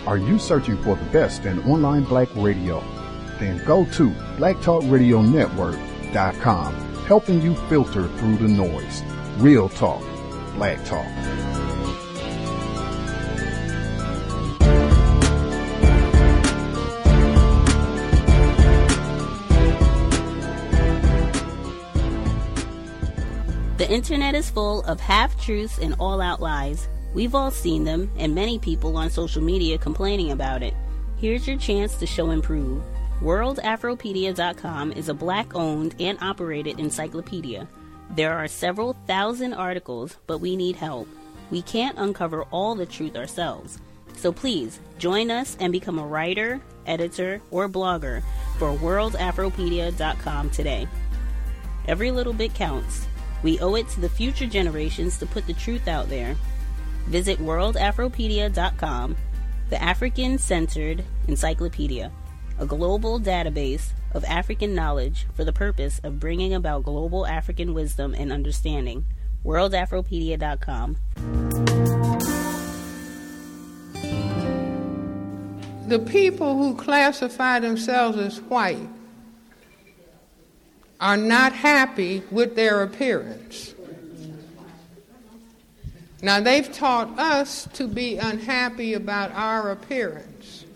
Are you searching for the best in online black radio? Then go to blacktalkradionetwork.com, helping you filter through the noise. Real talk, black talk. The internet is full of half-truths and all-out lies. We've all seen them, and many people on social media complaining about it. Here's your chance to show and prove. WorldAfropedia.com is a black-owned and operated encyclopedia. There are several thousand articles, but we need help. We can't uncover all the truth ourselves. So please, join us and become a writer, editor, or blogger for WorldAfropedia.com today. Every little bit counts. We owe it to the future generations to put the truth out there. Visit WorldAfropedia.com, the African-centered encyclopedia, a global database of African knowledge for the purpose of bringing about global African wisdom and understanding. WorldAfropedia.com. The people who classify themselves as white are not happy with their appearance. Now, they've taught us to be unhappy about our appearance.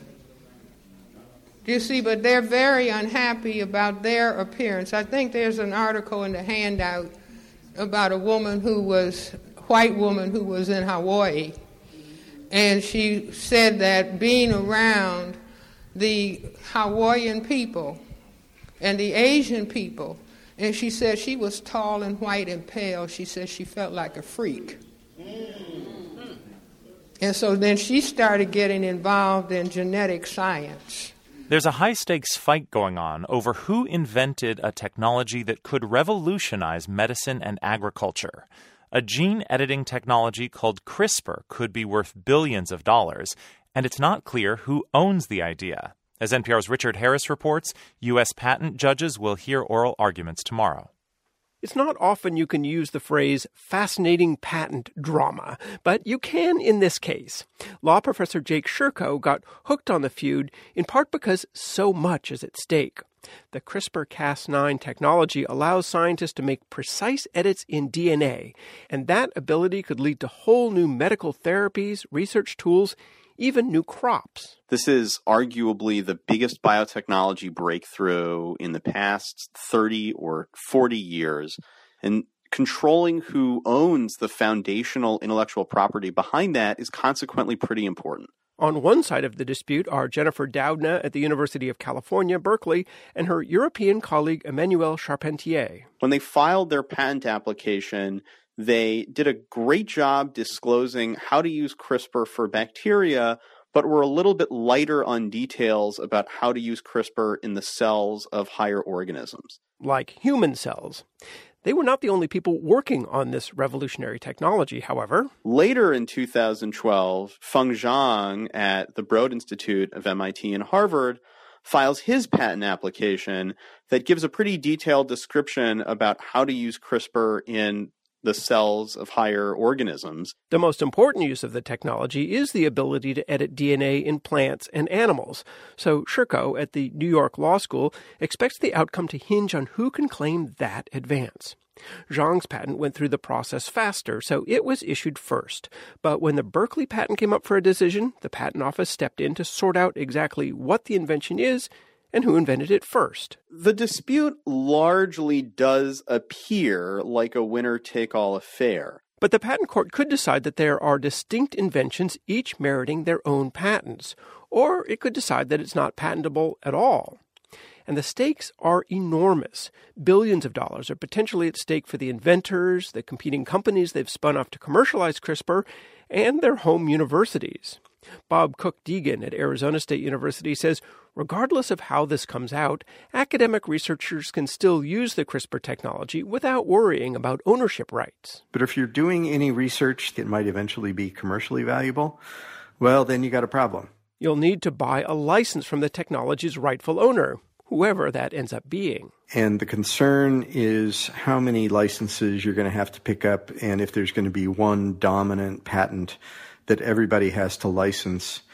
You see, but they're very unhappy about their appearance. I think there's an article in the handout about a white woman who was in Hawaii, and she said that being around the Hawaiian people and the Asian people, and she said she was tall and white and pale. She said she felt like a freak. And so then she started getting involved in genetic science. There's a high-stakes fight going on over who invented a technology that could revolutionize medicine and agriculture. A gene-editing technology called CRISPR could be worth billions of dollars, and it's not clear who owns the idea. As NPR's Richard Harris reports, U.S. patent judges will hear oral arguments tomorrow. It's not often you can use the phrase fascinating patent drama, but you can in this case. Law professor Jake Sherko got hooked on the feud in part because so much is at stake. The CRISPR-Cas9 technology allows scientists to make precise edits in DNA, and that ability could lead to whole new medical therapies, research tools, even new crops. This is arguably the biggest biotechnology breakthrough in the past 30 or 40 years. And controlling who owns the foundational intellectual property behind that is consequently pretty important. On one side of the dispute are Jennifer Doudna at the University of California, Berkeley, and her European colleague Emmanuelle Charpentier. When they filed their patent application, they did a great job disclosing how to use CRISPR for bacteria, but were a little bit lighter on details about how to use CRISPR in the cells of higher organisms. Like human cells. They were not the only people working on this revolutionary technology, however. Later in 2012, Feng Zhang at the Broad Institute of MIT and Harvard files his patent application that gives a pretty detailed description about how to use CRISPR in the cells of higher organisms. The most important use of the technology is the ability to edit DNA in plants and animals. So Sherko at the New York Law School expects the outcome to hinge on who can claim that advance. Zhang's patent went through the process faster, so it was issued first. But when the Berkeley patent came up for a decision, the patent office stepped in to sort out exactly what the invention is and who invented it first. The dispute largely does appear like a winner-take-all affair. But the patent court could decide that there are distinct inventions, each meriting their own patents. Or it could decide that it's not patentable at all. And the stakes are enormous. Billions of dollars are potentially at stake for the inventors, the competing companies they've spun off to commercialize CRISPR, and their home universities. Bob Cook-Deegan at Arizona State University says, regardless of how this comes out, academic researchers can still use the CRISPR technology without worrying about ownership rights. But if you're doing any research that might eventually be commercially valuable, well, then you got a problem. You'll need to buy a license from the technology's rightful owner, whoever that ends up being. And the concern is how many licenses you're going to have to pick up, and if there's going to be one dominant patent that everybody has to license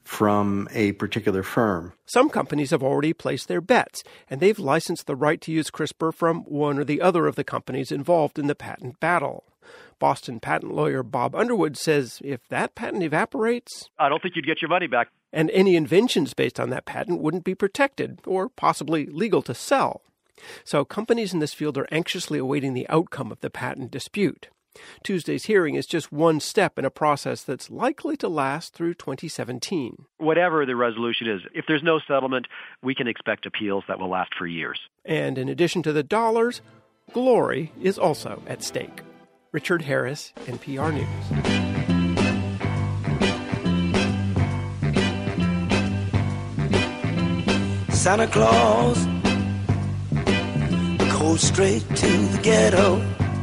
from a particular firm. Some companies have already placed their bets, and they've licensed the right to use CRISPR from one or the other of the companies involved in the patent battle. Boston patent lawyer Bob Underwood says if that patent evaporates, I don't think you'd get your money back. And any inventions based on that patent wouldn't be protected or possibly legal to sell. So companies in this field are anxiously awaiting the outcome of the patent dispute. Tuesday's hearing is just one step in a process that's likely to last through 2017. Whatever the resolution is, if there's no settlement, we can expect appeals that will last for years. And in addition to the dollars, glory is also at stake. Richard Harris, NPR News. Santa Claus goes straight to the ghetto.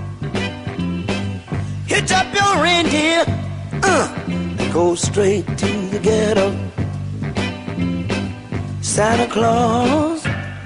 Hitch up your reindeer, go straight to the ghetto. Santa Claus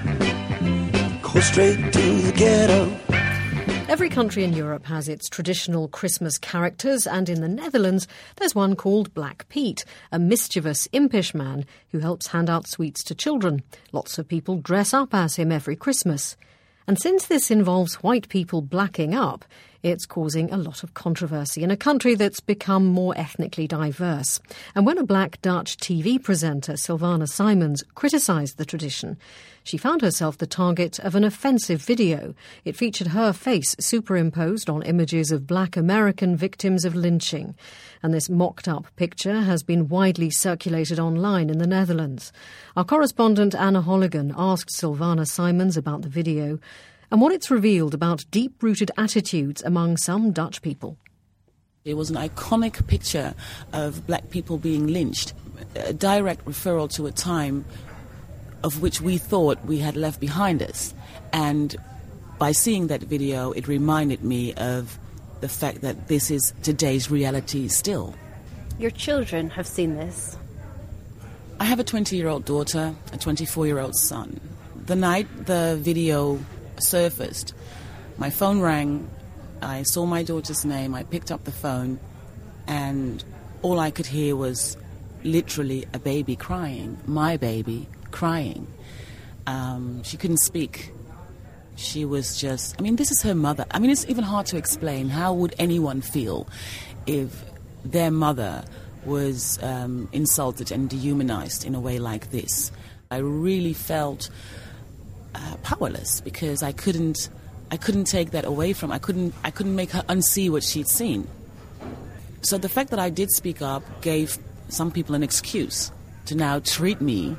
go straight to the ghetto. Every country in Europe has its traditional Christmas characters, and in the Netherlands there's one called Black Pete, a mischievous, impish man who helps hand out sweets to children. Lots of people dress up as him every Christmas. And since this involves white people blacking up, it's causing a lot of controversy in a country that's become more ethnically diverse. And when a black Dutch TV presenter, Sylvana Simons, criticised the tradition, she found herself the target of an offensive video. It featured her face superimposed on images of black American victims of lynching. And this mocked-up picture has been widely circulated online in the Netherlands. Our correspondent Anna Holligan asked Sylvana Simons about the video and what it's revealed about deep-rooted attitudes among some Dutch people. It was an iconic picture of black people being lynched, a direct referral to a time of which we thought we had left behind us. And by seeing that video, it reminded me of the fact that this is today's reality still. Your children have seen this. I have a 20-year-old daughter, a 24-year-old son. The night the video surfaced, my phone rang, I saw my daughter's name, I picked up the phone, and all I could hear was literally a baby crying, my baby crying. She couldn't speak. She was just, this is her mother. It's even hard to explain. How would anyone feel if their mother was insulted and dehumanized in a way like this? I really felt powerless because I couldn't take that away from her. I couldn't make her unsee what she'd seen. So the fact that I did speak up gave some people an excuse to now treat me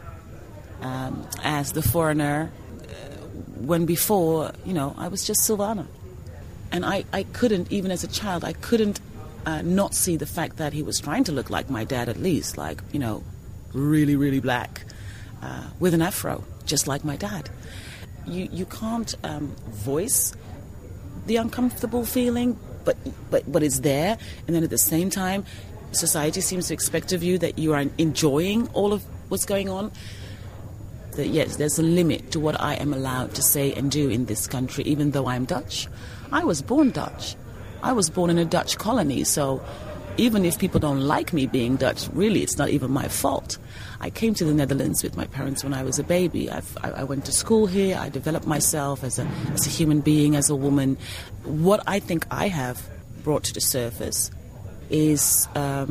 as the foreigner when before, I was just Sylvana. And I couldn't, even as a child, I couldn't not see the fact that he was trying to look like my dad at least, like, really, really black, with an afro, just like my dad. You can't voice the uncomfortable feeling, but it's there. And then at the same time, society seems to expect of you that you are enjoying all of what's going on. That yes, there's a limit to what I am allowed to say and do in this country, even though I'm Dutch. I was born Dutch. I was born in a Dutch colony, so even if people don't like me being Dutch, really, it's not even my fault. I came to the Netherlands with my parents when I was a baby. I went to school here. I developed myself as a human being, as a woman. What I think I have brought to the surface is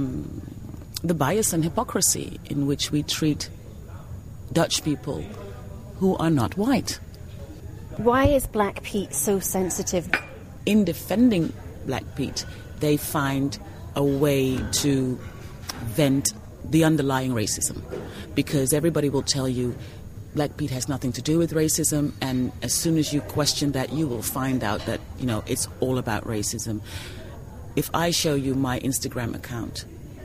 the bias and hypocrisy in which we treat Dutch people who are not white. Why is Black Pete so sensitive? In defending Black Pete, they find a way to vent the underlying racism, because everybody will tell you Black Pete has nothing to do with racism, and as soon as you question that, you will find out that, it's all about racism. If I show you my Instagram account,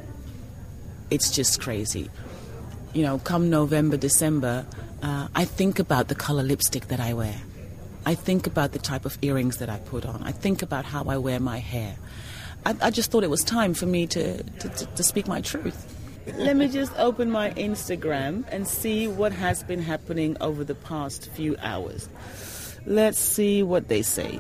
it's just crazy. Come November, December, I think about the color lipstick that I wear. I think about the type of earrings that I put on. I think about how I wear my hair. I just thought it was time for me to speak my truth. Let me just open my Instagram and see what has been happening over the past few hours. Let's see what they say.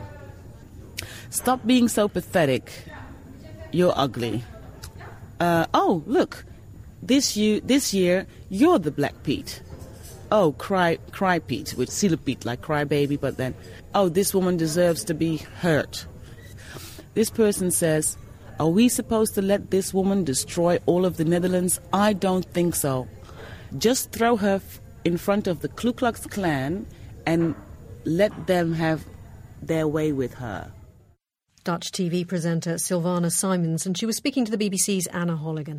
Stop being so pathetic. You're ugly. Oh, look. This year, you're the Black Pete. Oh, cry Pete, with Sila Pete, like cry baby, but then, oh, this woman deserves to be hurt. This person says, are we supposed to let this woman destroy all of the Netherlands? I don't think so. Just throw her in front of the Ku Klux Klan and let them have their way with her. Dutch TV presenter Sylvana Simons, and she was speaking to the BBC's Anna Holligan.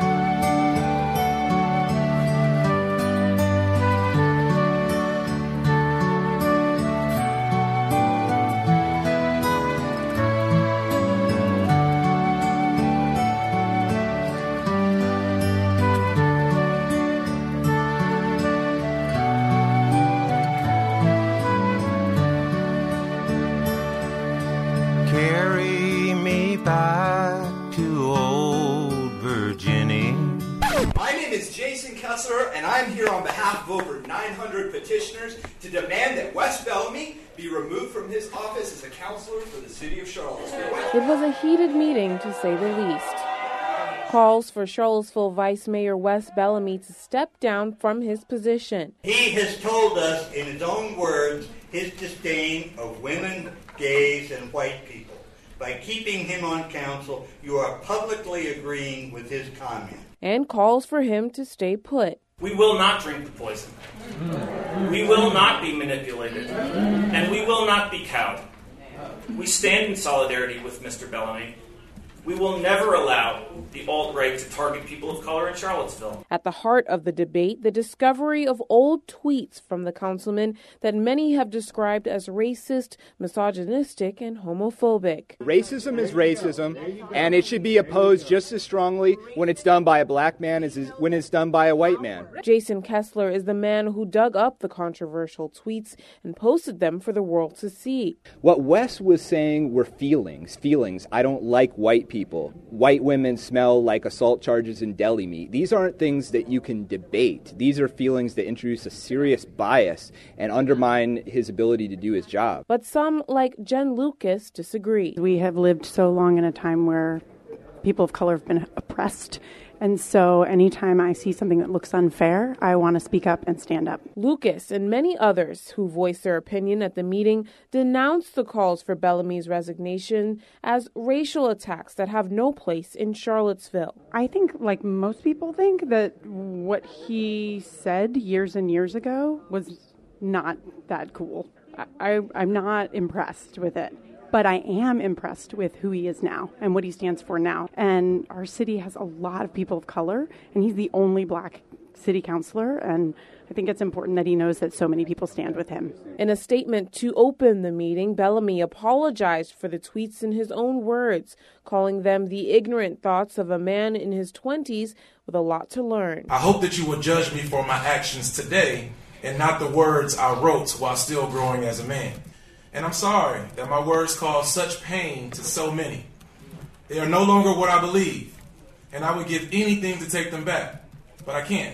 Carry me back to old Virginia. My name is Jason Kessler, and I'm here on behalf of over 900 petitioners to demand that Wes Bellamy be removed from his office as a counselor for the city of Charlottesville. It was a heated meeting, to say the least. Calls for Charlottesville Vice Mayor Wes Bellamy to step down from his position. He has told us, in his own words, his disdain of women, gays, and white people. By keeping him on council, you are publicly agreeing with his comment. And calls for him to stay put. We will not drink the poison. We will not be manipulated. And we will not be cowed. We stand in solidarity with Mr. Bellamy. We will never allow the alt-right to target people of color in Charlottesville. At the heart of the debate, the discovery of old tweets from the councilman that many have described as racist, misogynistic, and homophobic. Racism is racism, and it should be opposed just as strongly when it's done by a black man as when it's done by a white man. Jason Kessler is the man who dug up the controversial tweets and posted them for the world to see. What Wes was saying were feelings. I don't like white people. White women smell like assault charges in deli meat. These aren't things that you can debate. These are feelings that introduce a serious bias and undermine his ability to do his job. But some, like Jen Lucas, disagree. We have lived so long in a time where people of color have been oppressed. And so anytime I see something that looks unfair, I want to speak up and stand up. Lucas and many others who voiced their opinion at the meeting denounced the calls for Bellamy's resignation as racial attacks that have no place in Charlottesville. I think, like most people think, that what he said years and years ago was not that cool. I'm not impressed with it. But I am impressed with who he is now and what he stands for now. And our city has a lot of people of color, and he's the only black city councilor. And I think it's important that he knows that so many people stand with him. In a statement to open the meeting, Bellamy apologized for the tweets in his own words, calling them the ignorant thoughts of a man in his 20s with a lot to learn. I hope that you will judge me for my actions today and not the words I wrote while still growing as a man. And I'm sorry that my words caused such pain to so many. They are no longer what I believe, and I would give anything to take them back, but I can't.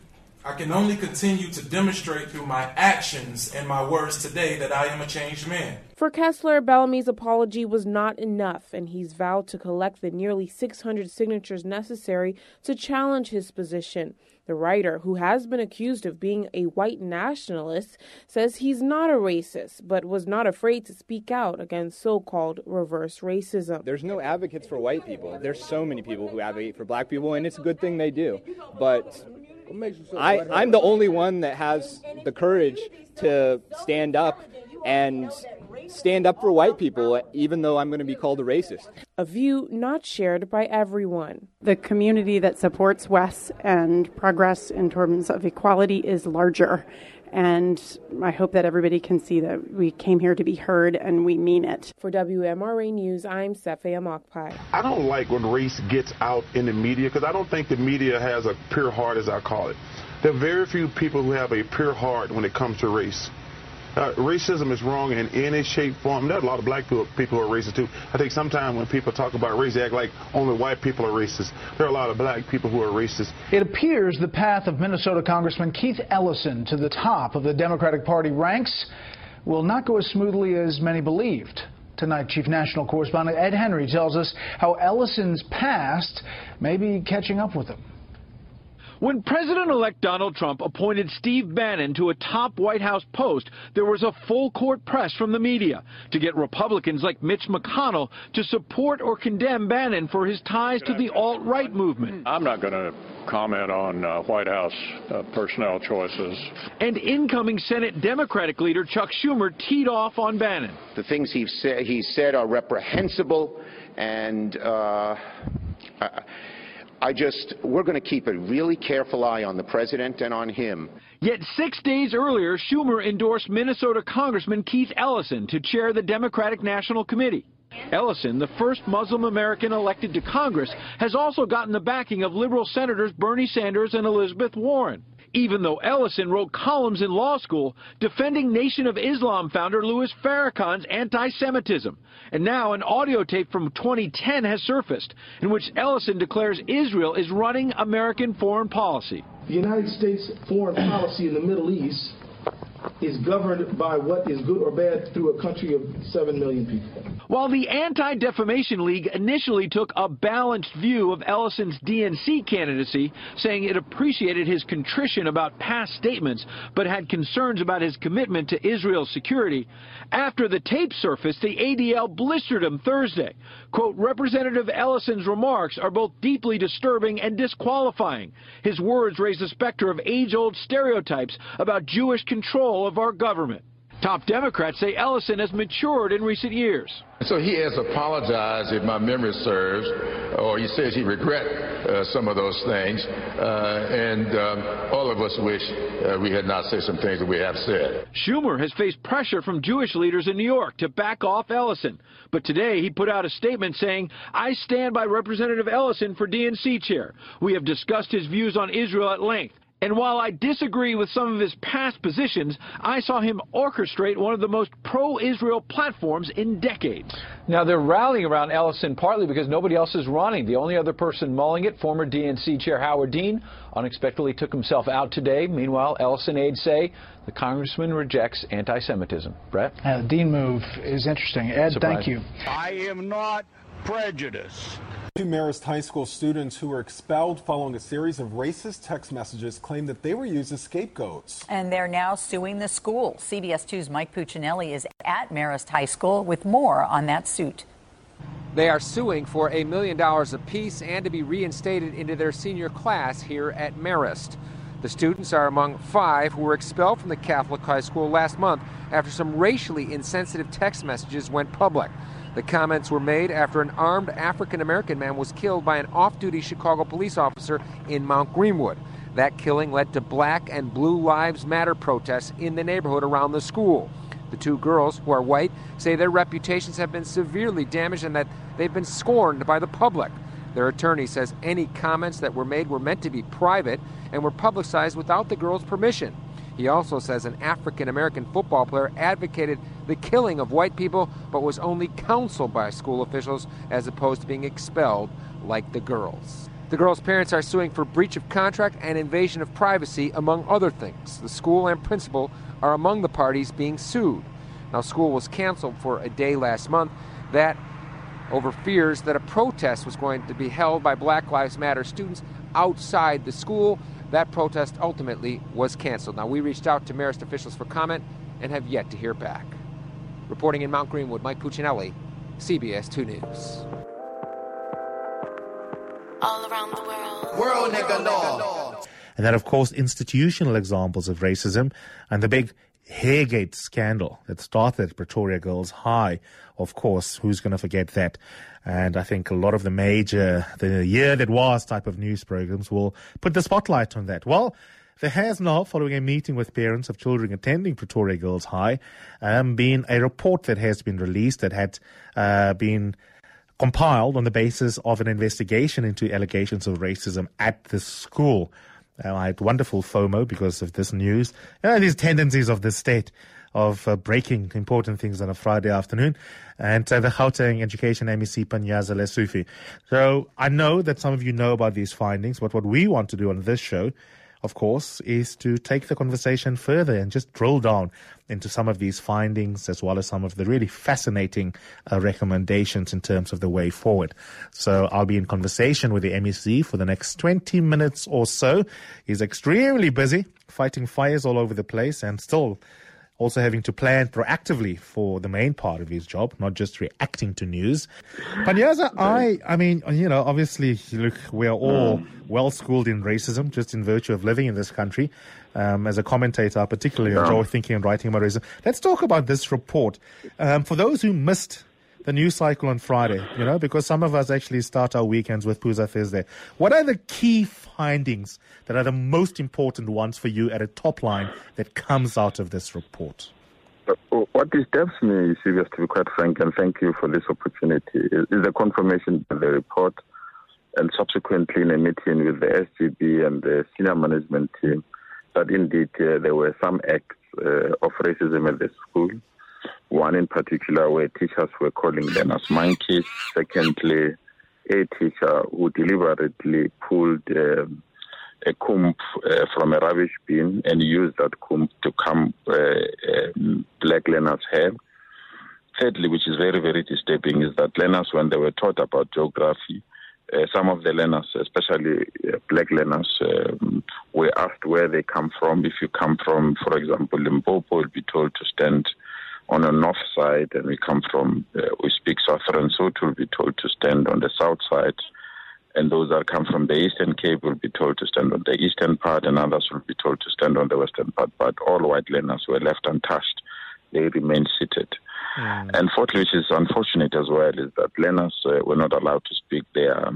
I can only continue to demonstrate through my actions and my words today that I am a changed man. For Kessler, Bellamy's apology was not enough, and he's vowed to collect the nearly 600 signatures necessary to challenge his position. The writer, who has been accused of being a white nationalist, says he's not a racist, but was not afraid to speak out against so-called reverse racism. There's no advocates for white people. There's so many people who advocate for black people, and it's a good thing they do. But I'm the only one that has the courage to stand up and stand up for white people, even though I'm going to be called a racist. A view not shared by everyone. The community that supports Wes and progress in terms of equality is larger. And I hope that everybody can see that we came here to be heard and we mean it. For WMRA News, I'm Sefia Mokpai. I don't like when race gets out in the media because I don't think the media has a pure heart, as I call it. There are very few people who have a pure heart when it comes to race. Racism is wrong in any shape, form. There are a lot of black people who are racist, too. I think sometimes when people talk about race, they act like only white people are racist. There are a lot of black people who are racist. It appears the path of Minnesota Congressman Keith Ellison to the top of the Democratic Party ranks will not go as smoothly as many believed. Tonight, Chief National Correspondent Ed Henry tells us how Ellison's past may be catching up with him. When President-elect Donald Trump appointed Steve Bannon to a top White House post, there was a full-court press from the media to get Republicans like Mitch McConnell to support or condemn Bannon for his ties to the alt-right movement. I'm not going to comment on White House personnel choices. And incoming Senate Democratic leader Chuck Schumer teed off on Bannon. The things he said are reprehensible, and we're going to keep a really careful eye on the president and on him. Yet 6 days earlier, Schumer endorsed Minnesota Congressman Keith Ellison to chair the Democratic National Committee. Ellison, the first Muslim American elected to Congress, has also gotten the backing of liberal senators Bernie Sanders and Elizabeth Warren, even though Ellison wrote columns in law school defending Nation of Islam founder Louis Farrakhan's anti-Semitism. And now an audio tape from 2010 has surfaced in which Ellison declares Israel is running American foreign policy. The United States foreign policy in the Middle East is governed by what is good or bad through a country of 7 million people. While the Anti-Defamation League initially took a balanced view of Ellison's DNC candidacy, saying it appreciated his contrition about past statements but had concerns about his commitment to Israel's security, after the tape surfaced, the ADL blistered him Thursday. Quote, Representative Ellison's remarks are both deeply disturbing and disqualifying. His words raise the specter of age-old stereotypes about Jewish control of our government. Top Democrats say Ellison has matured in recent years. So he has apologized, if my memory serves, or he says he regrets some of those things, and all of us wish we had not said some things that we have said. Schumer has faced pressure from Jewish leaders in New York to back off Ellison, but today he put out a statement saying, I stand by Representative Ellison for DNC chair. We have discussed his views on Israel at length. And while I disagree with some of his past positions, I saw him orchestrate one of the most pro-Israel platforms in decades. Now, they're rallying around Ellison partly because nobody else is running. The only other person mulling it, former DNC Chair Howard Dean, unexpectedly took himself out today. Meanwhile, Ellison aides say the congressman rejects anti-Semitism. Brett? The Dean move is interesting. Ed, thank you. I am not prejudiced. Two Marist High School students who were expelled following a series of racist text messages claim that they were used as scapegoats. And they're now suing the school. CBS 2's Mike Puccinelli is at Marist High School with more on that suit. They are suing for $1 million apiece and to be reinstated into their senior class here at Marist. The students are among 5 who were expelled from the Catholic high school last month after some racially insensitive text messages went public. The comments were made after an armed African-American man was killed by an off-duty Chicago police officer in Mount Greenwood. That killing led to Black and Blue Lives Matter protests in the neighborhood around the school. The 2 girls, who are white, say their reputations have been severely damaged and that they've been scorned by the public. Their attorney says any comments that were made were meant to be private and were publicized without the girls' permission. He also says an African-American football player advocated the killing of white people but was only counseled by school officials as opposed to being expelled like the girls. The girls' parents are suing for breach of contract and invasion of privacy, among other things. The school and principal are among the parties being sued. Now, school was canceled for a day last month. That over fears that a protest was going to be held by Black Lives Matter students outside the school. That protest ultimately was canceled. Now, we reached out to Marist officials for comment and have yet to hear back. Reporting in Mount Greenwood, Mike Puccinelli, CBS 2 News. All around the world. World nigga law. And then, of course, institutional examples of racism and the big Hairgate scandal that started at Pretoria Girls High. Of course, who's going to forget that? And I think a lot of the year that was type of news programs will put the spotlight on that. Well, there has now, following a meeting with parents of children attending Pretoria Girls High, been a report that has been released that had been compiled on the basis of an investigation into allegations of racism at the school. I had wonderful FOMO because of this news. These tendencies of the state of breaking important things on a Friday afternoon. And the Gauteng Education MEC Panyaza Lesufi. So I know that some of you know about these findings, but what we want to do on this show, of course, is to take the conversation further and just drill down into some of these findings as well as some of the really fascinating recommendations in terms of the way forward. So I'll be in conversation with the MEC for the next 20 minutes or so. He's extremely busy fighting fires all over the place and still also having to plan proactively for the main part of his job, not just reacting to news. Panyaza, I mean, you know, obviously, look, we are all well-schooled in racism, just in virtue of living in this country. As a commentator, I particularly enjoy thinking and writing about racism. Let's talk about this report. For those who missed the news cycle on Friday, you know, because some of us actually start our weekends with Puza Thursday. What are the key findings that are the most important ones for you at a top line that comes out of this report? What disturbs me, Sylvius, to be quite frank, and thank you for this opportunity, is the confirmation of the report and subsequently in a meeting with the SGB and the senior management team that indeed there were some acts of racism at the school. One in particular where teachers were calling learners monkeys. Secondly, a teacher who deliberately pulled a comb from a rubbish bin and used that comb to comb black learners' hair. Thirdly, which is very, very disturbing, is that learners, when they were taught about geography, some of the learners, especially black learners, were asked where they come from. If you come from, for example, Limpopo, you'll be told to stand on the north side, and we come from, we speak Southern Sotho, will be told to stand on the south side, and those that come from the Eastern Cape will be told to stand on the eastern part, and others will be told to stand on the western part, but all white learners were left untouched. They remained seated. And fourthly, which is unfortunate as well, is that learners were not allowed to speak their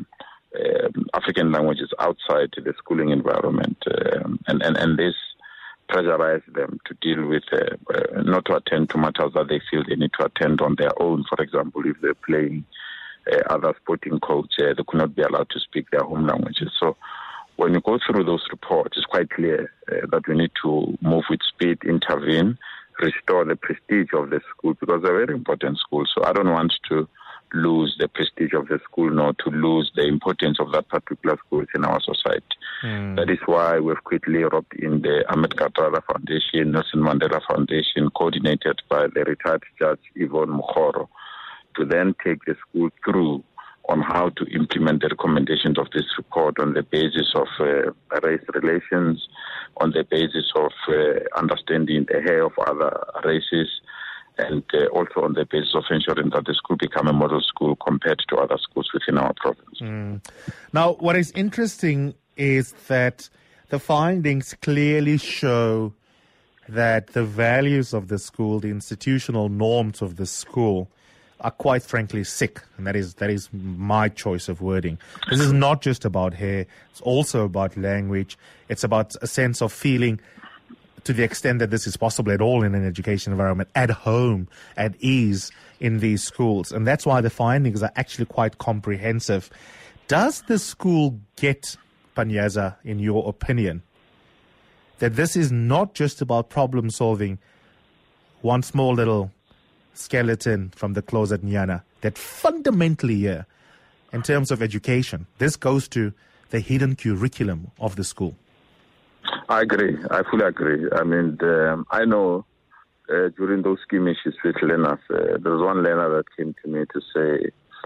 African languages outside the schooling environment, and this pressurize them to deal with, not to attend to matters that they feel they need to attend on their own. For example, if they're playing other sporting coach, they could not be allowed to speak their home languages. So when you go through those reports, it's quite clear that we need to move with speed, intervene, restore the prestige of the school, because they're very important schools. So I don't want to lose the prestige of the school, nor to lose the importance of that particular school in our society. That is why we've quickly roped in the Ahmed Kathrada Foundation, Nelson Mandela Foundation, coordinated by the retired judge Yvonne Mukhoro, to then take the school through on how to implement the recommendations of this report on the basis of race relations, on the basis of understanding the hair of other races, and also on the basis of ensuring that the school become a model school compared to other schools within our province. Now, what is interesting is that the findings clearly show that the values of the school, the institutional norms of the school, are quite frankly sick, and that is my choice of wording. This is not just about hair, it's also about language, it's about a sense of feeling, to the extent that this is possible at all in an education environment, at home, at ease in these schools. And that's why the findings are actually quite comprehensive. Does the school get, Panyaza, in your opinion, that this is not just about problem solving, one small little skeleton from the closet Nyana, that fundamentally here, in terms of education, this goes to the hidden curriculum of the school? I agree. I fully agree. I mean, I know during those skirmishes with learners, there was one learner that came to me to say,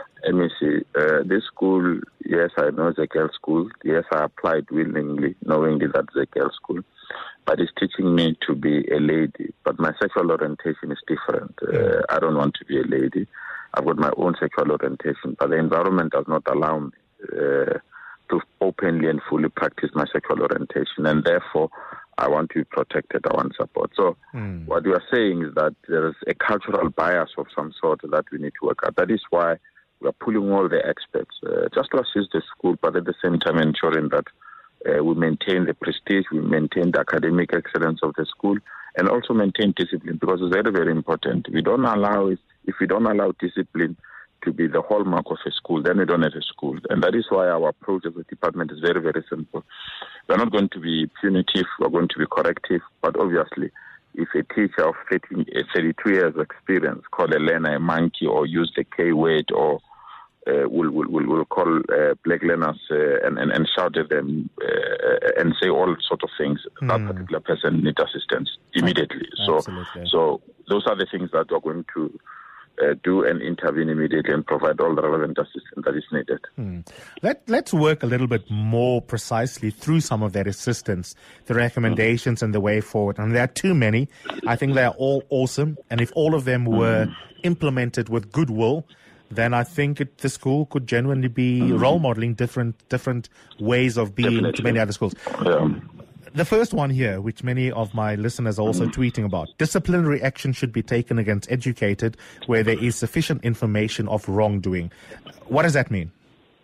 MEC, this school, yes, I know it's a girls' school. Yes, I applied willingly, knowing that it's a girls' school. But it's teaching me to be a lady. But my sexual orientation is different. I don't want to be a lady. I've got my own sexual orientation. But the environment does not allow me to openly and fully practice my sexual orientation. And therefore, I want to be protected. I want support. So what we are saying is that there is a cultural bias of some sort that we need to work out. That is why we are pulling all the experts, just to assist the school, but at the same time ensuring that we maintain the prestige, we maintain the academic excellence of the school, and also maintain discipline, because it's very, very important. If we don't allow discipline to be the hallmark of a school, then we don't have a school. And that is why our approach as a department is very, very simple. We're not going to be punitive, we're going to be corrective, but obviously, if a teacher of 32 years experience call a learner a monkey or use the K word or will call black learners and shout at them and say all sorts of things. That particular person needs assistance immediately. So those are the things that we're going to do and intervene immediately and provide all the relevant assistance that is needed. Let's work a little bit more precisely through some of that assistance, the recommendations and the way forward. And there are too many. I think they are all awesome. And if all of them were implemented with goodwill, then I think the school could genuinely be role modeling different ways of being to many other schools. The first one here, which many of my listeners are also tweeting about, disciplinary action should be taken against educated where there is sufficient information of wrongdoing. What does that mean?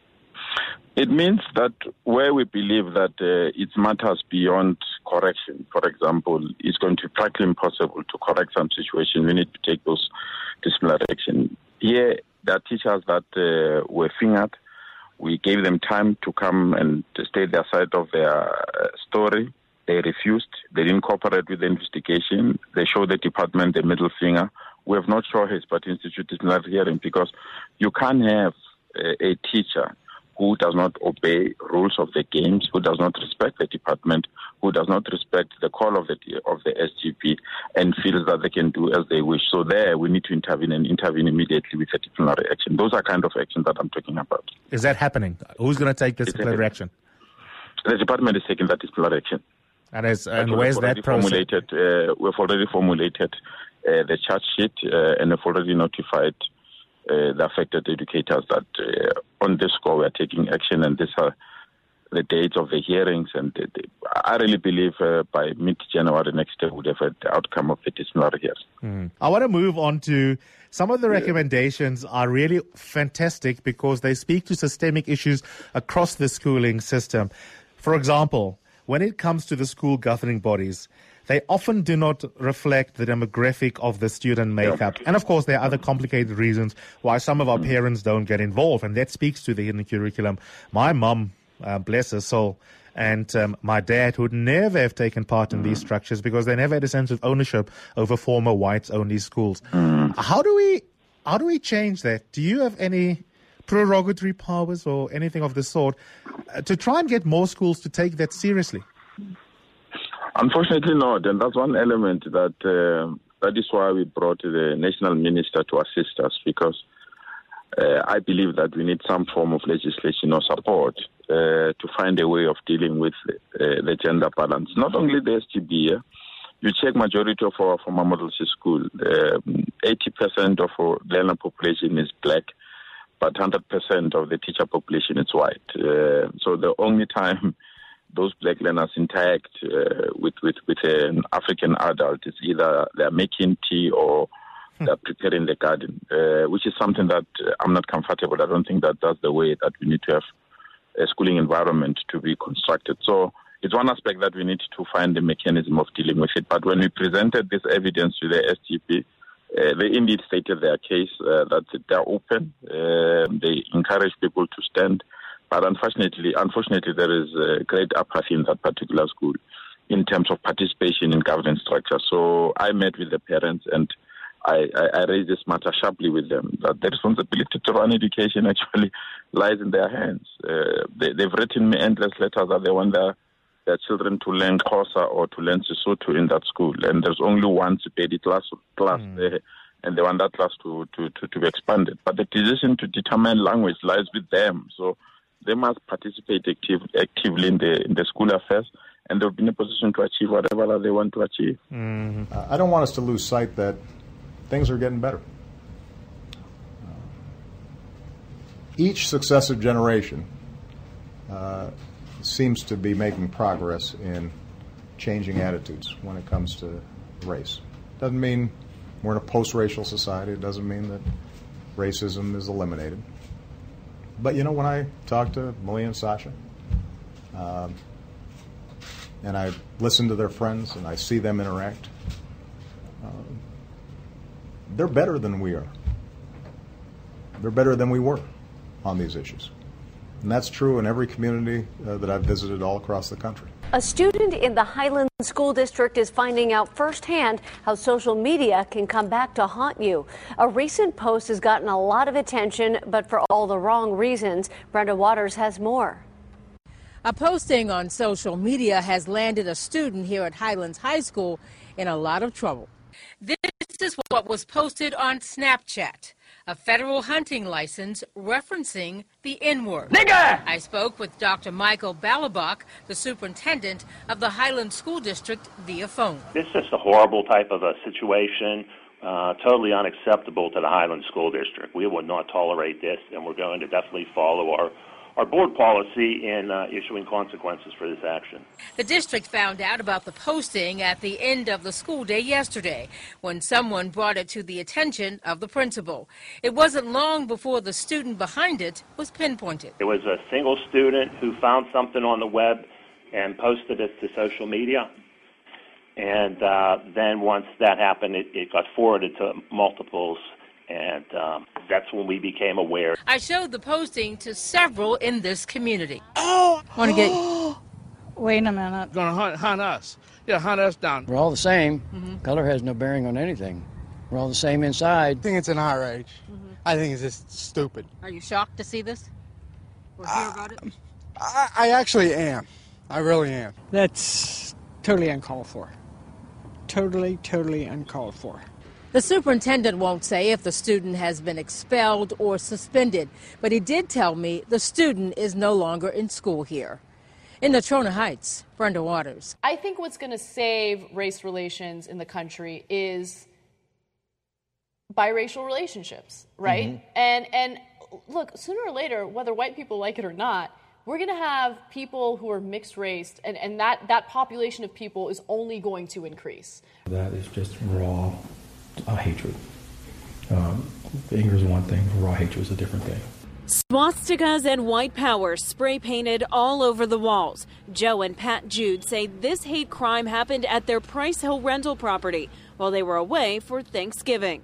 It means that where we believe that it matters beyond correction, for example, it's going to be practically impossible to correct some situation, we need to take those disciplinary action. Here, there are teachers that were fingered. We gave them time to come and to state their side of their story. They refused. They didn't cooperate with the investigation. They showed the department the middle finger. We have not sure his but institute disciplinary hearing because you can't have a teacher who does not obey rules of the games, who does not respect the department, who does not respect the call of the SGP and feels that they can do as they wish. So there we need to intervene and intervene immediately with a disciplinary action. Those are kind of actions that I'm talking about. Is that happening? Who's going to take disciplinary action? The department is taking that disciplinary action. And where's that process? We've already formulated the charge sheet and have already notified the affected educators that on this score we are taking action, and these are the dates of the hearings. And I really believe by mid-January next year we'll have the outcome of the disciplinary hearings. I want to move on to some of the recommendations are really fantastic because they speak to systemic issues across the schooling system. For example, when it comes to the school governing bodies, they often do not reflect the demographic of the student makeup. And of course, there are other complicated reasons why some of our parents don't get involved. And that speaks to the hidden curriculum. My mum, bless her soul, and my dad would never have taken part in these structures because they never had a sense of ownership over former whites-only schools. How do we change that? Do you have any prerogatory powers or anything of the sort to try and get more schools to take that seriously? Unfortunately not, and that's one element that is why we brought the national minister to assist us, because I believe that we need some form of legislation or support to find a way of dealing with the gender balance. Not only the SGB, you check majority of our former model school, 80% of our learner population is black, but 100% of the teacher population is white. So the only time those black learners interact with an African adult is either they're making tea or they're preparing the garden, which is something that I'm not comfortable. I don't think that that's the way that we need to have a schooling environment to be constructed. So it's one aspect that we need to find the mechanism of dealing with it. But when we presented this evidence to the SGP, they indeed stated their case, that they're open. They encourage people to stand. But unfortunately, there is great apathy in that particular school in terms of participation in governance structure. So I met with the parents and I raised this matter sharply with them, that the responsibility to run education actually lies in their hands. They've written me endless letters that they want their children to learn Xhosa or to learn Sesotho in that school. And there's only one Sepedi class there, and they want that class to be expanded. But the decision to determine language lies with them. So they must participate actively in the school affairs, and they'll be in a position to achieve whatever they want to achieve. I don't want us to lose sight that things are getting better. Each successive generation seems to be making progress in changing attitudes when it comes to race. Doesn't mean we're in a post-racial society. It doesn't mean that racism is eliminated. But, you know, when I talk to Malia and Sasha, and I listen to their friends and I see them interact, they're better than we are. They're better than we were on these issues. And that's true in every community that I've visited all across the country. A student in the Highland School District is finding out firsthand how social media can come back to haunt you. A recent post has gotten a lot of attention, but for all the wrong reasons. Brenda Waters has more. A posting on social media has landed a student here at Highlands High School in a lot of trouble. This is what was posted on Snapchat. A federal hunting license referencing the N-word. Nigger! I spoke with Dr. Michael Balabach, the superintendent of the Highlands School District, via phone. This is just a horrible type of a situation, totally unacceptable to the Highlands School District. We would not tolerate this, and we're going to definitely follow our board policy in issuing consequences for this action. The district found out about the posting at the end of the school day yesterday when someone brought it to the attention of the principal. It wasn't long before the student behind it was pinpointed. It was a single student who found something on the web and posted it to social media. And then once that happened, it got forwarded to multiples. And that's when we became aware. I showed the posting to several in this community. Want to get... Wait a minute. Going to hunt us. Yeah, hunt us down. We're all the same. Color has no bearing on anything. We're all the same inside. I think it's an outrage. I think it's just stupid. Are you shocked to see this? Or hear about it? I actually am. I really am. That's totally uncalled for. Totally uncalled for. The superintendent won't say if the student has been expelled or suspended, but he did tell me the student is no longer in school here. In Natrona Heights, Brenda Waters. I think what's going to save race relations in the country is biracial relationships, right? And look, sooner or later, whether white people like it or not, we're going to have people who are mixed race, and that population of people is only going to increase. That is just raw hatred. Anger is one thing, raw hatred is a different thing. Swastikas and white power spray painted all over the walls. Joe and Pat Jude say this hate crime happened at their Price Hill rental property while they were away for Thanksgiving.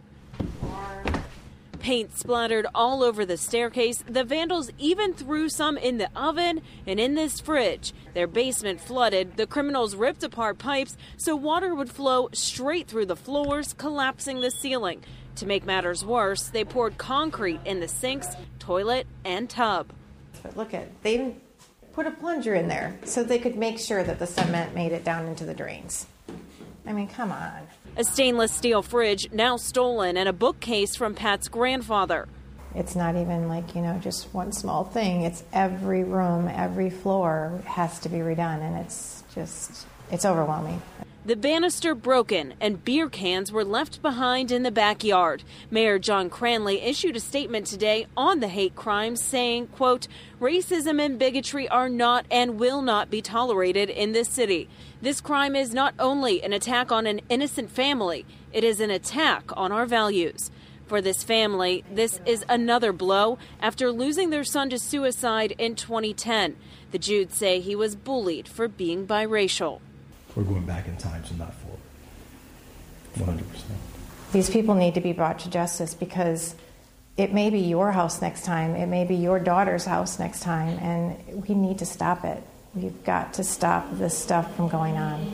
Paint splattered all over the staircase. The vandals even threw some in the oven and in this fridge. Their basement flooded. The criminals ripped apart pipes so water would flow straight through the floors, collapsing the ceiling. To make matters worse, they poured concrete in the sinks, toilet, and tub. But look at, they put a plunger in there so they could make sure that the cement made it down into the drains. I mean, come on. A stainless steel fridge now stolen and a bookcase from Pat's grandfather. It's not even like, just one small thing. It's every room, every floor has to be redone, and it's overwhelming. The banister broken and beer cans were left behind in the backyard. Mayor John Cranley issued a statement today on the hate crimes saying, quote, racism and bigotry are not and will not be tolerated in this city. This crime is not only an attack on an innocent family, it is an attack on our values. For this family, this is another blow after losing their son to suicide in 2010. The Judes say he was bullied for being biracial. We're going back in time, so not forward. 100%. These people need to be brought to justice because it may be your house next time, it may be your daughter's house next time, and we need to stop it. We've got to stop this stuff from going on.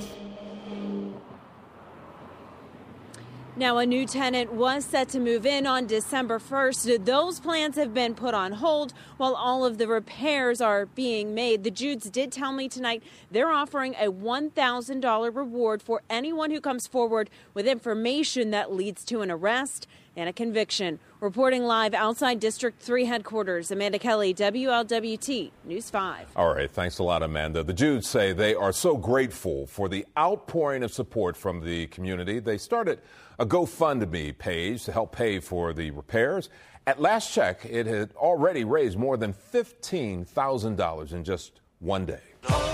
Now, a new tenant was set to move in on December 1st. Those plans have been put on hold while all of the repairs are being made. The Judes did tell me tonight they're offering a $1,000 reward for anyone who comes forward with information that leads to an arrest and a conviction. Reporting live outside District 3 headquarters, Amanda Kelly, WLWT News 5. All right, thanks a lot, Amanda. The Judes say they are so grateful for the outpouring of support from the community. They started a GoFundMe page to help pay for the repairs. At last check, it had already raised more than $15,000 in just one day.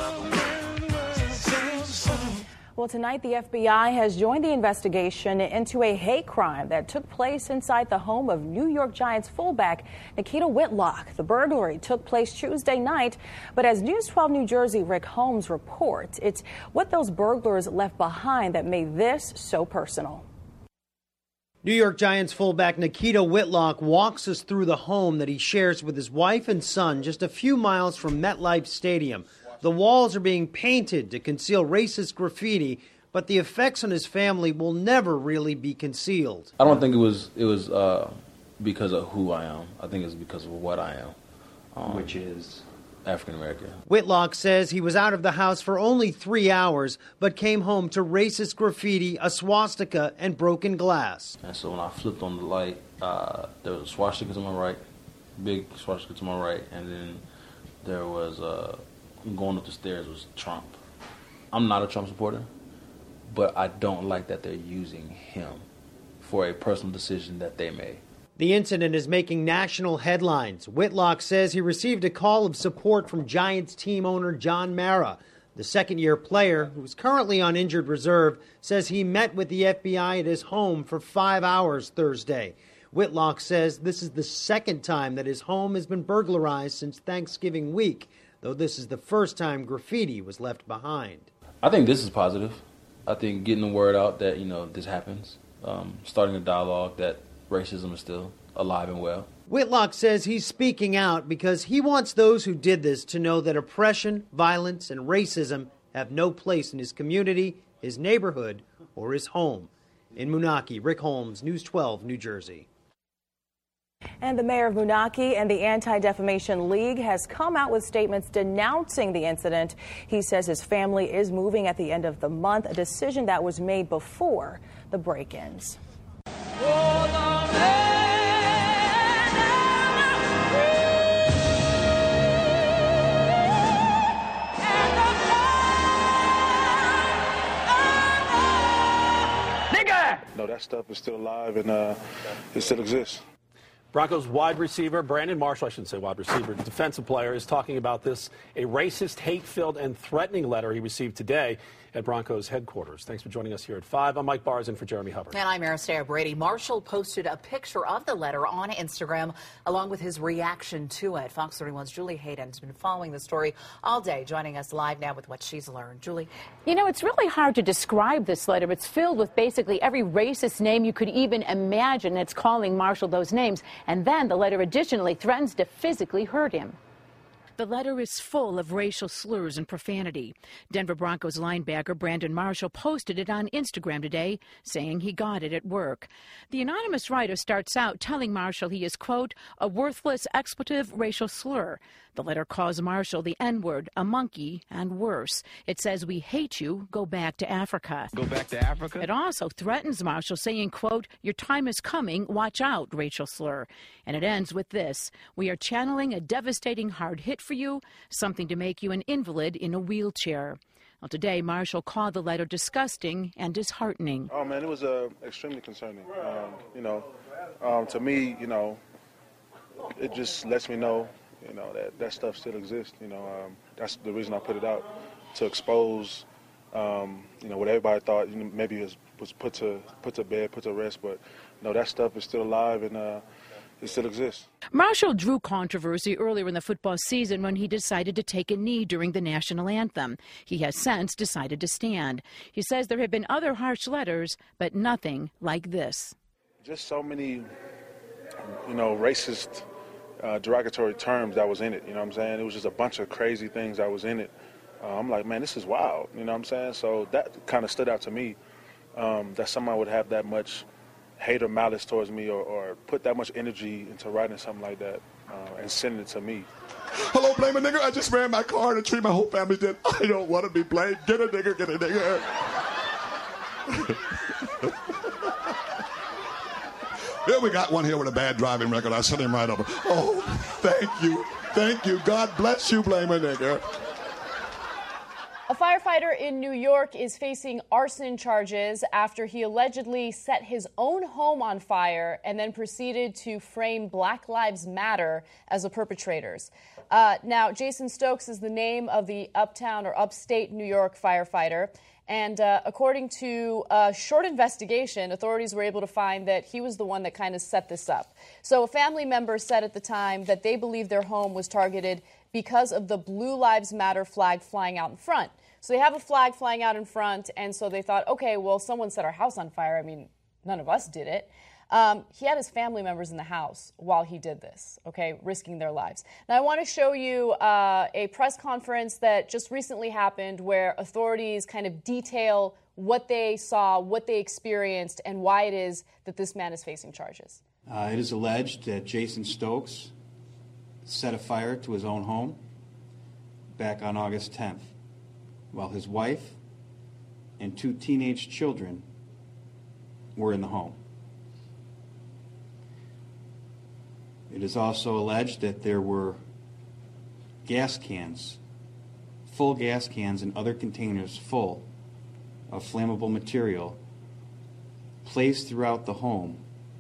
Well, tonight the FBI has joined the investigation into a hate crime that took place inside the home of New York Giants fullback Nikita Whitlock. The burglary took place Tuesday night, but as News 12 New Jersey Rick Holmes reports, it's what those burglars left behind that made this so personal. New York Giants fullback Nikita Whitlock walks us through the home that he shares with his wife and son just a few miles from MetLife Stadium, The walls are being painted to conceal racist graffiti, but the effects on his family will never really be concealed. I don't think it was because of who I am. I think it's because of what I am, which is African American. Whitlock says he was out of the house for only 3 hours, but came home to racist graffiti, a swastika, and broken glass. And so when I flipped on the light, there was a swastika to my right, big swastika to my right, and then there was, going up the stairs was Trump. I'm not a Trump supporter, but I don't like that they're using him for a personal decision that they made. The incident is making national headlines. Whitlock says he received a call of support from Giants team owner John Mara. The second-year player, who is currently on injured reserve, says he met with the FBI at his home for 5 hours Thursday. Whitlock says this is the second time that his home has been burglarized since Thanksgiving week, though this is the first time graffiti was left behind. I think this is positive. I think getting the word out that, this happens, starting a dialogue that racism is still alive and well. Whitlock says he's speaking out because he wants those who did this to know that oppression, violence, and racism have no place in his community, his neighborhood, or his home. In Moonachie, Rick Holmes, News 12, New Jersey. And the mayor of Moonachie and the Anti-Defamation League has come out with statements denouncing the incident. He says his family is moving at the end of the month, a decision that was made before the break-ins. No, that stuff is still alive and it still exists. Broncos wide receiver Brandon Marshall, I shouldn't say wide receiver, defensive player, is talking about this, a racist, hate-filled, and threatening letter he received today at Broncos headquarters. Thanks for joining us here at 5. I'm Mike Barrs in for Jeremy Hubbard. And I'm Aristeo Brady. Marshall posted a picture of the letter on Instagram along with his reaction to it. Fox 31's Julie Hayden has been following the story all day, joining us live now with what she's learned. Julie? It's really hard to describe this letter. It's filled with basically every racist name you could even imagine. It's calling Marshall those names. And then the letter additionally threatens to physically hurt him. The letter is full of racial slurs and profanity. Denver Broncos linebacker Brandon Marshall posted it on Instagram today, saying he got it at work. The anonymous writer starts out telling Marshall he is, quote, a worthless expletive racial slur. The letter calls Marshall the N-word, a monkey, and worse. It says, we hate you, go back to Africa. Go back to Africa? It also threatens Marshall, saying, quote, your time is coming, watch out, racial slur. And it ends with this, we are channeling a devastating hard hit for you, something to make you an invalid in a wheelchair. Well, today, Marshall called the letter disgusting and disheartening. Oh, man, it was extremely concerning. To me, it just lets me know, that stuff still exists. That's the reason I put it out, to expose, what everybody thought maybe was put to bed, put to rest. But, that stuff is still alive and it still exists. Marshall drew controversy earlier in the football season when he decided to take a knee during the national anthem. He has since decided to stand. He says there have been other harsh letters, but nothing like this. Just so many, racist, derogatory terms that was in it. You know what I'm saying? It was just a bunch of crazy things that was in it. I'm like, man, this is wild. You know what I'm saying? So that kind of stood out to me, that someone would have that much hate or malice towards me or put that much energy into writing something like that and sending it to me. Hello, blame a nigger. I just ran my car and treated my whole family dead. I don't want to be blamed. Get a nigger, get a nigger. Yeah, we got one here with a bad driving record. I sent him right over. Oh, thank you. Thank you. God bless you, blame a nigger. A firefighter in New York is facing arson charges after he allegedly set his own home on fire and then proceeded to frame Black Lives Matter as the perpetrators. Now, Jason Stokes is the name of the uptown or upstate New York firefighter. And according to a short investigation, authorities were able to find that he was the one that kind of set this up. So a family member said at the time that they believe their home was targeted because of the Blue Lives Matter flag flying out in front. So they have a flag flying out in front, and so they thought, okay, well, someone set our house on fire. I mean, none of us did it. He had his family members in the house while he did this, okay, risking their lives. Now, I want to show you a press conference that just recently happened where authorities kind of detail what they saw, what they experienced, and why it is that this man is facing charges. It is alleged that Jason Stokes set a fire to his own home back on August 10th while his wife and 2 teenage children were in the home. It is also alleged that there were gas cans, full gas cans and other containers full of flammable material placed throughout the home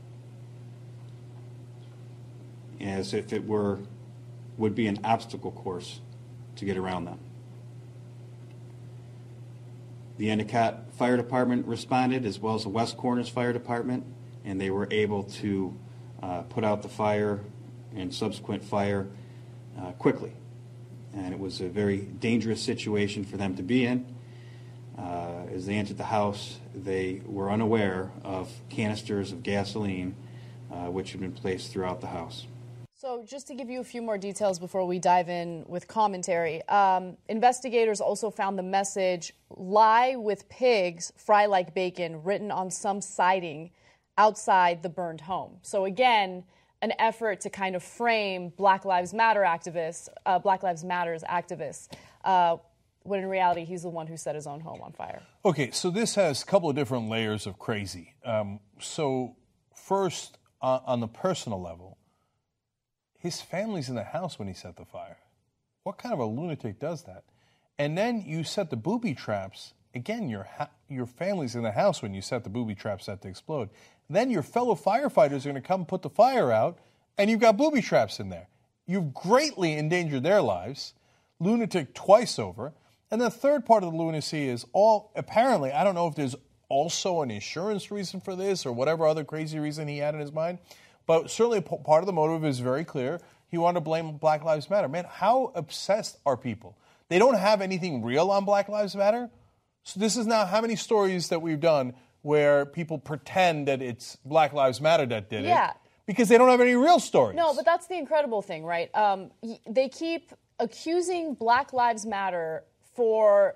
as if it would be an obstacle course to get around them. The Endicott Fire Department responded, as well as the West Corners Fire Department, and they were able to put out the fire and subsequent fire quickly. And it was a very dangerous situation for them to be in. As they entered the house, they were unaware of canisters of gasoline which had been placed throughout the house. So just to give you a few more details before we dive in with commentary, investigators also found the message, "Lie with pigs, fry like bacon," written on some siding outside the burned home. So again, an effort to kind of frame Black Lives Matter activists, Black Lives Matters activists, when in reality he's the one who set his own home on fire. Okay, so this has a couple of different layers of crazy. So first, on the personal level, his family's in the house when he set the fire. What kind of a lunatic does that? And then you set the booby traps. Again, your family's in the house when you set the booby traps set to explode. Then your fellow firefighters are going to come put the fire out, and you've got booby traps in there. You've greatly endangered their lives. Lunatic twice over. And the third part of the lunacy is apparently, I don't know if there's also an insurance reason for this or whatever other crazy reason he had in his mind, but certainly part of the motive is very clear. He wanted to blame Black Lives Matter. Man, how obsessed are people? They don't have anything real on Black Lives Matter. So this is now how many stories that we've done where people pretend that it's Black Lives Matter that did it because they don't have any real stories. No, but that's the incredible thing, right? They keep accusing Black Lives Matter for,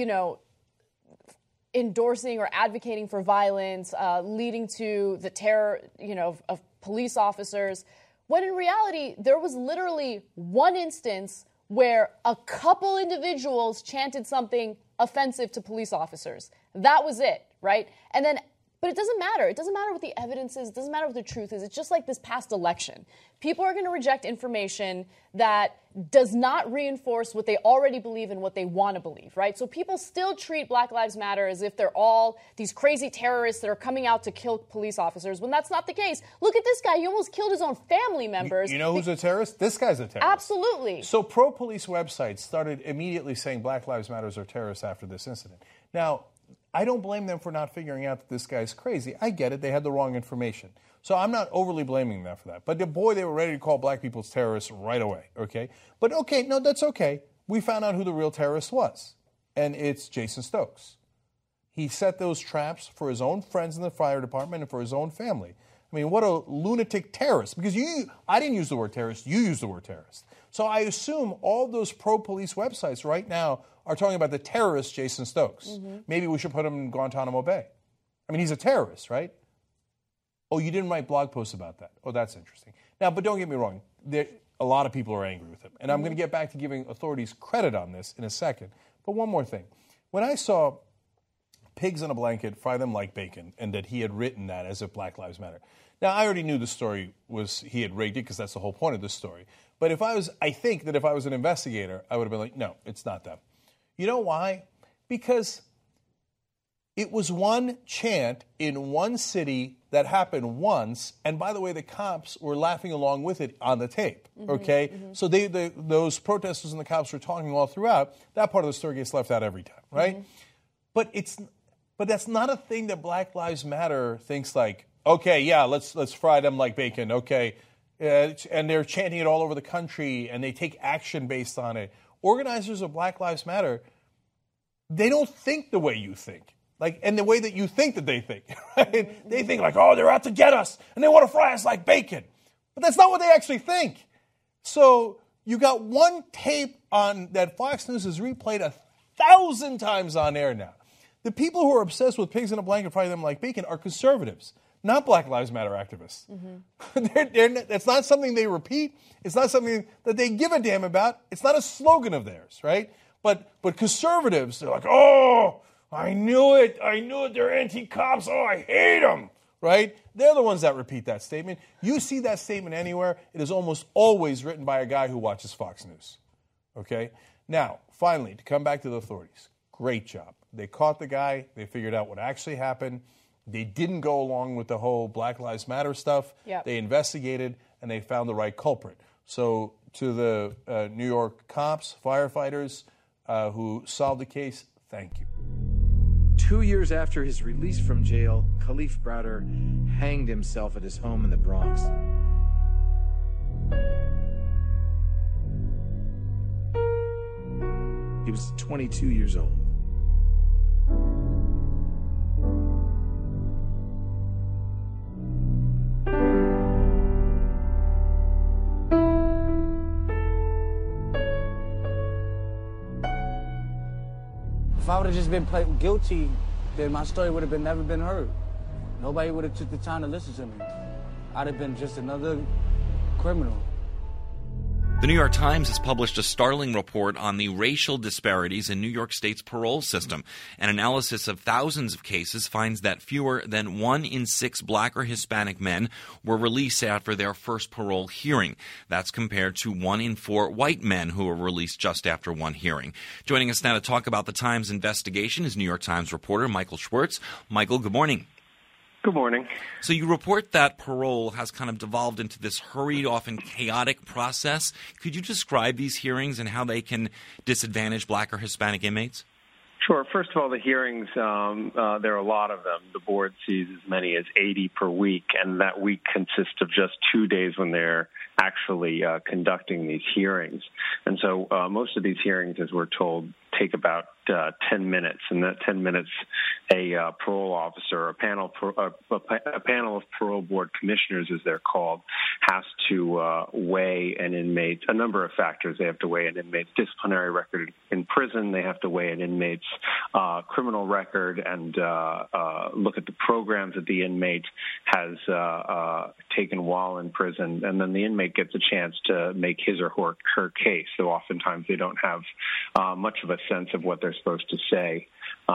endorsing or advocating for violence, leading to the terror, of police officers, when in reality, there was literally one instance where a couple individuals chanted something offensive to police officers. That was it, right? But it doesn't matter. It doesn't matter what the evidence is. It doesn't matter what the truth is. It's just like this past election. People are going to reject information that does not reinforce what they already believe and what they want to believe, right? So people still treat Black Lives Matter as if they're all these crazy terrorists that are coming out to kill police officers, when that's not the case. Look at this guy. He almost killed his own family members. You know who's a terrorist? This guy's a terrorist. Absolutely. So pro-police websites started immediately saying Black Lives Matter are terrorists after this incident. Now, I don't blame them for not figuring out that this guy's crazy. I get it. They had the wrong information. So I'm not overly blaming them for that. But boy, they were ready to call black people terrorists right away, okay? But okay, no, that's okay. We found out who the real terrorist was, and it's Jason Stokes. He set those traps for his own friends in the fire department and for his own family. I mean, what a lunatic terrorist. Because I didn't use the word terrorist. You used the word terrorist. So I assume all those pro-police websites right now are talking about the terrorist Jason Stokes. Mm-hmm. Maybe we should put him in Guantanamo Bay. I mean, he's a terrorist, right? Oh, you didn't write blog posts about that. Oh, that's interesting. Now, but don't get me wrong. A lot of people are angry with him. And I'm going to get back to giving authorities credit on this in a second. But one more thing. When I saw pigs in a blanket, fry them like bacon, and that he had written that as if Black Lives Matter. Now, I already knew the story was he had rigged it because that's the whole point of this story. But I think that if I was an investigator, I would have been like, no, it's not them. You know why? Because it was one chant in one city that happened once, and by the way, the cops were laughing along with it on the tape, okay? Mm-hmm. So those protesters and the cops were talking all throughout. That part of the story gets left out every time, right? Mm-hmm. But that's not a thing that Black Lives Matter thinks like, okay, yeah, let's fry them like bacon, okay? And they're chanting it all over the country, and they take action based on it. Organizers of Black Lives Matter, they don't think the way you think. Like, and the way that you think that they think. Right? They think like, oh, they're out to get us, and they want to fry us like bacon. But that's not what they actually think. So you got one tape on that Fox News has replayed 1,000 times on air now. The people who are obsessed with pigs in a blanket frying them like bacon are conservatives, not Black Lives Matter activists. It's not something they repeat. It's not something that they give a damn about. It's not a slogan of theirs, right? But conservatives, they're like, oh, I knew it. They're anti-cops. Oh, I hate them, right? They're the ones that repeat that statement. You see that statement anywhere, it is almost always written by a guy who watches Fox News, okay? Now, finally, to come back to the authorities, great job. They caught the guy. They figured out what actually happened. They didn't go along with the whole Black Lives Matter stuff. Yep. They investigated, and they found the right culprit. So to the New York cops, firefighters who solved the case, thank you. 2 years after his release from jail, Kalief Browder hanged himself at his home in the Bronx. He was 22 years old. If I would have just been pled guilty, then my story would have never been heard. Nobody would have took the time to listen to me. I'd have been just another criminal. The New York Times has published a startling report on the racial disparities in New York State's parole system. An analysis of thousands of cases finds that fewer than 1 in 6 black or Hispanic men were released after their first parole hearing. That's compared to 1 in 4 white men who were released just after one hearing. Joining us now to talk about the Times investigation is New York Times reporter Michael Schwartz. Michael, good morning. Good morning. So you report that parole has kind of devolved into this hurried, often chaotic process. Could you describe these hearings and how they can disadvantage black or Hispanic inmates? Sure. First of all, the hearings, there are a lot of them. The board sees as many as 80 per week, and that week consists of just 2 days when they're actually conducting these hearings. And so most of these hearings, as we're told, take about 10 minutes. And that 10 minutes, a parole officer, a panel of parole board commissioners, as they're called, has to weigh an inmate, a number of factors. They have to weigh an inmate's disciplinary record in prison. They have to weigh an inmate's criminal record and look at the programs that the inmate has taken while in prison. And then the inmate gets a chance to make his or her case. So oftentimes they don't have much of a sense of what they're supposed to say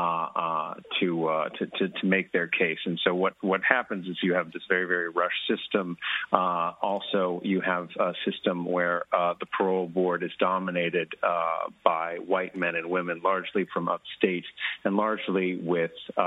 to make their case. And so what happens is you have this very, very rushed system. Also, you have a system where the parole board is dominated by white men and women, largely from upstate and largely with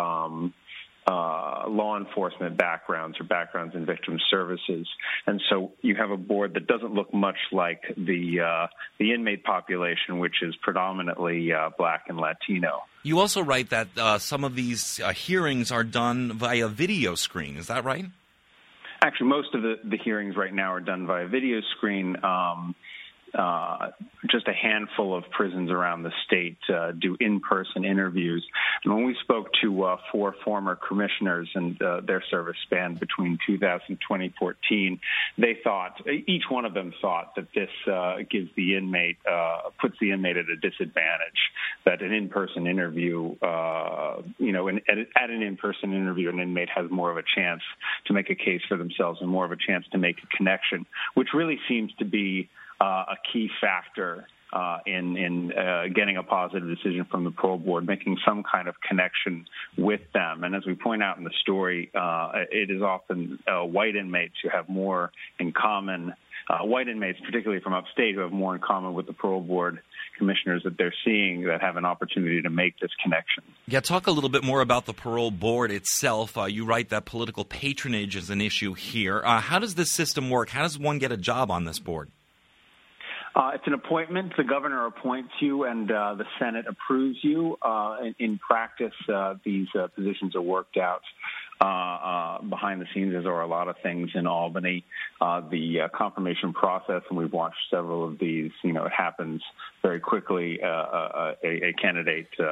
law enforcement backgrounds or backgrounds in victim services. And so you have a board that doesn't look much like the inmate population, which is predominantly black and Latino. You also write that some of these hearings are done via video screen. Is that right? Actually, most of the hearings right now are done via video screen. Just a handful of prisons around the state do in-person interviews. And when we spoke to 4 former commissioners, and their service spanned between 2000 and 2014, they thought, each one of them thought that this gives the inmate, puts the inmate at a disadvantage, that an in-person interview, at an in-person interview, an inmate has more of a chance to make a case for themselves and more of a chance to make a connection, which really seems to be a key factor in getting a positive decision from the parole board, making some kind of connection with them. And as we point out in the story, it is often white inmates who have more in common, white inmates, particularly from upstate, who have more in common with the parole board commissioners that they're seeing that have an opportunity to make this connection. Yeah, talk a little bit more about the parole board itself. You write that political patronage is an issue here. How does this system work? How does one get a job on this board? It's an appointment. The governor appoints you, and the Senate approves you. In practice, these positions are worked out behind the scenes, as are a lot of things in Albany. The confirmation process, and we've watched several of these, it happens very quickly. A candidate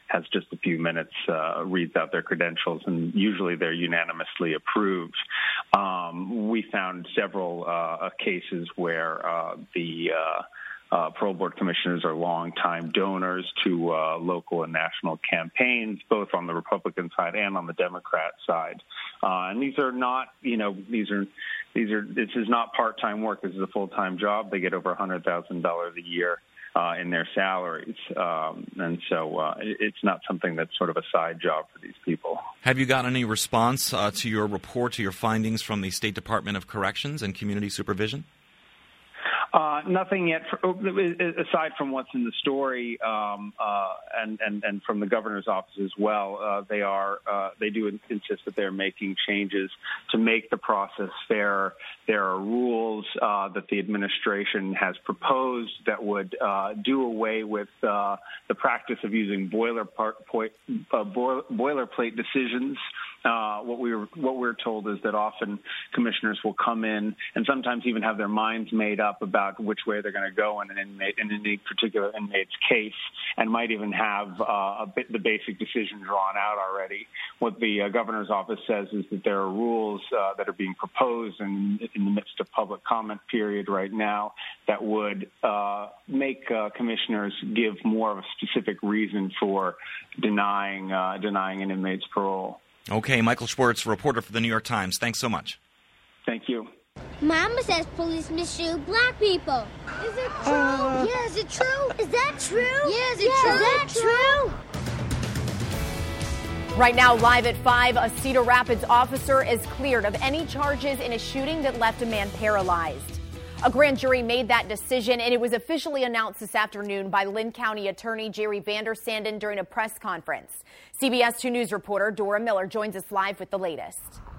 has just a few minutes, reads out their credentials, and usually they're unanimously approved. We found several cases where the parole board commissioners are longtime donors to local and national campaigns, both on the Republican side and on the Democrat side. And these are not, this is not part-time work. This is a full-time job. They get over $100,000 a year in their salaries. And so it's not something that's sort of a side job for these people. Have you got any response to your report, to your findings from the State Department of Corrections and Community Supervision? Nothing yet, aside from what's in the story, and from the governor's office as well. They do insist that they're making changes to make the process fairer. There are rules that the administration has proposed that would do away with the practice of using boilerplate decisions. What we're told is that often commissioners will come in and sometimes even have their minds made up about which way they're going to go in any particular inmate's case, and might even have the basic decision drawn out already. What the governor's office says is that there are rules that are being proposed in the midst of public comment period right now that would make commissioners give more of a specific reason for denying an inmate's parole. Okay, Michael Schwartz, reporter for the New York Times. Thanks so much. Thank you. Mama says police mistreat black people. Is it true? Yeah, is it true? Is that true? Yeah, is it true? Is that true? Right now, live at 5, a Cedar Rapids officer is cleared of any charges in a shooting that left a man paralyzed. A grand jury made that decision, and it was officially announced this afternoon by Lynn County Attorney Jerry Vander Sanden during a press conference. CBS 2 News reporter Dora Miller joins us live with the latest.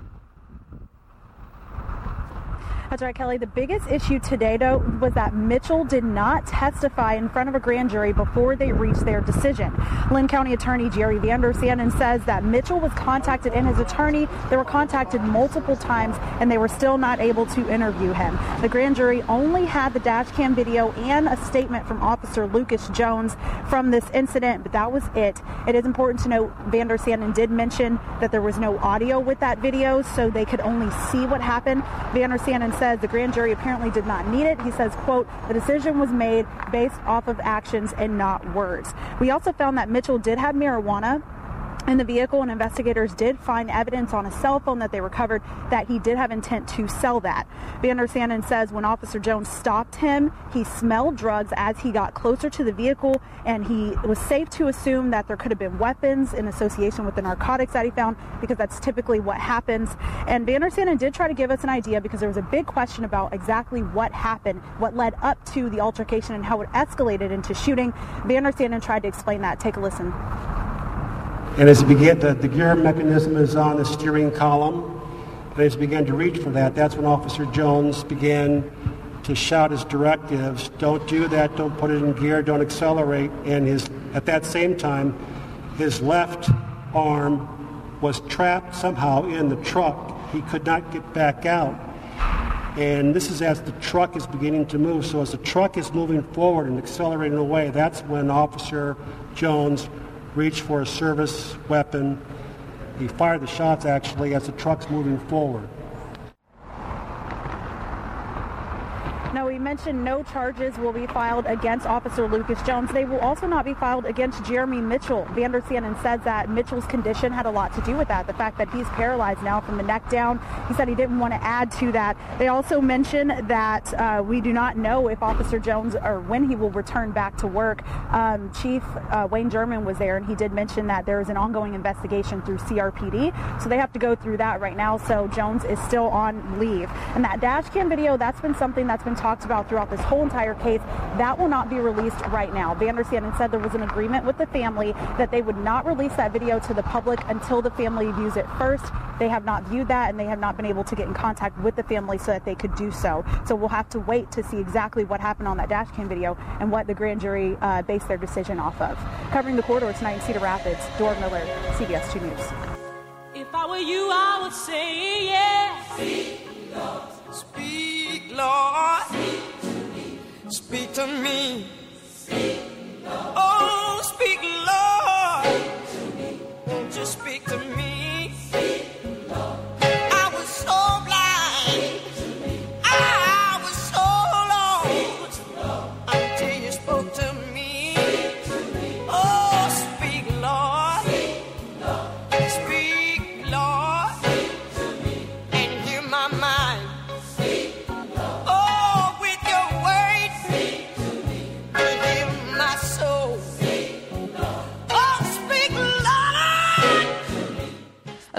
That's right, Kelly. The biggest issue today, though, was that Mitchell did not testify in front of a grand jury before they reached their decision. Lynn County Attorney Jerry Vander Sanden says that Mitchell was contacted and his attorney. They were contacted multiple times, and they were still not able to interview him. The grand jury only had the dash cam video and a statement from Officer Lucas Jones from this incident, but that was it. It is important to note Vander Sanden did mention that there was no audio with that video, so they could only see what happened. Vander Sanden says the grand jury apparently did not need it. He says, quote, the decision was made based off of actions and not words. We also found that Mitchell did have marijuana in the vehicle, and investigators did find evidence on a cell phone that they recovered that he did have intent to sell that. Vander Sanden says when Officer Jones stopped him, he smelled drugs as he got closer to the vehicle, and he was safe to assume that there could have been weapons in association with the narcotics that he found, because that's typically what happens. And Vander Sanden did try to give us an idea, because there was a big question about exactly what happened, what led up to the altercation, and how it escalated into shooting. Vander Sanden tried to explain that. Take a listen. And as it began, the gear mechanism is on the steering column. And as he began to reach for that, that's when Officer Jones began to shout his directives. Don't do that, don't put it in gear, don't accelerate. And at that same time, his left arm was trapped somehow in the truck. He could not get back out. And this is as the truck is beginning to move. So as the truck is moving forward and accelerating away, that's when Officer Jones reached for a service weapon. He fired the shots, actually, as the truck's moving forward. Now, we mentioned no charges will be filed against Officer Lucas Jones. They will also not be filed against Jeremy Mitchell. Vander Sanden said that Mitchell's condition had a lot to do with that, the fact that he's paralyzed now from the neck down. He said he didn't want to add to that. They also mentioned that we do not know if Officer Jones or when he will return back to work. Chief Wayne German was there, and he did mention that there is an ongoing investigation through CRPD, so they have to go through that right now. So Jones is still on leave. And that dash cam video, that's been something that's been talked about throughout this whole entire case. That will not be released right now. Vander Sanden said there was an agreement with the family that they would not release that video to the public until the family views it first. They have not viewed that, and they have not been able to get in contact with the family so that they could do so. So we'll have to wait to see exactly what happened on that dash cam video and what the grand jury based their decision off of. Covering the corridor tonight in Cedar Rapids, Dora Miller, CBS 2 News. If I were you, I would say yes. Speak, Lord. Speak, Lord. Speak to me. Speak to me. Speak, Lord. Oh, speak, Lord.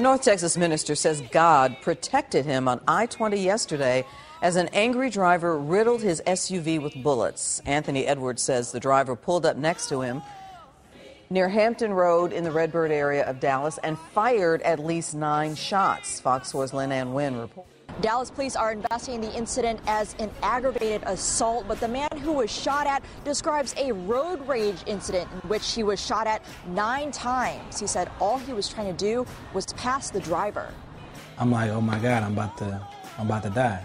North Texas minister says God protected him on I-20 yesterday as an angry driver riddled his SUV with bullets. Anthony Edwards says the driver pulled up next to him near Hampton Road in the Redbird area of Dallas and fired at least 9 shots. Fox 4's Lynn Ann Wynn reports. Dallas police are investigating the incident as an aggravated assault, but the man who was shot at describes a road rage incident in which he was shot at 9 times. He said all he was trying to do was pass the driver. I'm like, oh my God, I'm about to die.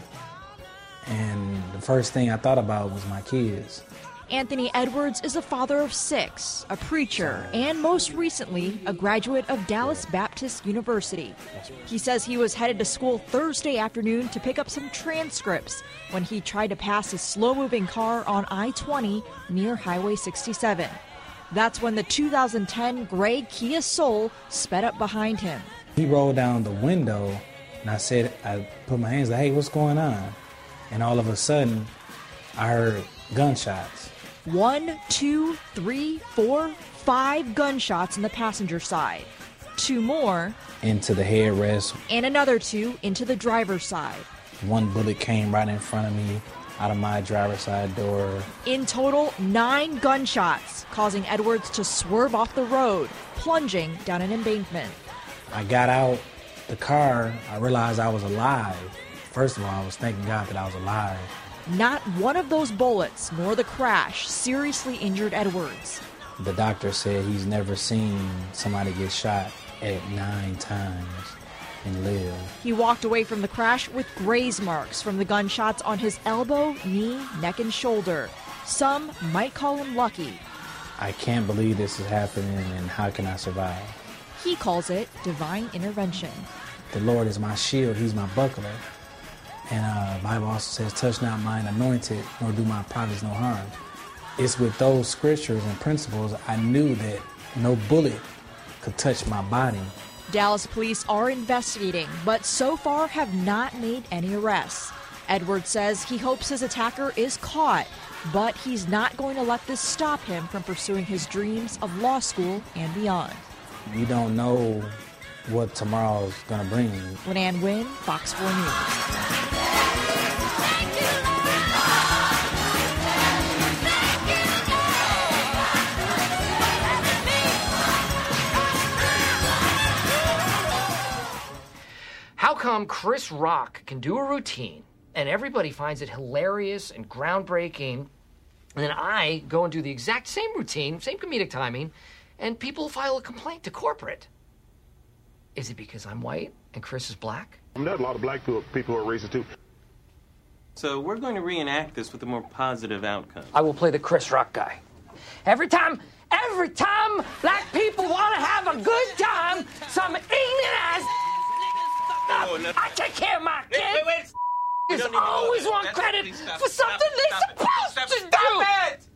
And the first thing I thought about was my kids. Anthony Edwards is a father of 6, a preacher, and most recently, a graduate of Dallas Baptist University. He says he was headed to school Thursday afternoon to pick up some transcripts when he tried to pass a slow-moving car on I-20 near Highway 67. That's when the 2010 gray Kia Soul sped up behind him. He rolled down the window, and I put my hands like, hey, what's going on? And all of a sudden, I heard gunshots. 1, 2, 3, 4, 5 gunshots in the passenger side. 2 more into the headrest. And another 2 into the driver's side. 1 bullet came right in front of me out of my driver's side door. In total, 9 gunshots, causing Edwards to swerve off the road, plunging down an embankment. I got out the car. I realized I was alive. First of all, I was thanking God that I was alive. Not one of those bullets, nor the crash, seriously injured Edwards. The doctor said he's never seen somebody get shot at 9 times and live. He walked away from the crash with graze marks from the gunshots on his elbow, knee, neck, and shoulder. Some might call him lucky. I can't believe this is happening, and how can I survive? He calls it divine intervention. The Lord is my shield. He's my buckler. And the Bible also says, touch not mine anointed, nor do my prophets no harm. It's with those scriptures and principles I knew that no bullet could touch my body. Dallas police are investigating, but so far have not made any arrests. Edwards says he hopes his attacker is caught, but he's not going to let this stop him from pursuing his dreams of law school and beyond. You don't know what tomorrow's going to bring. Lynn Ann Wynn, Fox 4 News. How come Chris Rock can do a routine and everybody finds it hilarious and groundbreaking, and then I go and do the exact same routine, same comedic timing, and people file a complaint to corporate? Is it because I'm white and Chris is black? There's a lot of black people who are racist too. So we're going to reenact this with a more positive outcome. I will play the Chris Rock guy. Every time black people want to have a good time, some ignorant ass I take care of my kids. Wait. Always want credit for something they're supposed to do. Stop it!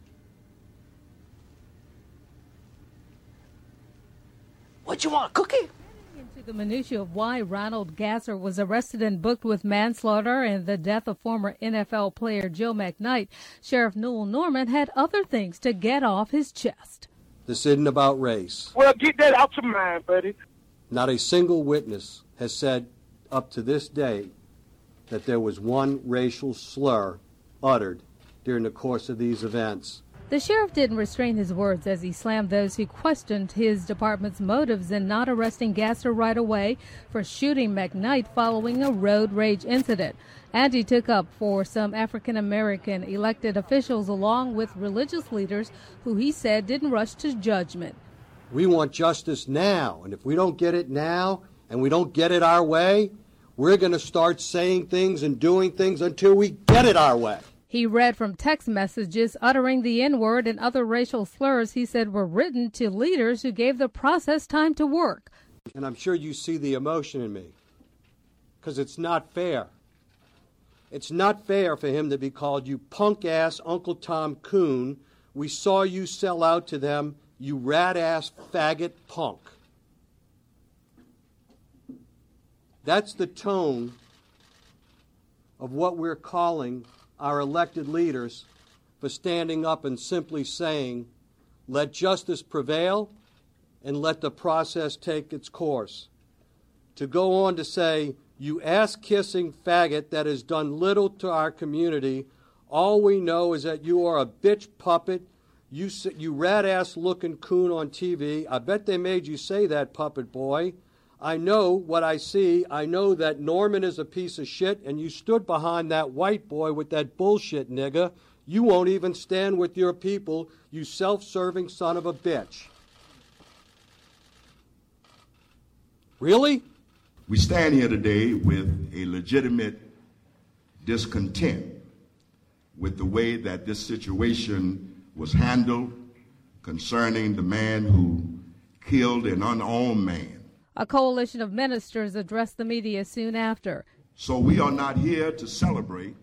What you want, a cookie? Into the minutiae of why Ronald Gasser was arrested and booked with manslaughter and the death of former NFL player Joe McKnight, Sheriff Newell Norman had other things to get off his chest. This isn't about race. Well, get that out your mind, buddy. Not a single witness has said up to this day that there was one racial slur uttered during the course of these events. The sheriff didn't restrain his words as he slammed those who questioned his department's motives in not arresting Gasser right away for shooting McKnight following a road rage incident. And he took up for some African-American elected officials along with religious leaders who he said didn't rush to judgment. We want justice now, and if we don't get it now and we don't get it our way, we're going to start saying things and doing things until we get it our way. He read from text messages uttering the N-word and other racial slurs he said were written to leaders who gave the process time to work. And I'm sure you see the emotion in me, because it's not fair. It's not fair for him to be called, you punk-ass Uncle Tom Coon. We saw you sell out to them, you rat-ass faggot punk. That's the tone of what we're calling our elected leaders for standing up and simply saying, let justice prevail and let the process take its course. to go on to say, you ass-kissing faggot that has done little to our community. All we know is that you are a bitch puppet. You rat-ass looking coon on TV. I bet they made you say that, puppet boy. I know what I see. I know that Norman is a piece of shit, and you stood behind that white boy with that bullshit, nigga. You won't even stand with your people, you self-serving son of a bitch. Really? We stand here today with a legitimate discontent with the way that this situation was handled concerning the man who killed an unarmed man. A coalition of ministers addressed the media soon after. So we are not here to celebrate,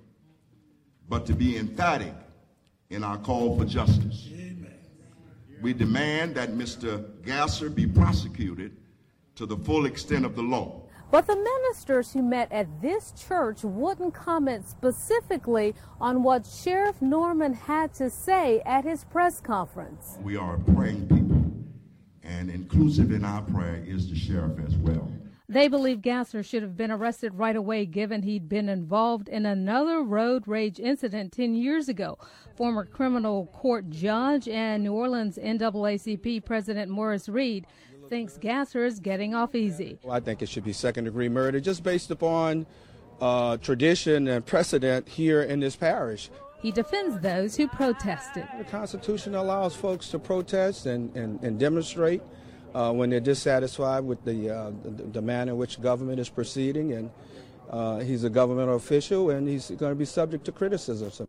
but to be emphatic in our call for justice. Amen. We demand that Mr. Gasser be prosecuted to the full extent of the law. But the ministers who met at this church wouldn't comment specifically on what Sheriff Norman had to say at his press conference. We are praying people, and inclusive in our prayer is the sheriff as well. They believe Gasser should have been arrested right away given he'd been involved in another road rage incident 10 years ago. Former criminal court judge and New Orleans NAACP President Morris Reed thinks Gasser is getting off easy. I think it should be second-degree murder just based upon tradition and precedent here in this parish. He defends those who protested. The Constitution allows folks to protest and demonstrate when they're dissatisfied with the manner in which government is proceeding, and he's a governmental official, and he's going to be subject to criticism.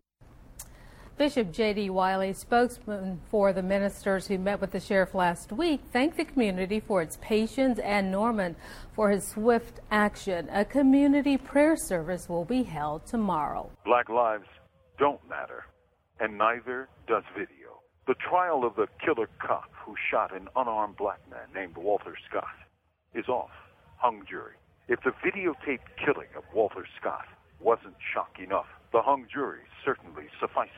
Bishop J.D. Wiley, spokesman for the ministers who met with the sheriff last week, thanked the community for its patience and Norman for his swift action. A community prayer service will be held tomorrow. Black lives don't matter, and neither does video. The trial of the killer cop who shot an unarmed black man named Walter Scott is off, hung jury. If the videotaped killing of Walter Scott wasn't shock enough, the hung jury certainly suffices.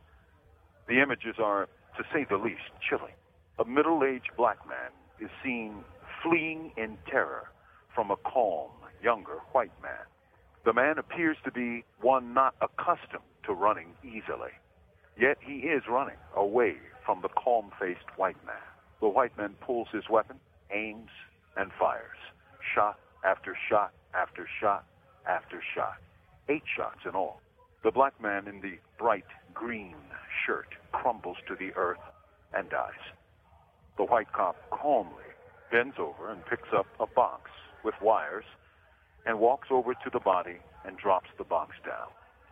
The images are, to say the least, chilling. A middle-aged black man is seen fleeing in terror from a calm, younger white man. The man appears to be one not accustomed to running easily. Yet he is running away from the calm-faced white man. The white man pulls his weapon, aims, and fires. Shot after shot after shot after shot. 8 shots in all. The black man in the bright green shirt crumbles to the earth and dies. The white cop calmly bends over and picks up a box with wires and walks over to the body and drops the box down.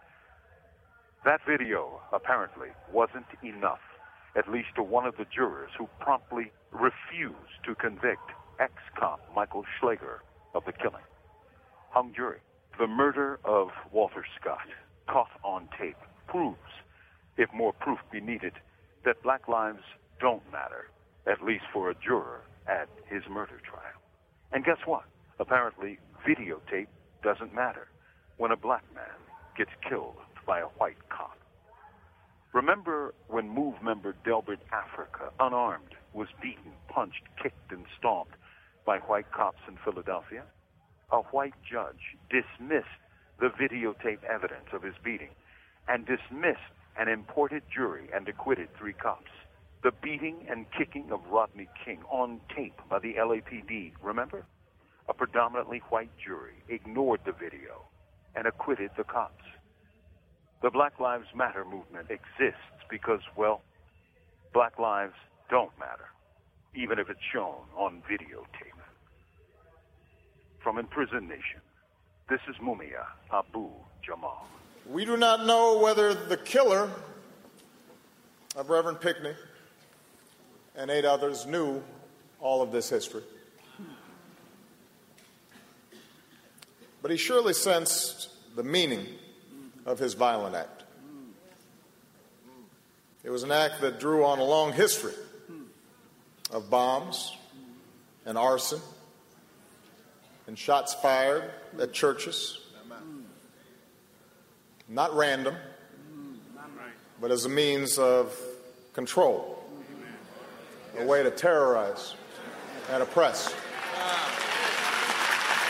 That video apparently wasn't enough, at least to one of the jurors who promptly refused to convict ex-cop Michael Schlager of the killing. Hung jury. The murder of Walter Scott, caught on tape, proves, if more proof be needed, that black lives don't matter, at least for a juror at his murder trial. And guess what? Apparently, videotape doesn't matter when a black man gets killed by a white cop. Remember when MOVE member Delbert Africa, unarmed, was beaten, punched, kicked, and stomped by white cops in Philadelphia? A white judge dismissed the videotape evidence of his beating and dismissed an imported jury and acquitted 3 cops. The beating and kicking of Rodney King on tape by the LAPD, remember? A predominantly white jury ignored the video and acquitted the cops. The Black Lives Matter movement exists because, well, black lives don't matter, even if it's shown on videotape. From Imprisoned Nation, this is Mumia Abu Jamal. We do not know whether the killer of Reverend Pinckney and 8 others knew all of this history. But he surely sensed the meaning of his violent act. It was an act that drew on a long history of bombs and arson and shots fired at churches. Not random, but as a means of control, a way to terrorize and oppress.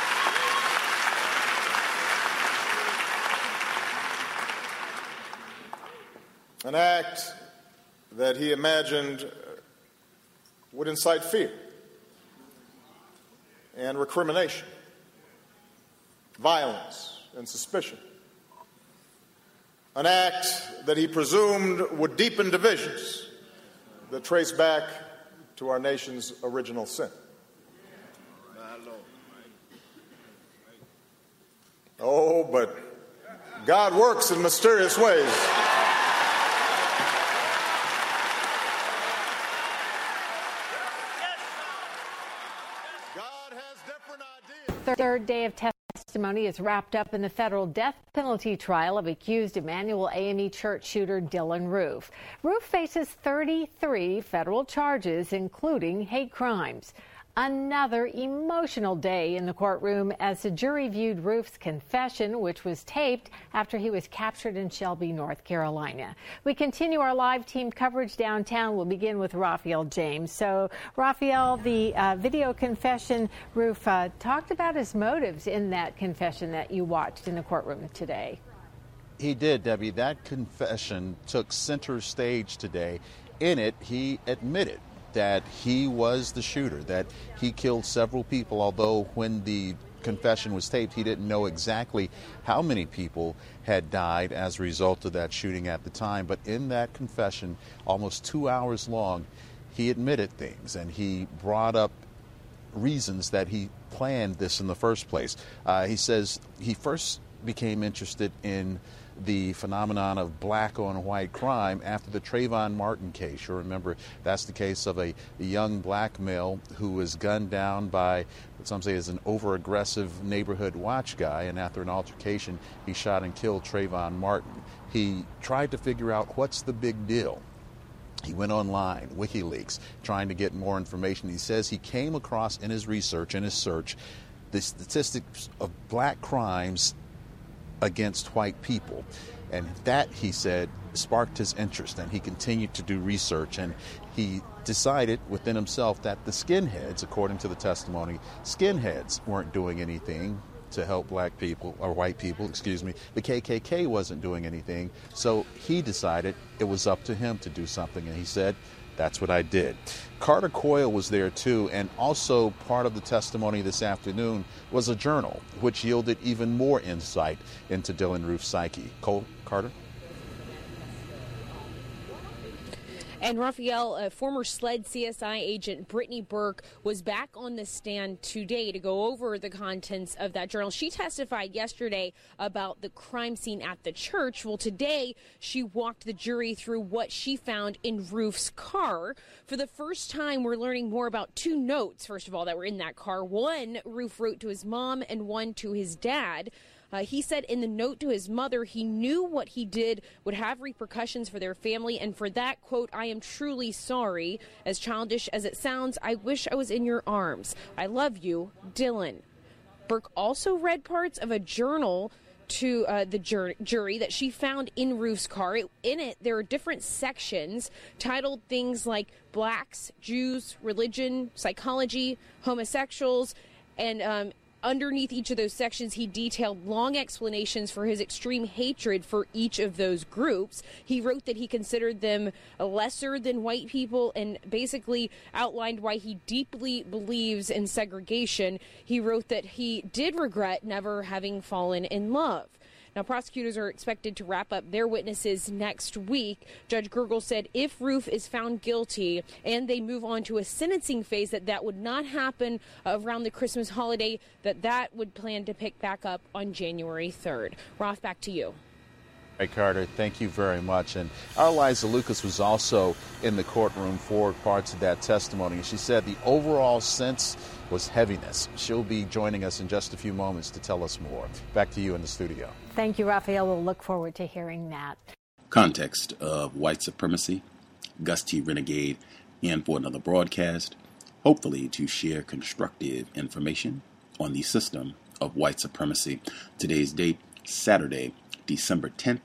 an act that he imagined would incite fear and recrimination, violence and suspicion, an act that he presumed would deepen divisions that trace back to our nation's original sin. Oh, but God works in mysterious ways. Third day of testimony is wrapped up in the federal death penalty trial of accused Emmanuel AME Church shooter Dylann Roof. Roof faces 33 federal charges, including hate crimes. Another emotional day in the courtroom as the jury viewed Roof's confession, which was taped after he was captured in Shelby, North Carolina. We continue our live team coverage downtown. We'll begin with Raphael James. So, Raphael, the video confession, Roof talked about his motives in that confession that you watched in the courtroom today. He did, Debbie. That confession took center stage today. In it, he admitted that he was the shooter, that he killed several people, although when the confession was taped, he didn't know exactly how many people had died as a result of that shooting at the time. But in that confession, almost 2 hours long, he admitted things, and he brought up reasons that he planned this in the first place. He says he first became interested in the phenomenon of black on white crime after the Trayvon Martin case. You remember that's the case of a young black male who was gunned down by what some say is an over-aggressive neighborhood watch guy, and after an altercation he shot and killed Trayvon Martin. He tried to figure out what's the big deal. He went online, WikiLeaks, trying to get more information. He says he came across in his research, in his search, the statistics of black crimes against white people. And that, he said, sparked his interest, and he continued to do research, and he decided within himself that the skinheads, according to the testimony, skinheads weren't doing anything to help black people, or white people, excuse me. The KKK wasn't doing anything, so he decided it was up to him to do something, and he said, that's what I did. Carter Coyle was there too, and also part of the testimony this afternoon was a journal, which yielded even more insight into Dylann Roof's psyche. Carter? And Raphael, former SLED CSI agent Brittany Burke was back on the stand today to go over the contents of that journal. She testified yesterday about the crime scene at the church. Well, today she walked the jury through what she found in Roof's car. For the first time, we're learning more about two notes, first of all, that were in that car. One Roof wrote to his mom and one to his dad. He said in the note to his mother he knew what he did would have repercussions for their family, and for that, quote, I am truly sorry. As childish as it sounds, I wish I was in your arms. I love you, Dylann. Burke also read parts of a journal to the jury that she found in Roof's car. In it, there are different sections titled things like blacks, Jews, religion, psychology, homosexuals, and underneath each of those sections, he detailed long explanations for his extreme hatred for each of those groups. He wrote that he considered them lesser than white people and basically outlined why he deeply believes in segregation. He wrote that he did regret never having fallen in love. Now, prosecutors are expected to wrap up their witnesses next week. Judge Gergel said if Roof is found guilty and they move on to a sentencing phase, that would not happen around the Christmas holiday, that would plan to pick back up on January 3rd. Roth, back to you. Hey, Carter, thank you very much. And our Liza Lucas was also in the courtroom for parts of that testimony. She said the overall sense was heaviness. She'll be joining us in just a few moments to tell us more. Back to you in the studio. Thank you, Raphael. We'll look forward to hearing that. Context of white supremacy, Gus T. Renegade in for another broadcast, hopefully to share constructive information on the system of white supremacy. Today's date, Saturday, December 10th,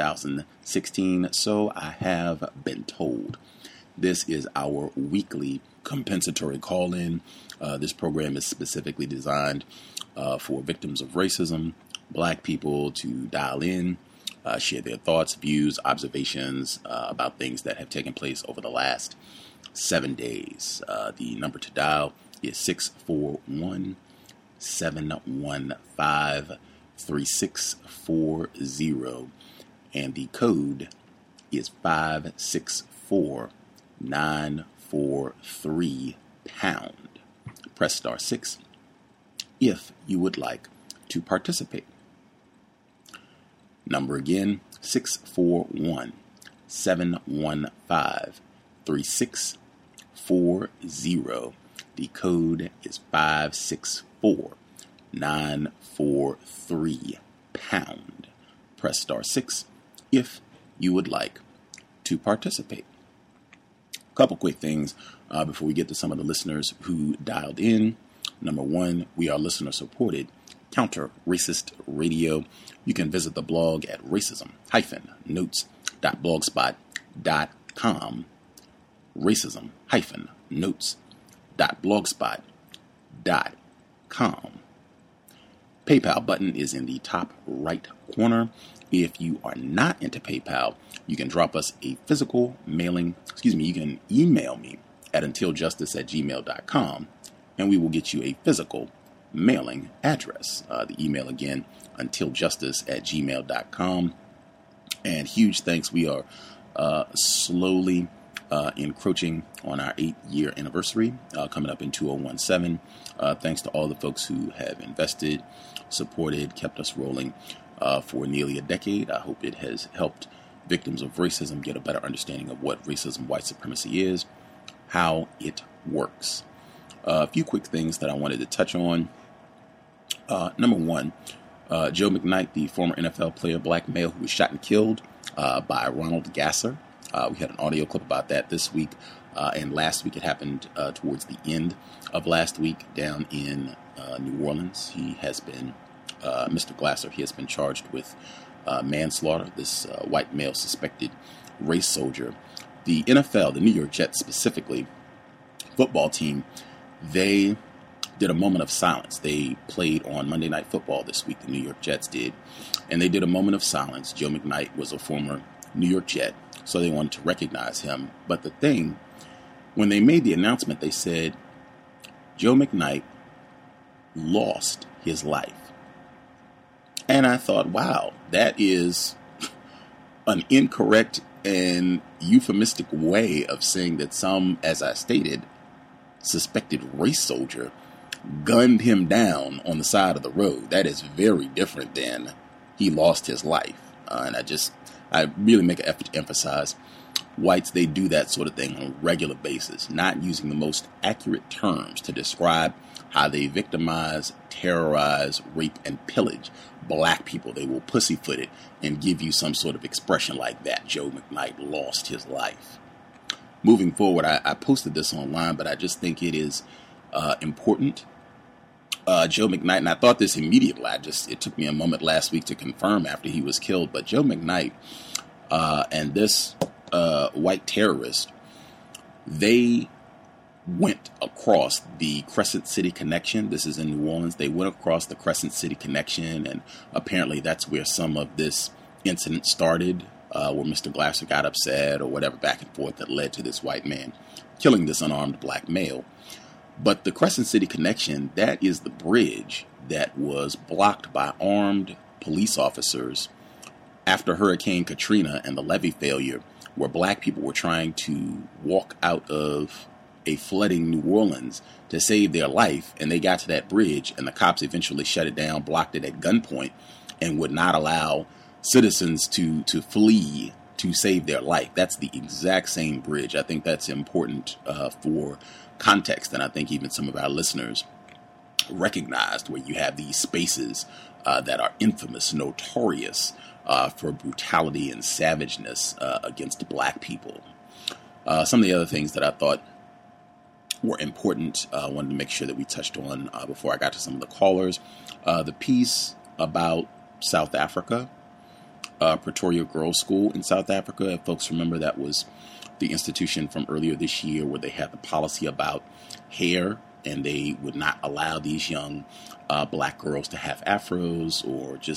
2016, so I have been told. This is our weekly compensatory call-in. This program is specifically designed for victims of racism, black people to dial in share their thoughts, views, observations about things that have taken place over the last 7 days. The number to dial is 641-715-3640, and the code is 564-943#. Press star 6 if you would like to participate. Number again, 641-715-3640. The code is 564-943#. Press star 6 if you would like to participate. A couple quick things before we get to some of the listeners who dialed in. Number one, we are listener supported Counter Racist Radio. You can visit the blog at racism-notes.blogspot.com. racism-notes.blogspot.com. PayPal button is in the top right corner. If you are not into PayPal, you can drop us a physical mailing. You can email me at untiljustice@gmail.com, and we will get you a physical mailing address. The email again, untiljustice@gmail.com. And huge thanks. We are slowly encroaching on our 8-year anniversary coming up in 2017. Thanks to all the folks who have invested, supported, kept us rolling for nearly a decade. I hope it has helped victims of racism get a better understanding of what racism, white supremacy is, how it works. A few quick things that I wanted to touch on. Number one, Joe McKnight, the former NFL player, black male who was shot and killed by Ronald Gasser. We had an audio clip about that this week. And last week it happened towards the end of last week down in New Orleans. He has been, Mr. Glasser, he has been charged with manslaughter, this white male suspected race soldier. The NFL, the New York Jets specifically, football team, they did a moment of silence. They played on Monday Night Football this week, the New York Jets did, and they did a moment of silence. Joe McKnight was a former New York Jet, so they wanted to recognize him. But the thing, when they made the announcement, they said Joe McKnight lost his life. And I thought, wow, that is an incorrect and euphemistic way of saying that some, as I stated, suspected race soldier gunned him down on the side of the road. That is very different than he lost his life. And I really make an effort to emphasize whites, they do that sort of thing on a regular basis, not using the most accurate terms to describe how they victimize, terrorize, rape, and pillage black people. They will pussyfoot it and give you some sort of expression like that. Joe McKnight lost his life. Moving forward, I posted this online, but I just think it is important. Joe McKnight, and I thought this immediately. It took me a moment last week to confirm after he was killed, but Joe McKnight and this white terrorist, they went across the Crescent City Connection. This is in New Orleans. They went across the Crescent City Connection, and apparently that's where some of this incident started, where Mr. Glasser got upset or whatever back and forth that led to this white man killing this unarmed black male. But the Crescent City Connection, that is the bridge that was blocked by armed police officers after Hurricane Katrina and the levee failure, where black people were trying to walk out of a flooding New Orleans to save their life, and they got to that bridge, and the cops eventually shut it down, blocked it at gunpoint, and would not allow citizens to flee to save their life. That's the exact same bridge. I think that's important for context, and I think even some of our listeners recognized where you have these spaces that are infamous, notorious for brutality and savageness against black people. Some of the other things that I thought were important, I wanted to make sure that we touched on before I got to some of the callers. The piece about South Africa, Pretoria Girls' School in South Africa. If folks remember, that was the institution from earlier this year where they had the policy about hair, and they would not allow these young black girls to have afros or just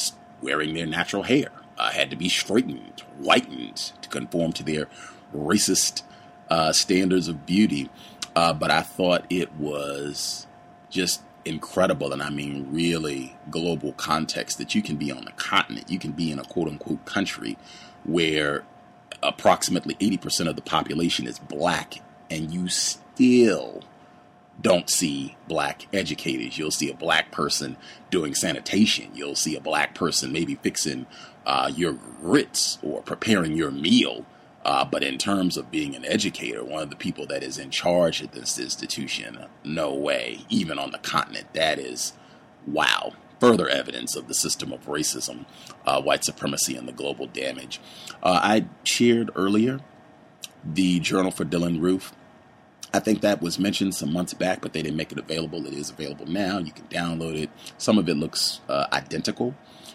wearing their natural hair, had to be straightened, whitened to conform to their racist standards of beauty. But I thought it was just incredible, and I mean really global context, that you can be on a continent, you can be in a quote-unquote country where approximately 80% of the population is black, and you still don't see black educators. You'll see a black person doing sanitation. You'll see a black person maybe fixing your grits or preparing your meal. But in terms of being an educator, one of the people that is in charge at this institution, no way, even on the continent. That is, wow, further evidence of the system of racism, white supremacy, and the global damage. I shared earlier the Journal for Dylann Roof. I think that was mentioned some months back, but they didn't make it available. It is available now. You can download it. Some of it looks identical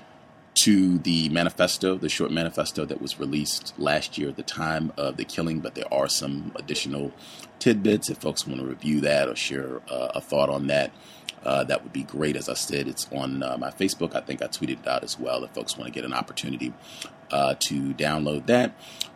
to the manifesto, the short manifesto that was released last year at the time of the killing, but there are some additional tidbits. If folks want to review that or share a thought on that, that would be great. As I said, it's on my Facebook. I think I tweeted it out as well if folks want to get an opportunity to download that.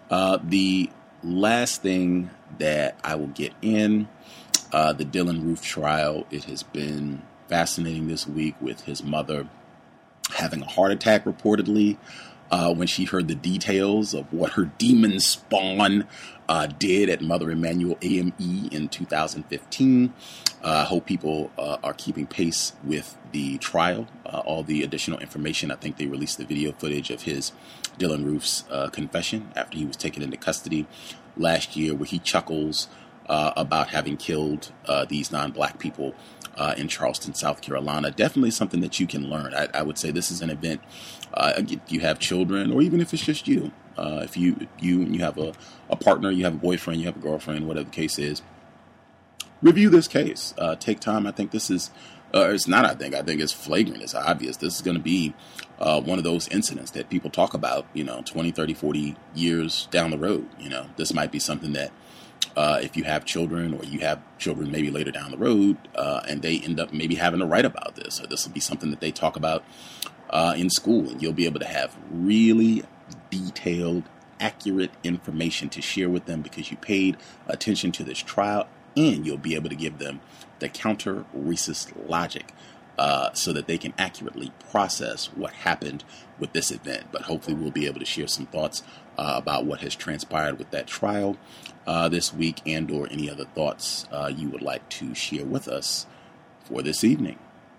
The last thing that I will get in, the Dylann Roof trial. It has been fascinating this week with his mother having a heart attack reportedly when she heard the details of what her demon spawn did at Mother Emanuel AME in 2015. I hope people are keeping pace with the trial. All the additional information, I think they released the video footage of his Dylann Roof's confession after he was taken into custody last year, where he chuckles about having killed these non-black people in Charleston, South Carolina. Definitely something that you can learn. I would say this is an event, if you have children, or even if it's just you. If you have a partner, you have a boyfriend, you have a girlfriend, whatever the case is, review this case. Take time. I think this is, it's not, I think it's flagrant. It's obvious. This is going to be one of those incidents that people talk about, 20, 30, 40 years down the road. This might be something that if you have children, or you have children maybe later down the road, and they end up maybe having to write about this, or this will be something that they talk about in school, and you'll be able to have really detailed, accurate information to share with them because you paid attention to this trial, and you'll be able to give them the counter-racist logic so that they can accurately process what happened with this event. But hopefully we'll be able to share some thoughts about what has transpired with that trial this week, and or any other thoughts you would like to share with us for this evening.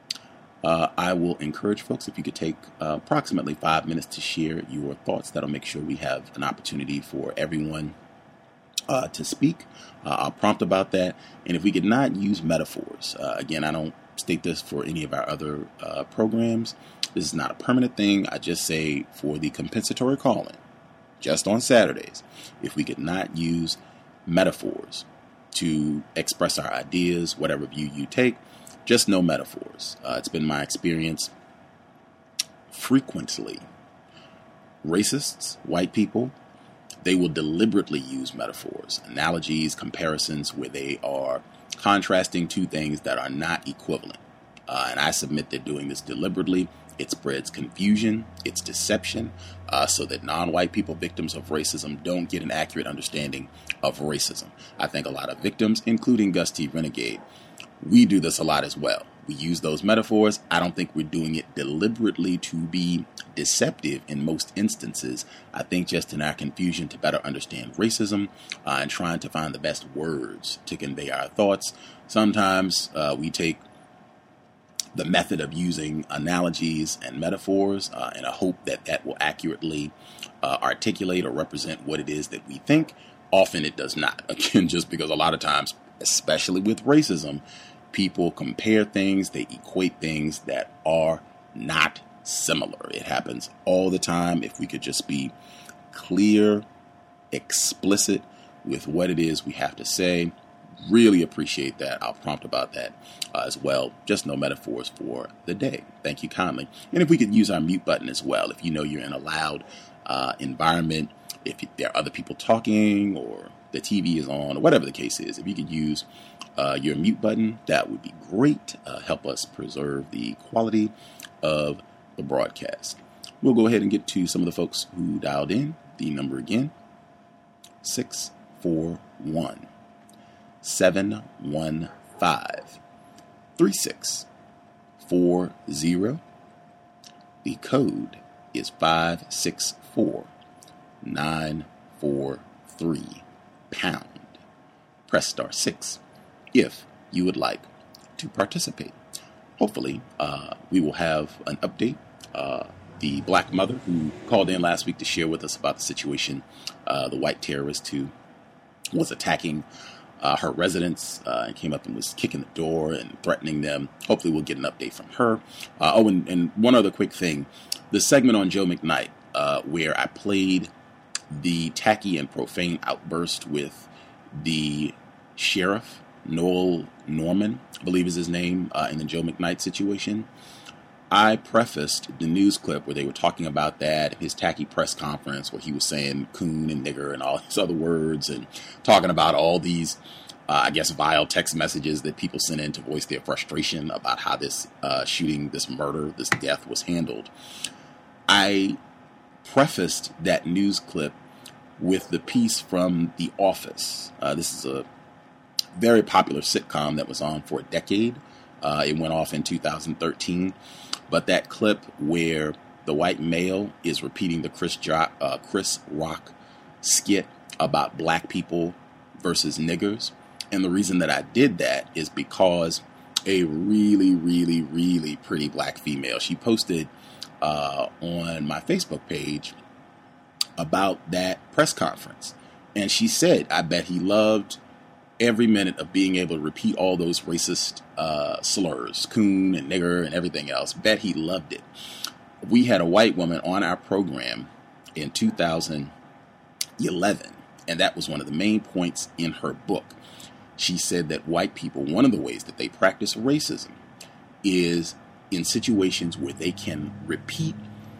I will encourage folks, if you could take approximately 5 minutes to share your thoughts. That'll make sure we have an opportunity for everyone to speak. I'll prompt about that. And if we could not use metaphors, again, I don't state this for any of our other programs. This is not a permanent thing. I just say for the compensatory call-in, just on Saturdays, if we could not use metaphors to express our ideas, whatever view you take, just no metaphors. It's been my experience frequently. Racists, white people, they will deliberately use metaphors, analogies, comparisons where they are contrasting two things that are not equivalent. And I submit they're doing this deliberately. It spreads confusion, it's deception, so that non-white people, victims of racism, don't get an accurate understanding of racism. I think a lot of victims, including Gus T. Renegade, we do this a lot as well. We use those metaphors. I don't think we're doing it deliberately to be deceptive in most instances. I think just in our confusion to better understand racism and trying to find the best words to convey our thoughts. Sometimes we take the method of using analogies and metaphors in a hope that that will accurately articulate or represent what it is that we think. Often it does not. Again, just because a lot of times, especially with racism, people compare things, they equate things that are not similar. It happens all the time. If we could just be clear, explicit with what it is we have to say, really appreciate that. I'll prompt about that as well. Just no metaphors for the day. Thank you kindly. And if we could use our mute button as well, if you know you're in a loud environment, if there are other people talking or the TV is on or whatever the case is, if you could use your mute button, that would be great. Help us preserve the quality of the broadcast. we'll go ahead and get to some of the folks who dialed in. The number again, 641-715-3640. The code is 564943 pound. Press star 6 if you would like to participate. Hopefully, we will have an update. The black mother who called in last week to share with us about the situation, the white terrorist who was attacking her residents and came up and was kicking the door and threatening them. Hopefully we'll get an update from her. And one other quick thing. The segment on Joe McKnight, where I played the tacky and profane outburst with the sheriff, Noel Norman, I believe is his name, in the Joe McKnight situation. I prefaced the news clip where they were talking about that, his tacky press conference where he was saying coon and nigger and all these other words and talking about all these, vile text messages that people sent in to voice their frustration about how this shooting, this murder, this death was handled. I prefaced that news clip with the piece from The Office. This is a very popular sitcom that was on for a decade. It went off in 2013. But that clip where the white male is repeating the Chris Rock skit about black people versus niggers. And the reason that I did that is because a really, really, really pretty black female, she posted on my Facebook page about that press conference. And she said, I bet he loved every minute of being able to repeat all those racist slurs, coon and nigger and everything else. Bet he loved it. We had a white woman on our program in 2011, and that was one of the main points in her book. She said that white people, one of the ways that they practice racism is in situations where they can repeat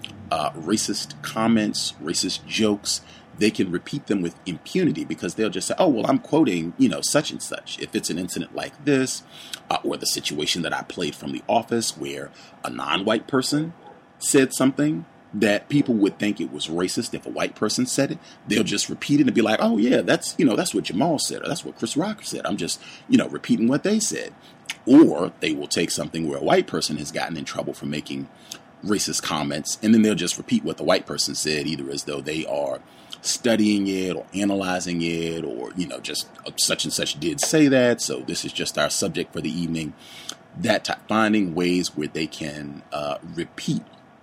racist comments, racist jokes. They can repeat them with impunity because they'll just say, oh, well, I'm quoting, such and such. If it's an incident like this, or the situation that I played from The Office where a non-white person said something that people would think it was racist if a white person said it, they'll just repeat it and be like, oh, yeah, that's what Jamal said, or that's what Chris Rock said. I'm just, repeating what they said. Or they will take something where a white person has gotten in trouble for making racist comments, and then they'll just repeat what the white person said, either as though they are studying it or analyzing it, or, just such and such did say that, so this is just our subject for the evening. That type, finding ways where they can repeat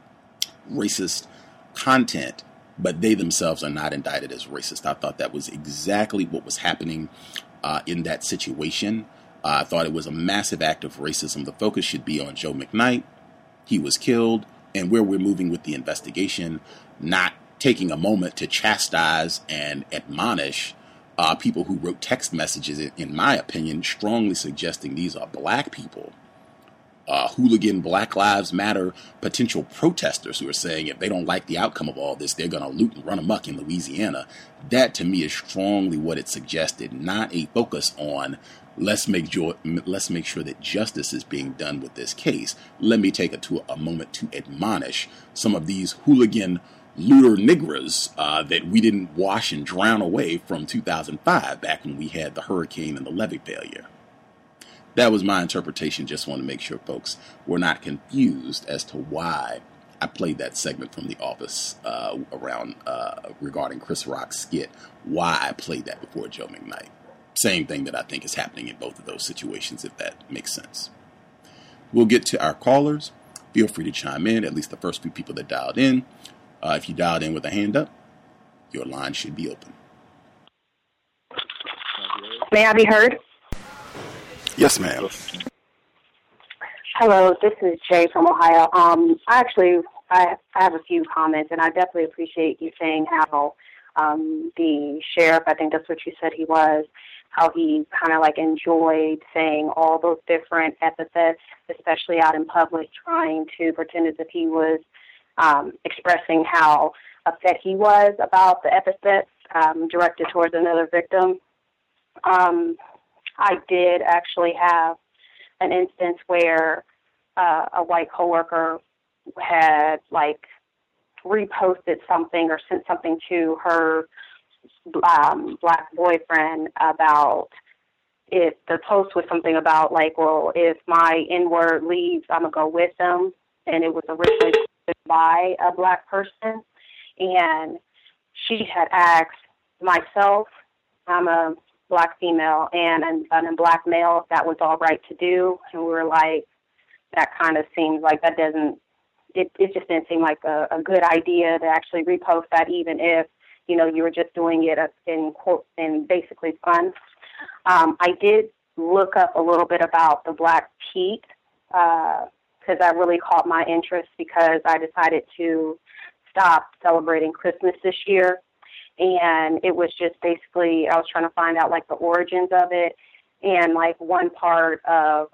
racist content, but they themselves are not indicted as racist. I thought that was exactly what was happening in that situation. I thought it was a massive act of racism. The focus should be on Joe McKnight. He was killed, and where we're moving with the investigation, not taking a moment to chastise and admonish people who wrote text messages, in my opinion, strongly suggesting these are black people, hooligan Black Lives Matter potential protesters who are saying if they don't like the outcome of all this, they're going to loot and run amok in Louisiana. That, to me, is strongly what it suggested, not a focus on let's make sure that justice is being done with this case. Let me take a moment to admonish some of these hooligan looter niggers that we didn't wash and drown away from 2005, back when we had the hurricane and the levee failure. That was my interpretation. Just want to make sure folks were not confused as to why I played that segment from The Office regarding Chris Rock's skit, why I played that before Joe McKnight. Same thing that I think is happening in both of those situations, if that makes sense. We'll get to our callers. Feel free to chime in, at least the first few people that dialed in. If you dialed in with a hand up, your line should be open. May I be heard? Yes, ma'am. Hello, this is Jay from Ohio. I have a few comments, and I definitely appreciate you saying how the sheriff, I think that's what you said he was, how he kind of like enjoyed saying all those different epithets, especially out in public, trying to pretend as if he was expressing how upset he was about the epithets directed towards another victim. I did actually have an instance where a white coworker had reposted something or sent something to her black boyfriend about, if the post was something about like, well, if my N-word leaves, I'm going to go with them. And it was originally posted by a black person. And she had asked myself, I'm a black female, and a black male, if that was all right to do. And we were like, that kind of seems like that doesn't, it just didn't seem like a good idea to actually repost that, even if, you know, you were just doing it in quote, in basically fun. I did look up a little bit about the Black Pete, because that really caught my interest, because I decided to stop celebrating Christmas this year. And it was just basically, I was trying to find out like the origins of it. And like one part of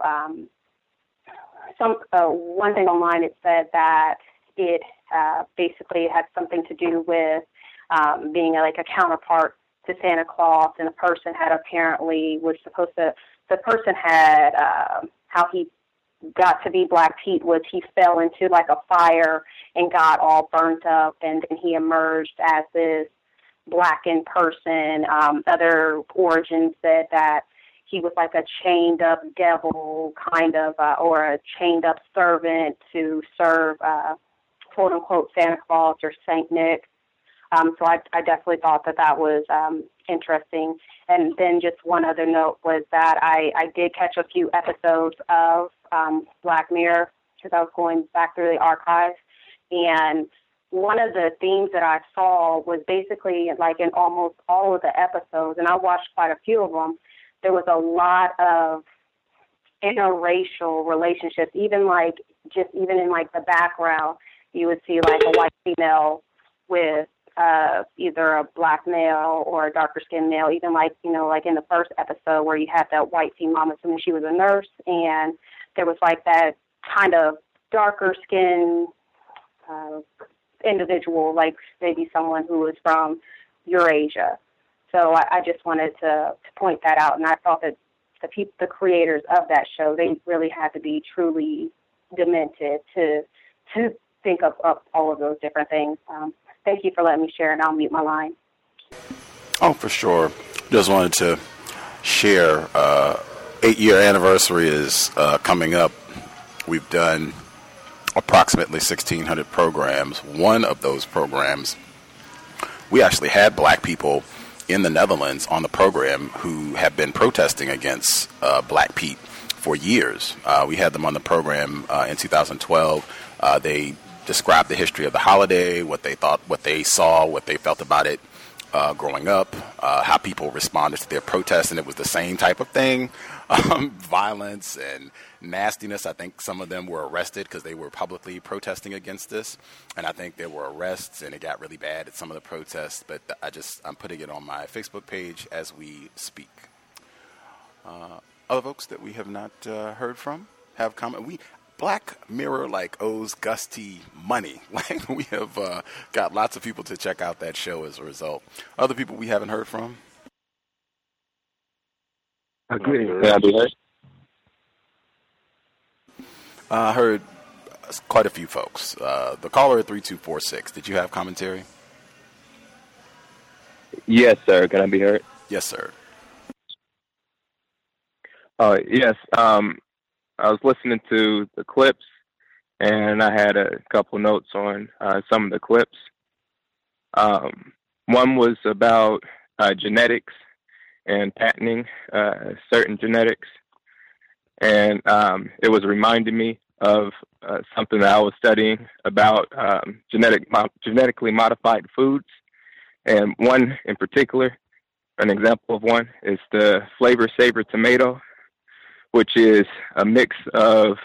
one thing online, it said that it basically had something to do with being like a counterpart to Santa Claus, and the person had apparently was supposed to, the person had, how he got to be Black Pete was he fell into like a fire and got all burnt up, and then he emerged as this blackened person. Other origins said that he was like a chained up devil kind of, or a chained up servant to serve, quote unquote, Santa Claus or Saint Nick. So I definitely thought that was interesting. And then just one other note was that I did catch a few episodes of Black Mirror, because I was going back through the archives. And one of the themes that I saw was basically like in almost all of the episodes, and I watched quite a few of them, there was a lot of interracial relationships, even in like the background, you would see like a white female with either a black male or a darker skinned male, even like, you know, like in the first episode where you had that white female, I'm assuming she was a nurse, and there was like that kind of darker skinned individual, like maybe someone who was from Eurasia. So I just wanted to point that out, and I thought that the creators of that show, they really had to be truly demented to think of all of those different things. Thank you for letting me share, and I'll mute my line. Oh, for sure. Just wanted to share, 8-year anniversary is coming up. We've done approximately 1,600 programs. One of those programs, we actually had black people in the Netherlands on the program who have been protesting against Black Pete for years. We had them on the program in 2012. They described the history of the holiday, what they thought, what they saw, what they felt about it growing up, how people responded to their protests, and it was the same type of thing, violence and nastiness. I think some of them were arrested because they were publicly protesting against this, and I think there were arrests, and it got really bad at some of the protests, but I'm putting it on my Facebook page as we speak. Other folks that we have not heard from have comment. Black Mirror owes Gus T money. We have got lots of people to check out that show as a result. Other people we haven't heard from? I heard quite a few folks. The caller at 3246, did you have commentary? Yes, sir. Can I be heard? Yes, sir. Yes. I was listening to the clips, and I had a couple notes on some of the clips. One was about genetics and patenting certain genetics, and it was reminding me of something that I was studying about genetically modified foods, and one in particular, an example of one, is the Flavor Saver tomato, which is a mix of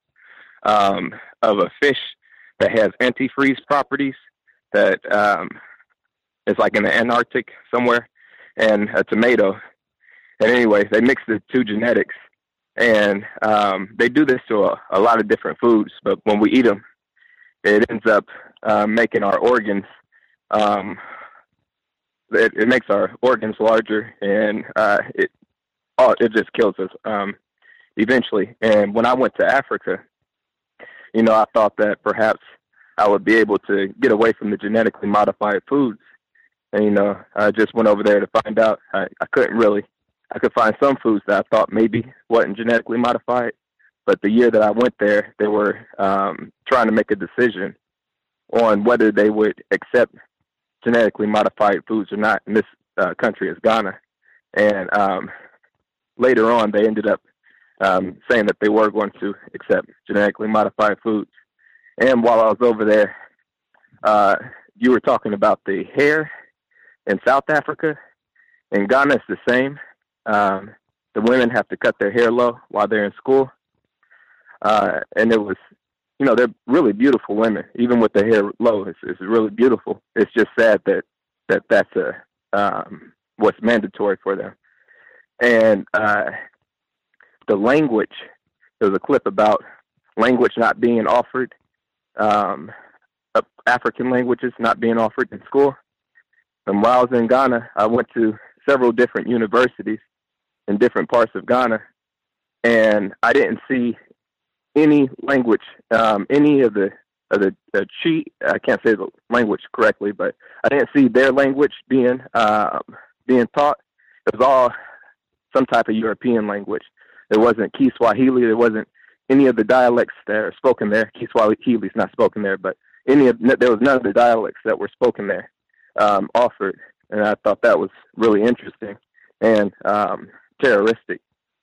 a fish that has antifreeze properties that is like in the Antarctic somewhere, and a tomato. And anyway, they mix the two genetics, and they do this to a lot of different foods, but when we eat them, it ends up making our organs, it makes our organs larger, and it just kills us. Eventually. And when I went to Africa, I thought that perhaps I would be able to get away from the genetically modified foods. And, I just went over there to find out I couldn't really. I could find some foods that I thought maybe wasn't genetically modified. But the year that I went there, they were trying to make a decision on whether they would accept genetically modified foods or not. And this country is Ghana. And later on, they ended up saying that they were going to accept genetically modified foods. And while I was over there, you were talking about the hair in South Africa. In Ghana, it's the same. The women have to cut their hair low while they're in school. And it was, they're really beautiful women, even with their hair low. It's really beautiful. It's just sad that's what's mandatory for them. And the language, there's a clip about language not being offered, African languages not being offered in school. And while I was in Ghana, I went to several different universities in different parts of Ghana, and I didn't see any language, any of the Chi, I can't say the language correctly, but I didn't see their language being taught. It was all some type of European language. There wasn't Kiswahili. There wasn't any of the dialects that are spoken there. Kiswahili is not spoken there, but there was none of the dialects that were spoken there offered, and I thought that was really interesting and terroristic.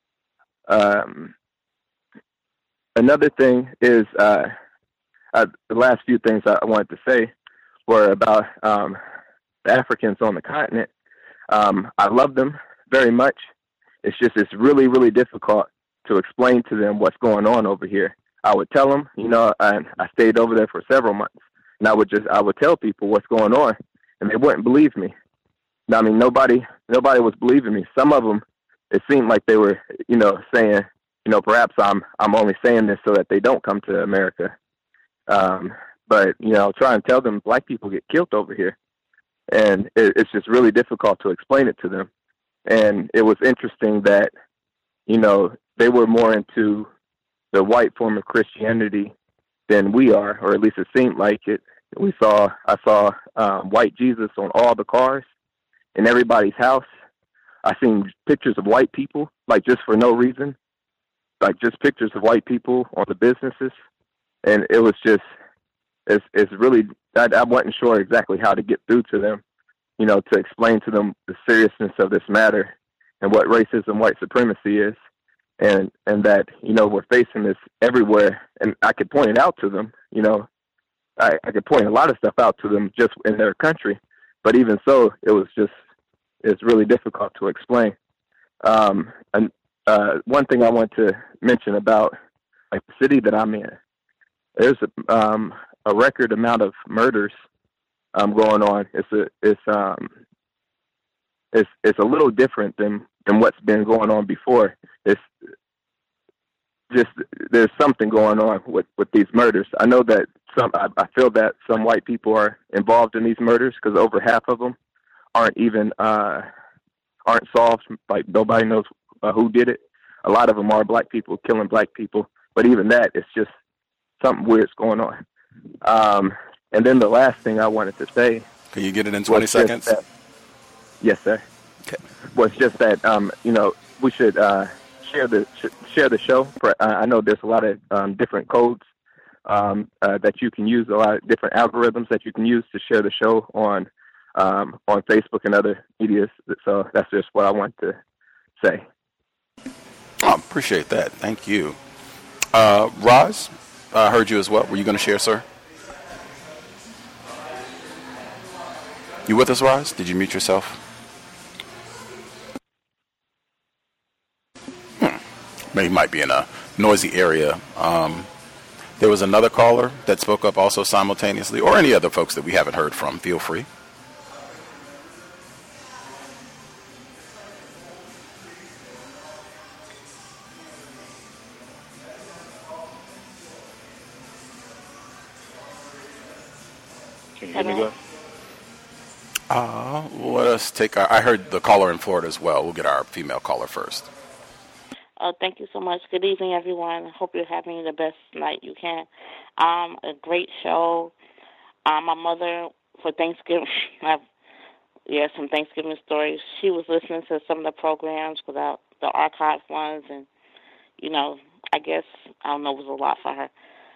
Another thing is the last few things I wanted to say were about the Africans on the continent. I love them very much. It's really, really difficult to explain to them what's going on over here. I would tell them, I stayed over there for several months, and I would tell people what's going on, and they wouldn't believe me. I mean, nobody was believing me. Some of them, it seemed like they were, saying, perhaps I'm only saying this so that they don't come to America. But, try and tell them black people get killed over here. And it's just really difficult to explain it to them. And it was interesting that, they were more into the white form of Christianity than we are, or at least it seemed like it. I saw white Jesus on all the cars in everybody's house. I seen pictures of white people, like just for no reason, like just pictures of white people on the businesses. And it was just, it's really, I wasn't sure exactly how to get through to them, to explain to them the seriousness of this matter and what racism, white supremacy is. And that, we're facing this everywhere. And I could point it out to them, I could point a lot of stuff out to them just in their country. But even so, it's really difficult to explain. And one thing I want to mention about the city that I'm in, there's a record amount of murders going on. It's a little different than what's been going on before. It's just, there's something going on with these murders. I know that I feel that some white people are involved in these murders because over half of them aren't solved. Like nobody knows who did it. A lot of them are black people killing black people, but even that, it's just something weird's going on. And then the last thing I wanted to say. Can you get it in 20 seconds? Yes, sir. Okay. Was just that we should share the show. I know there's a lot of different codes that you can use, a lot of different algorithms that you can use to share the show on Facebook and other medias. So that's just what I want to say. I appreciate that. Thank you. Roz, I heard you as well. Were you going to share, sir? You with us, Roz? Did you mute yourself? He might be in a noisy area. There was another caller that spoke up also simultaneously, or any other folks that we haven't heard from. Feel free. Can you hear me good? Let us take I heard the caller in Florida as well. We'll get our female caller first. Thank you so much. Good evening, everyone. I hope you're having the best night you can. A great show. My mother, for Thanksgiving, some Thanksgiving stories. She was listening to some of the programs without the archive ones, and, I guess, I don't know, it was a lot for her.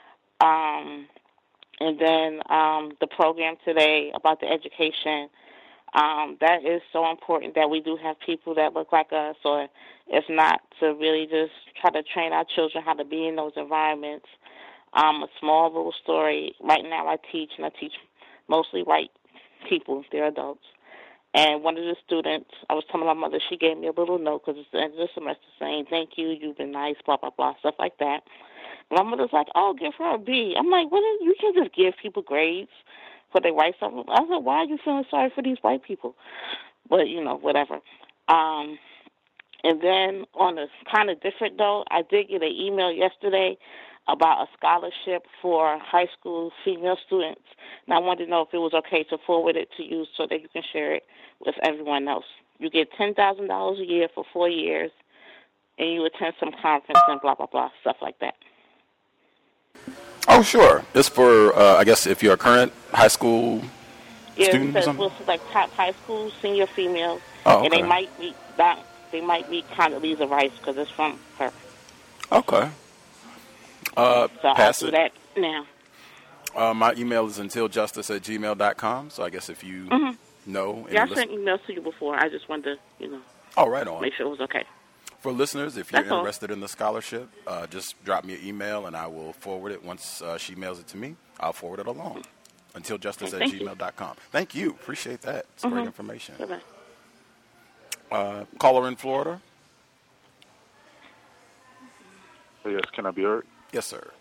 And then the program today about the education, that is so important that we do have people that look like us, or if not, to really just try to train our children how to be in those environments. A small little story. Right now I teach mostly white people. They're adults. And one of the students, I was telling my mother, she gave me a little note because it's the end of the semester saying, thank you, you've been nice, blah, blah, blah, stuff like that. My mother's like, oh, give her a B. I'm like, you can't just give people grades for their white stuff. I said, why are you feeling sorry for these white people? But, whatever. And then on a kind of different note, I did get an email yesterday about a scholarship for high school female students. And I wanted to know if it was okay to forward it to you so that you can share it with everyone else. You get $10,000 a year for 4 years, and you attend some conference and blah, blah, blah, stuff like that. Oh, sure. It's for, I guess, if you're a current high school student or something? Yeah, it's like top high school senior females. Oh, okay. And they might meet Condoleezza Rice because it's from her. Okay. So pass I'll do it. that now. My email is untiljustice@gmail.com, so I guess if you know. Yeah, I sent emails to you before. I just wanted to, Oh, right on. make sure it was okay. For listeners, if you're That's all. interested in the scholarship, just drop me an email and I will forward it. Once she mails it to me, I'll forward it along. Untiljustice@gmail.com. Thank you. Appreciate that. It's great information. Bye-bye. Caller in Florida? Yes, can I be heard? Yes, sir.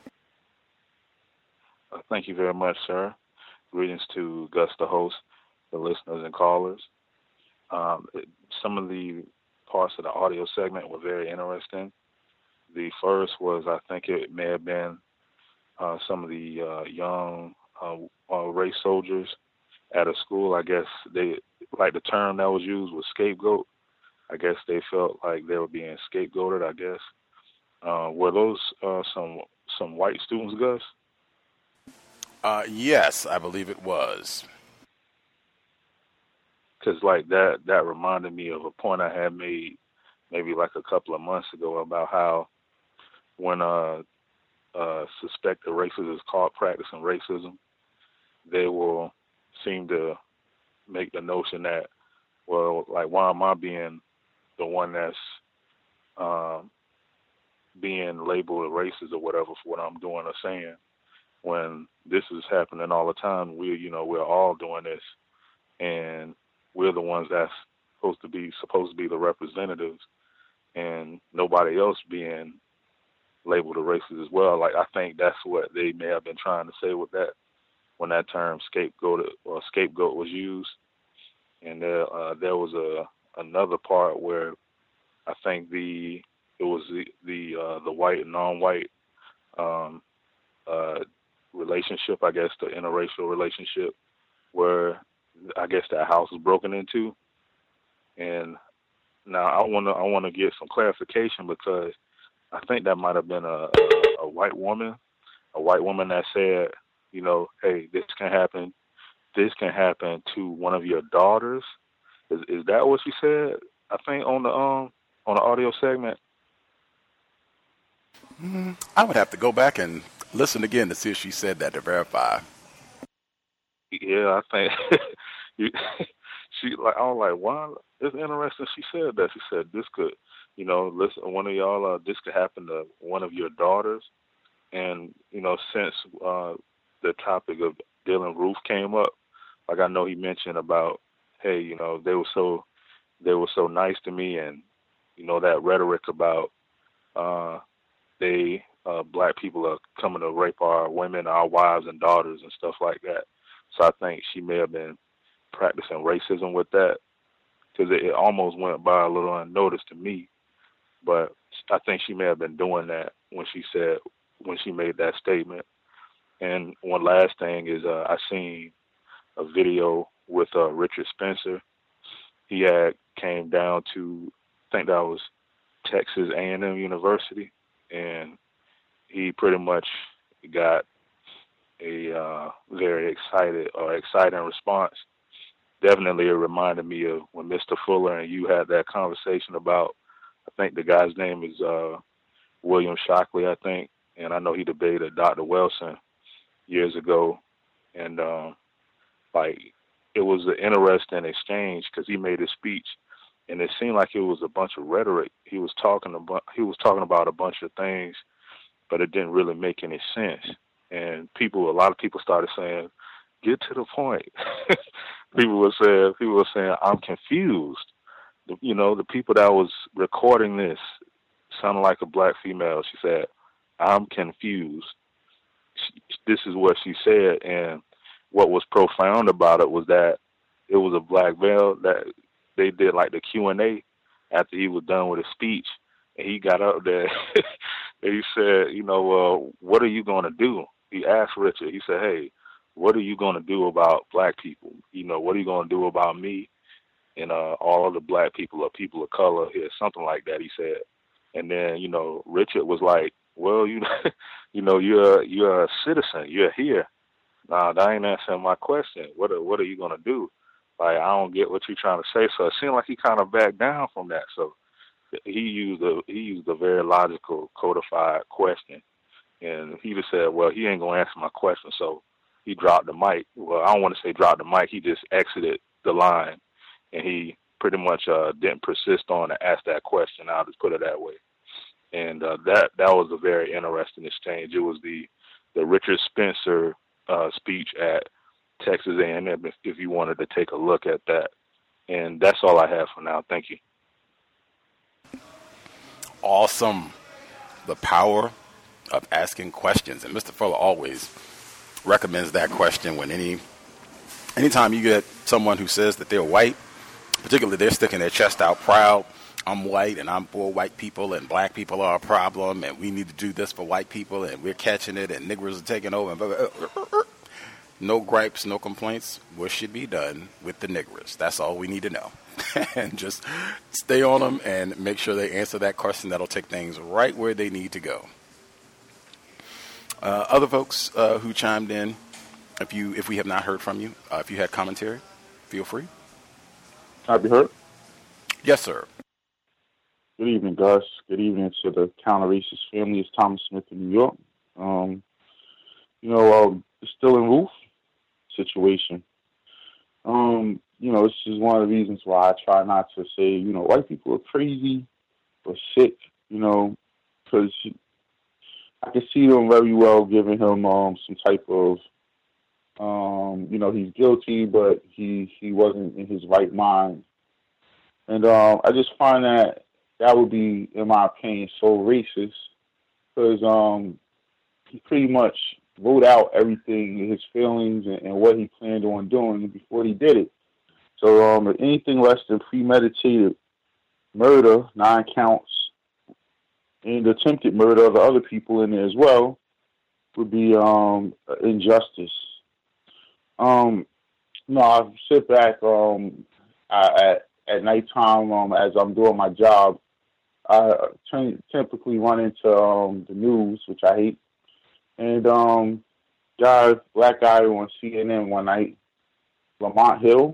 Thank you very much, sir. Greetings to Gus, the host, the listeners and callers. Some of the parts of the audio segment were very interesting. The first was, I think it may have been some of the young race soldiers at a school. I guess they, like the term that was used was scapegoat. I guess they felt like they were being scapegoated, I guess. Were those some white students, Gus? Yes, I believe it was. Because like that reminded me of a point I had made maybe like a couple of months ago about how when suspected racists is caught practicing racism, they will seem to make the notion that, well, like, why am I being the one that's being labeled a racist or whatever for what I'm doing or saying, when this is happening all the time. We're all doing this, and we're the ones that's supposed to be the representatives, and nobody else being labeled a racist as well. Like, I think that's what they may have been trying to say with that when that term scapegoat was used. And there was another part where I think it was the white and non-white relationship, I guess, the interracial relationship, where I guess that house was broken into. And now I want to get some clarification, because I think that might have been a white woman that said, hey, this can happen to one of your daughters. Is that what she said? I think on the audio segment. I would have to go back and listen again to see if she said that to verify. Yeah, I think I was like, wow, it's interesting. She said that. She said this could, listen, one of y'all, this could happen to one of your daughters. And, since the topic of Dylan Roof came up, like, I know he mentioned about, hey, they were so nice to me, and, that rhetoric about black people are coming to rape our women, our wives and daughters and stuff like that. So I think she may have been practicing racism with that, because it almost went by a little unnoticed to me. But I think she may have been doing that when she made that statement. And one last thing is I seen a video with Richard Spencer. He had came down to, I think that was Texas A&M University, and he pretty much got a very exciting response. Definitely it reminded me of when Mr. Fuller and you had that conversation about, I think the guy's name is William Shockley, I think, and I know he debated Dr. Wilson years ago, and it was an interesting exchange because he made his speech, and it seemed like it was a bunch of rhetoric. He was talking about a bunch of things, but it didn't really make any sense. And a lot of people started saying, "Get to the point." People were saying, "I'm confused." The people that was recording this sounded like a black female. She said, "I'm confused." This is what she said, and what was profound about it was that it was a black male that they did like the Q&A after he was done with his speech, and he got up there and he said, "What are you going to do?" He asked Richard. He said, "Hey, what are you going to do about black people? What are you going to do about me and all of the black people or people of color here?" Something like that, he said. And then, Richard was like, "Well, you're a citizen. You're here. Nah, that ain't answering my question. What are you going to do? Like, I don't get what you're trying to say." So it seemed like he kind of backed down from that. So he used a very logical, codified question. And he just said, "Well, he ain't going to answer my question." So he dropped the mic. Well, I don't want to say dropped the mic. He just exited the line, and he pretty much didn't persist on to ask that question. I'll just put it that way. And that was a very interesting exchange. It was the Richard Spencer speech at Texas A&M, if you wanted to take a look at that. And that's all I have for now. Thank you. Awesome. The power of asking questions. And Mr. Fuller always recommends that question when anytime you get someone who says that they're white, particularly they're sticking their chest out proud. "I'm white and I'm for white people and black people are a problem and we need to do this for white people and we're catching it and niggers are taking over." And blah, blah, blah. No gripes, no complaints. What should be done with the niggers? That's all we need to know. And just stay on them and make sure they answer that question. That'll take things right where they need to go. Other folks who chimed in, if we have not heard from you, if you had commentary, feel free. Can I be heard? Yes, sir. Good evening, Gus. Good evening to the counter-racist family. It's Thomas Smith in New York. The Dylann Roof situation. This is one of the reasons why I try not to say, white people are crazy or sick, because I can see them very well giving him some type of, he's guilty, but he wasn't in his right mind. And I just find that would be, in my opinion, so racist because he pretty much wrote out everything, his feelings and what he planned on doing before he did it. So anything less than premeditated murder, 9 counts, and attempted murder of the other people in there as well would be injustice. I sit back at nighttime as I'm doing my job. I typically run into the news, which I hate. And black guy on CNN one night, Lamont Hill,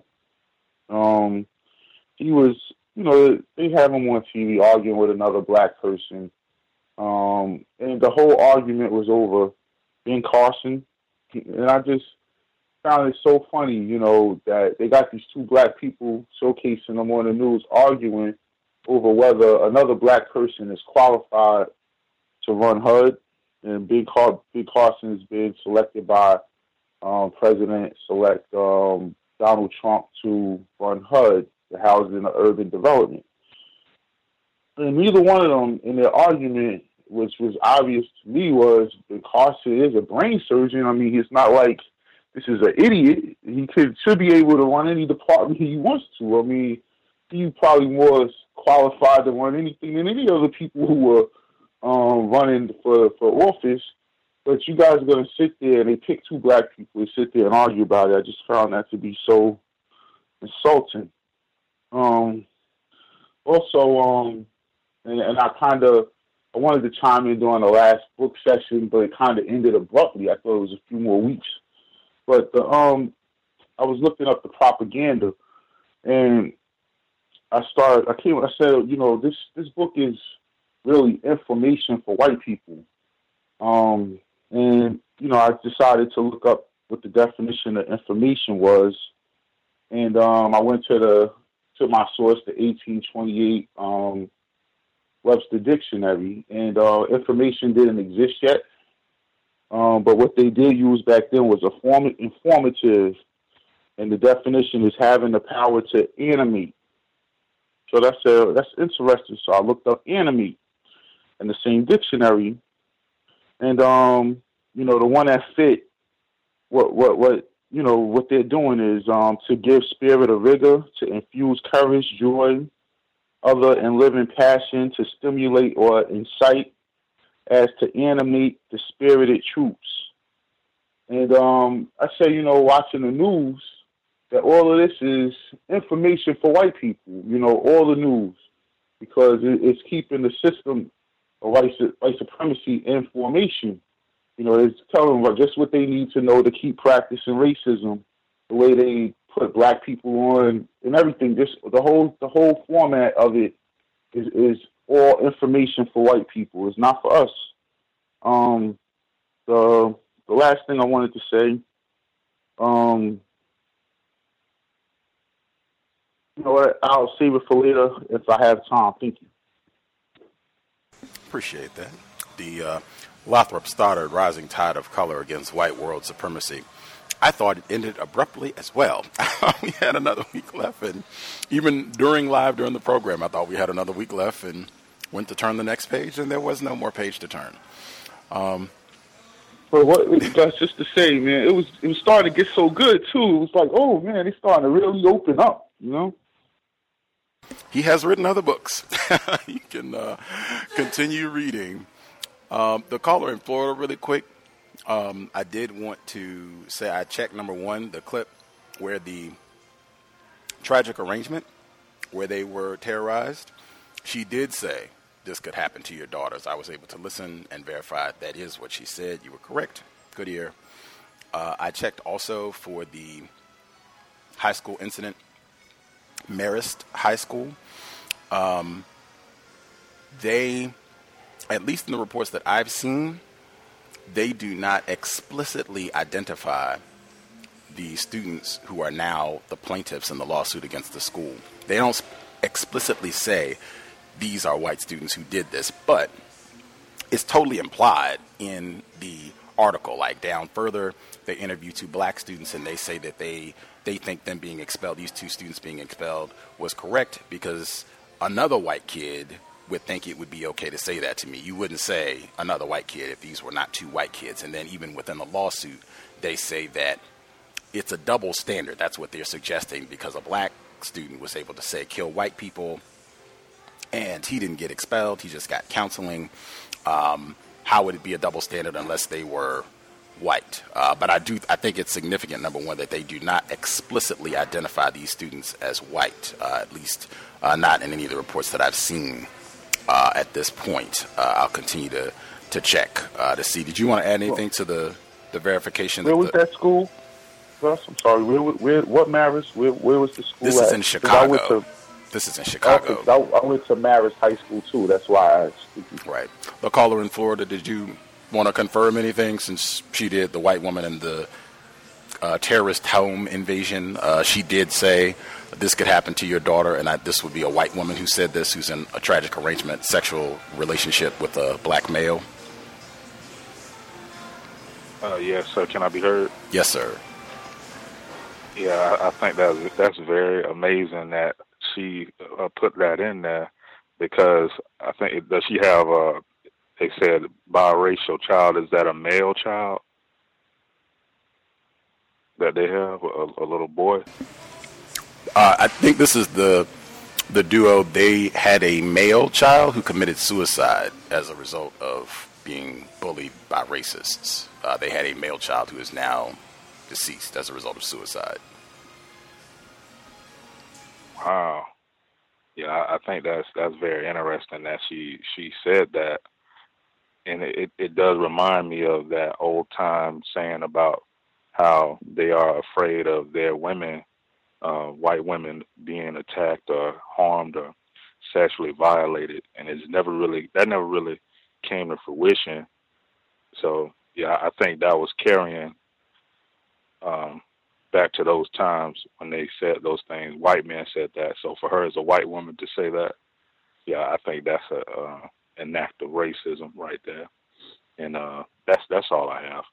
he was, they have him on TV arguing with another black person. And the whole argument was over Ben Carson. And I just found it so funny, that they got these 2 black people showcasing them on the news arguing over whether another black person is qualified to run HUD. And Ben Carson has been selected by President-elect Donald Trump to run HUD, the Housing and Urban Development. And neither one of them in their argument, which was obvious to me, was Ben Carson is a brain surgeon. I mean, it's not like this is an idiot. He should be able to run any department he wants to. I mean, he's probably more qualified to run anything than any other people who were running for office. But you guys are going to sit there and they pick 2 black people to sit there and argue about it. I just found that to be so insulting. Also, and I kind of I wanted to chime in during the last book session, but it kind of ended abruptly. I thought it was a few more weeks. But I was looking up the propaganda, and I said, this book is really information for white people. And, I decided to look up what the definition of information was. And I went to my source, the 1828 Webster Dictionary, and information didn't exist yet. But what they did use back then was informative, and the definition is having the power to animate. So that's interesting. So I looked up animate in the same dictionary, and the one that fit what they're doing is to give spirit a rigor, to infuse courage, joy, other and living passion, to stimulate or incite, as to animate the spirited troops. And I say, watching the news, that all of this is information for white people, all the news, because it's keeping the system of white supremacy in formation. It's telling them just what they need to know to keep practicing racism, the way they put black people on and everything. Just the whole format of it is all information for white people. It's not for us. The last thing I wanted to say, I'll save it for later if I have time. Thank you. Appreciate that. The Lothrop Stoddard Rising Tide of Color Against White World Supremacy. I thought it ended abruptly as well. We had another week left, and even during the program, I thought we had another week left and went to turn the next page, and there was no more page to turn. But that's just to say, man, it was starting to get so good, too. It was like, oh, man, it's starting to really open up, He has written other books. You can continue reading. The caller in Florida, really quick. I did want to say I checked, number one, the clip where the tragic arrangement where they were terrorized. She did say this could happen to your daughters. I was able to listen and verify that is what she said. You were correct. Good ear. I checked also for the high school incident, Marist High School. They, at least in the reports that I've seen, they do not explicitly identify the students who are now the plaintiffs in the lawsuit against the school. They don't explicitly say these are white students who did this, but it's totally implied in the article. Like down further, they interview two black students and they say that they think them being expelled, these two students being expelled, was correct because another white kid would think it would be okay to say that to me. You wouldn't say another white kid if these were not two white kids. And then even within the lawsuit, they say that it's a double standard. That's what they're suggesting, because a black student was able to say kill white people and he didn't get expelled. He just got counseling. How would it be a double standard unless they were white? But I think it's significant, number one, that they do not explicitly identify these students as white, at least not in any of the reports that I've seen at this point. I'll continue to check to see. Did you want to add anything to the verification? Where was that school? Russ, I'm sorry. What Marist? Where was the school? This is in Chicago. This is in Chicago. I went to Marist High School too. That's why I asked. Right. The caller in Florida, did you want to confirm anything, since she did, the white woman in the terrorist home invasion? She did say this could happen to your daughter, and this would be a white woman who said this, who's in a tragic arrangement, sexual relationship with a black male. Yes, sir. Can I be heard? Yes, sir. Yeah, I think that's very amazing that she put that in there, because I think, does she have they said biracial child? Is that a male child that they have, a little boy? I think this is the duo. They had a male child who committed suicide as a result of being bullied by racists. They had a male child who is now deceased as a result of suicide. Wow. Yeah, I think that's very interesting that she said that. and it does remind me of that old time saying about how they are afraid of their women, white women, being attacked or harmed or sexually violated, and that never really came to fruition. So yeah, I think that was carrying back to those times when they said those things. White men said that. So for her as a white woman to say that, yeah, I think that's an act of racism right there. And that's all I have.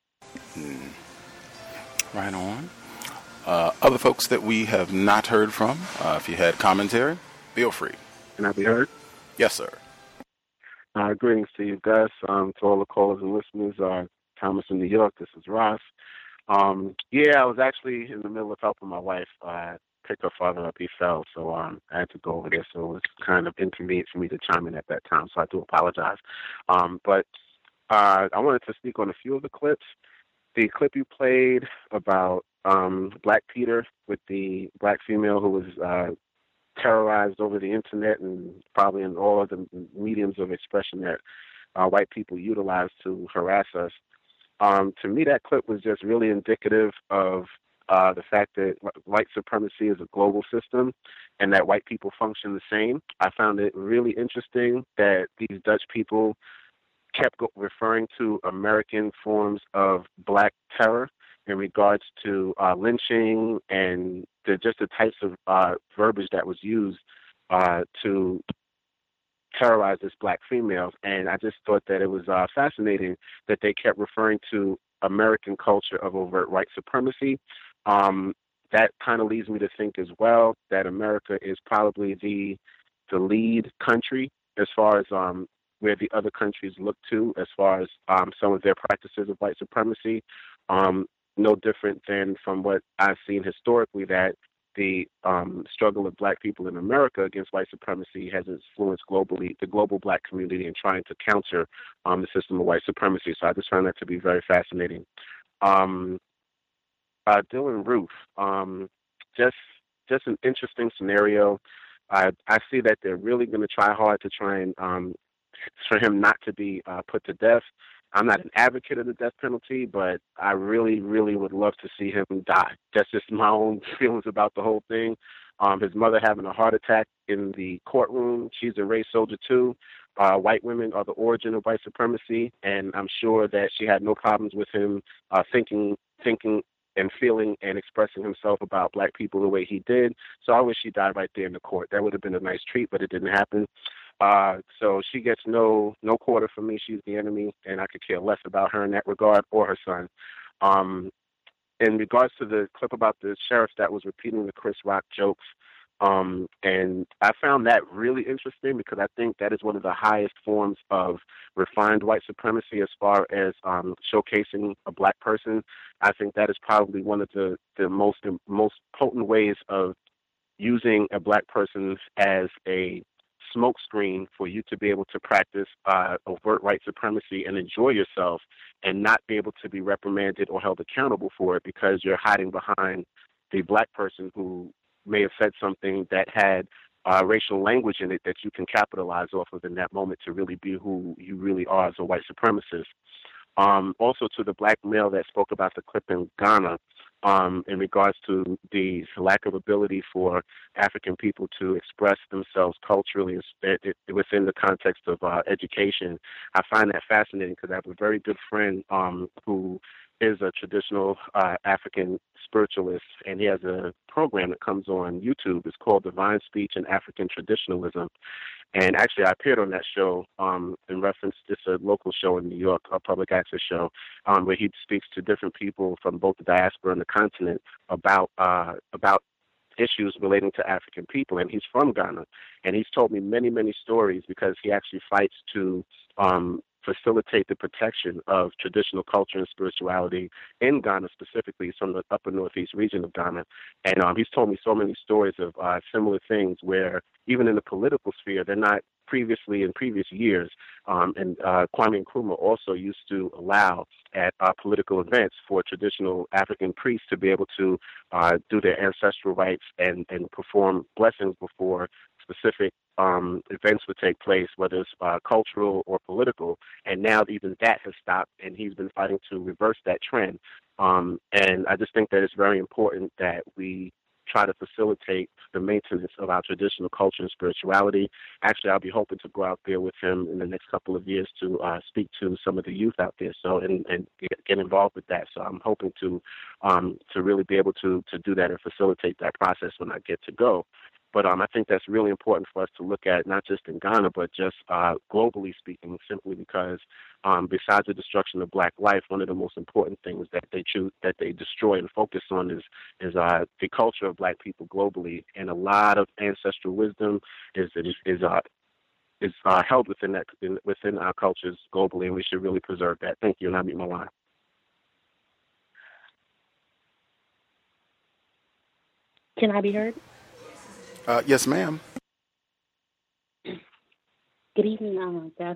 Right on. Other folks that we have not heard from, if you had commentary, feel free. Can I be heard? Yes, sir. Greetings to you, Gus, to all the callers and listeners. Thomas in New York, this is Ross. I was actually in the middle of helping my wife pick her father up. He fell, so I had to go over there. So it was kind of inconvenient for me to chime in at that time, so I do apologize. But I wanted to speak on a few of the clips. The clip you played about Black Peter with the black female who was terrorized over the internet and probably in all of the mediums of expression that white people utilize to harass us. To me, that clip was just really indicative of the fact that white supremacy is a global system and that white people function the same. I found it really interesting that these Dutch people kept referring to American forms of black terror in regards to lynching and just the types of verbiage that was used to terrorize this black females. And I just thought that it was fascinating that they kept referring to American culture of overt white supremacy. That kind of leads me to think as well that America is probably the lead country as far as where the other countries look to as far as some of their practices of white supremacy. No different than from what I've seen historically, that the struggle of black people in America against white supremacy has influenced globally the global black community in trying to counter the system of white supremacy. So I just found that to be very fascinating. Dylan Roof, just an interesting scenario. I see that they're really going to try hard to try and for him not to be put to death. I'm not an advocate of the death penalty, but I really, really would love to see him die. That's just my own feelings about the whole thing. His mother having a heart attack in the courtroom. She's a race soldier too. White women are the origin of white supremacy, and I'm sure that she had no problems with him thinking and feeling and expressing himself about black people the way he did. So I wish he died right there in the court. That would have been a nice treat, but it didn't happen. So she gets no quarter from me. She's the enemy, and I could care less about her in that regard, or her son. In regards to the clip about the sheriff that was repeating the Chris Rock jokes, and I found that really interesting because I think that is one of the highest forms of refined white supremacy as far as showcasing a black person. I think that is probably one of the most potent ways of using a black person as a smokescreen for you to be able to practice overt white supremacy and enjoy yourself and not be able to be reprimanded or held accountable for it because you're hiding behind the black person who may have said something that had racial language in it that you can capitalize off of in that moment to really be who you really are as a white supremacist. Also to the black male that spoke about the clip in Ghana, in regards to the lack of ability for African people to express themselves culturally within the context of education. I find that fascinating because I have a very good friend who is a traditional African spiritualist, and he has a program that comes on YouTube. It's called Divine Speech and African Traditionalism. And actually, I appeared on that show in reference to a local show in New York, a public access show, where he speaks to different people from both the diaspora and the continent about issues relating to African people. And he's from Ghana. And he's told me many, many stories because he actually fights to facilitate the protection of traditional culture and spirituality in Ghana specifically. He's from the upper northeast region of Ghana. And he's told me so many stories of similar things where even in the political sphere, they're not previously in previous years. And Kwame Nkrumah also used to allow at political events for traditional African priests to be able to do their ancestral rites and perform blessings before specific events would take place, whether it's cultural or political, and now even that has stopped, and he's been fighting to reverse that trend. And I just think that it's very important that we try to facilitate the maintenance of our traditional culture and spirituality. Actually, I'll be hoping to go out there with him in the next couple of years to speak to some of the youth out there, and get involved with that. So I'm hoping to really be able to do that and facilitate that process when I get to go. But I think that's really important for us to look at, not just in Ghana, but just globally speaking, simply because besides the destruction of Black life, one of the most important things that they destroy and focus on is the culture of Black people globally, and a lot of ancestral wisdom is held within our cultures globally, and we should really preserve that. Thank you, and I'll meet my line. Can I be heard? Yes, ma'am. Good evening, Jeff.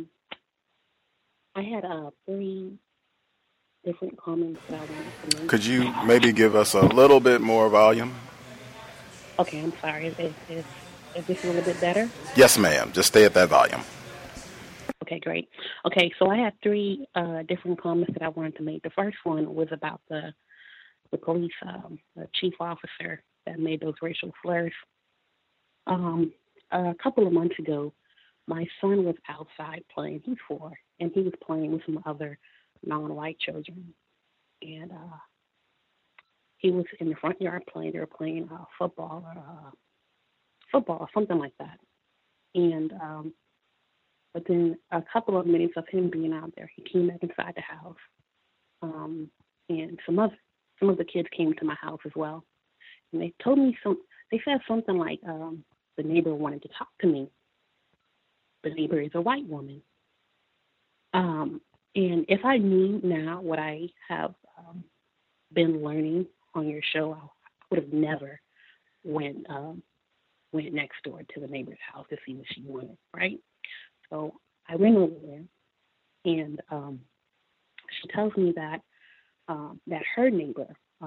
I had 3 different comments that I wanted to make. Could you maybe give us a little bit more volume? Okay, I'm sorry. Is this a little bit better? Yes, ma'am. Just stay at that volume. Okay, great. Okay, so I had 3 different comments that I wanted to make. The first one was about the police chief officer that made those racial slurs. A couple of months ago, my son was outside playing. He's 4, and he was playing with some other non-white children. And he was in the front yard playing. They were playing football or something like that. And but then a couple of minutes of him being out there, he came back inside the house. And some of the kids came to my house as well. And they told me they said something like, the neighbor wanted to talk to me. The neighbor is a white woman. And if I knew now what I have been learning on your show, I would have never went next door to the neighbor's house to see what she wanted, right? So I went over there, and she tells me that that her neighbor,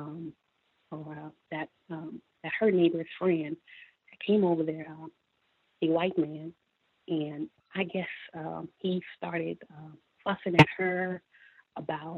that her neighbor's friend came over there, a white man, and I guess he started fussing at her about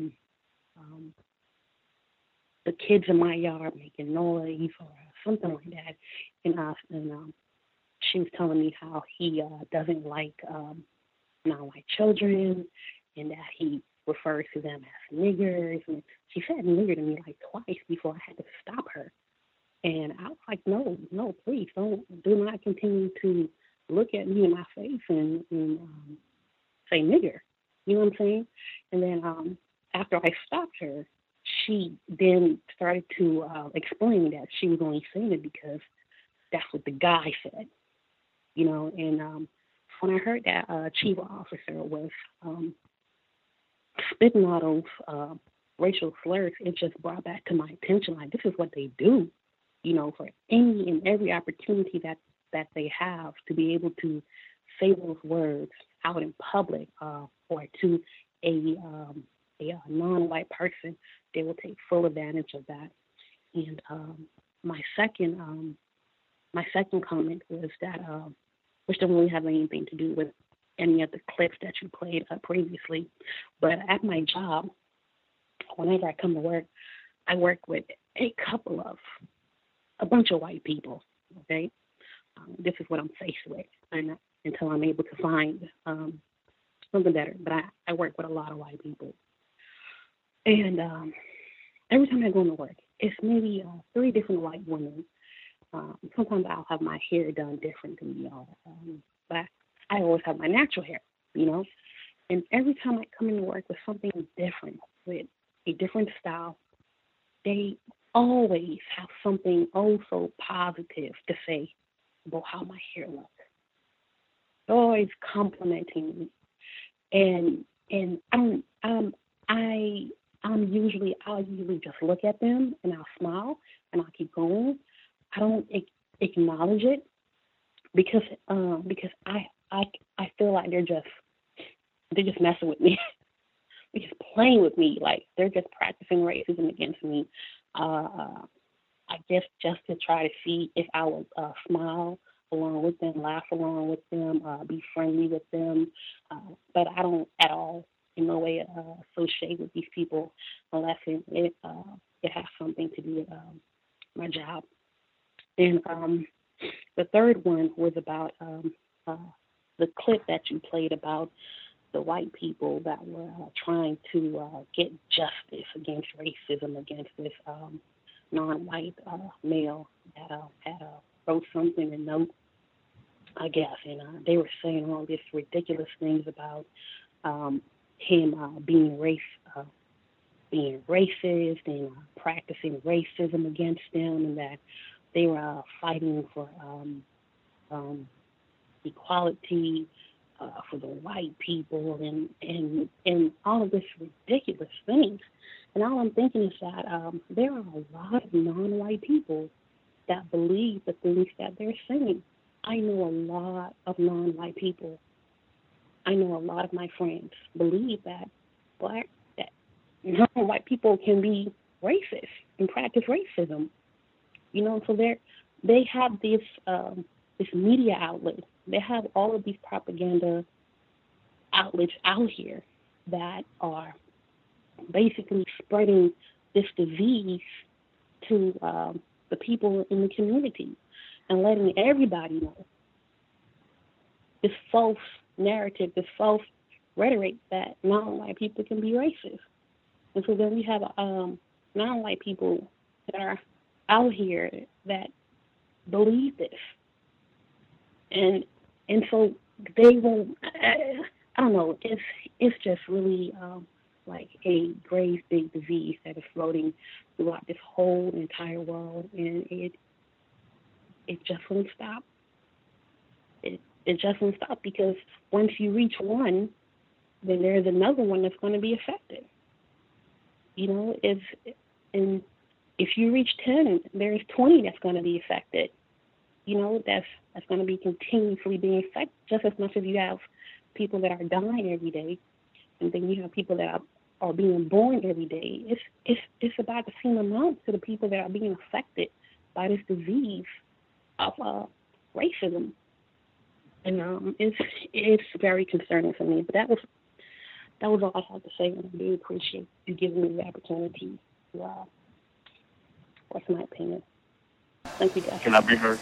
the kids in my yard making noise or something like that. And she was telling me how he doesn't like non-white children, and that he refers to them as niggers. And she said nigger to me like twice before I had to stop her. And I was like, no, please do not continue to look at me in my face and say nigger. You know what I'm saying? And then after I stopped her, she then started to explain that she was only saying it because that's what the guy said. You know, and when I heard that chief officer was spitting all those racial slurs, it just brought back to my attention, like, this is what they do. You know, for any and every opportunity that they have to be able to say those words out in public or to a non-white person, they will take full advantage of that. And my second comment was that, which don't really have anything to do with any of the clips that you played previously, but at my job, whenever I come to work, I work with a bunch of white people, okay? This is what I'm faced with until I'm able to find something better. But I work with a lot of white people. And every time I go into work, it's maybe 3 different white women. Sometimes I'll have my hair done different than y'all. But I always have my natural hair, you know? And every time I come into work with something different, with a different style, they always have something so positive to say about how my hair looks. They're always complimenting me, and I'll usually just look at them and I'll smile and I'll keep going. I don't acknowledge it because I feel like they're just messing with me. They're just playing with me, like they're just practicing racism against me. I guess just to try to see if I would smile along with them, laugh along with them, be friendly with them. But I don't at all, in no way, associate with these people unless it has something to do with my job. And the third one was about the clip that you played about the white people that were trying to get justice against racism against this non-white male that had wrote something in a note, I guess, and they were saying all these ridiculous things about him being racist and practicing racism against them, and that they were fighting for equality for the white people and all of this ridiculous things. And all I'm thinking is that there are a lot of non-white people that believe the things that they're saying. I know a lot of non-white people. I know a lot of my friends believe that non-white people can be racist and practice racism. You know, so they have this media outlet. They have all of these propaganda outlets out here that are basically spreading this disease to the people in the community and letting everybody know this false narrative, this false rhetoric that non-white people can be racist. And so then we have non-white people that are out here that believe this. And so they won't, I don't know, it's just really like a grave big disease that is floating throughout this whole entire world, and it just won't stop. It just won't stop, because once you reach one, then there's another one that's going to be affected. You know, if you reach 10, there's 20 that's going to be affected. You know, that's going to be continuously being affected, just as much as you have people that are dying every day, and then you have people that are being born every day. It's about the same amount to the people that are being affected by this disease of racism, and it's very concerning for me. But that was all I had to say, and I do appreciate you giving me the opportunity to voice my opinion. Thank you, guys. Can I be heard?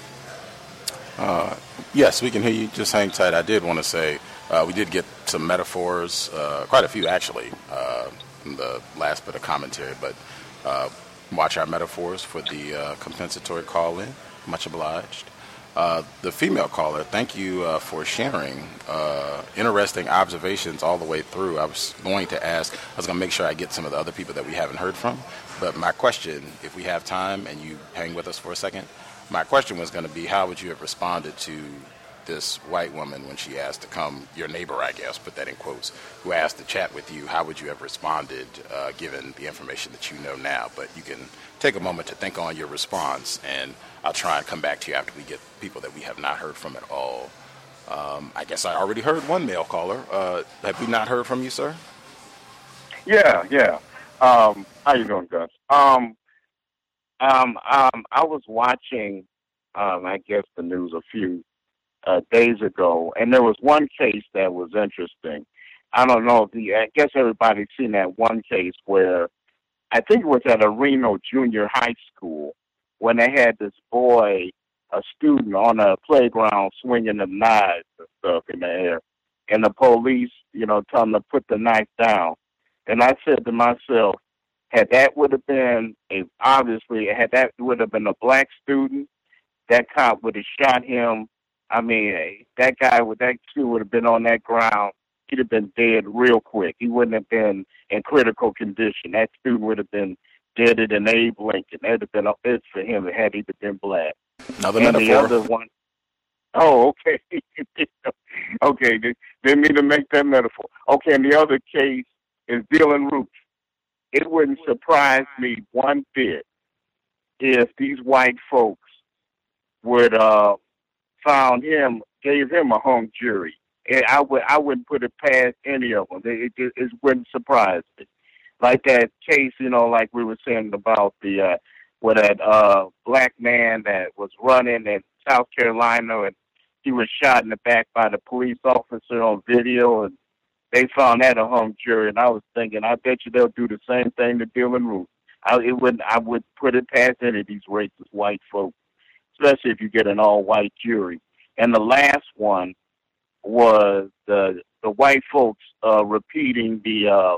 Yes, we can hear you. Just hang tight. I did want to say we did get some metaphors, quite a few actually, in the last bit of commentary, but watch our metaphors for the compensatory call-in. Much obliged. The female caller, thank you for sharing interesting observations all the way through. I was going to make sure I get some of the other people that we haven't heard from, but my question, if we have time and you hang with us for a second, my question was going to be, how would you have responded to this white woman when she asked to come, your neighbor, I guess, put that in quotes, who asked to chat with you? How would you have responded given the information that you know now? But you can take a moment to think on your response, and I'll try and come back to you after we get people that we have not heard from at all. I guess I already heard one male caller. Have we not heard from you, sir? Yeah. How you doing, Gus? I was watching, I guess, the news a few days ago, and there was one case that was interesting. I don't know I guess everybody's seen that one case where I think it was at a Reno junior high school when they had this boy, a student, on a playground swinging the knives and stuff in the air, and the police, tell him to put the knife down. And I said to myself, had that would have been a black student, that cop would have shot him. I mean, that student would have been on that ground. He'd have been dead real quick. He wouldn't have been in critical condition. That student would have been deader than Abe Lincoln. That would have been a fit for him had he been black. Another metaphor. The other one. Oh, okay. Okay, didn't mean to make that metaphor. Okay, and the other case is Dylan Roof. It wouldn't surprise me one bit if these white folks would gave him a hung jury. And I wouldn't put it past any of them. It wouldn't surprise me. Like that case, like we were saying about that black man that was running in South Carolina, and He was shot in the back by the police officer on video, and they found that a hung jury. And I was thinking, I bet you they'll do the same thing to Dylan Roof. I would put it past any of these racist white folks, especially if you get an all-white jury. And the last one was the white folks repeating the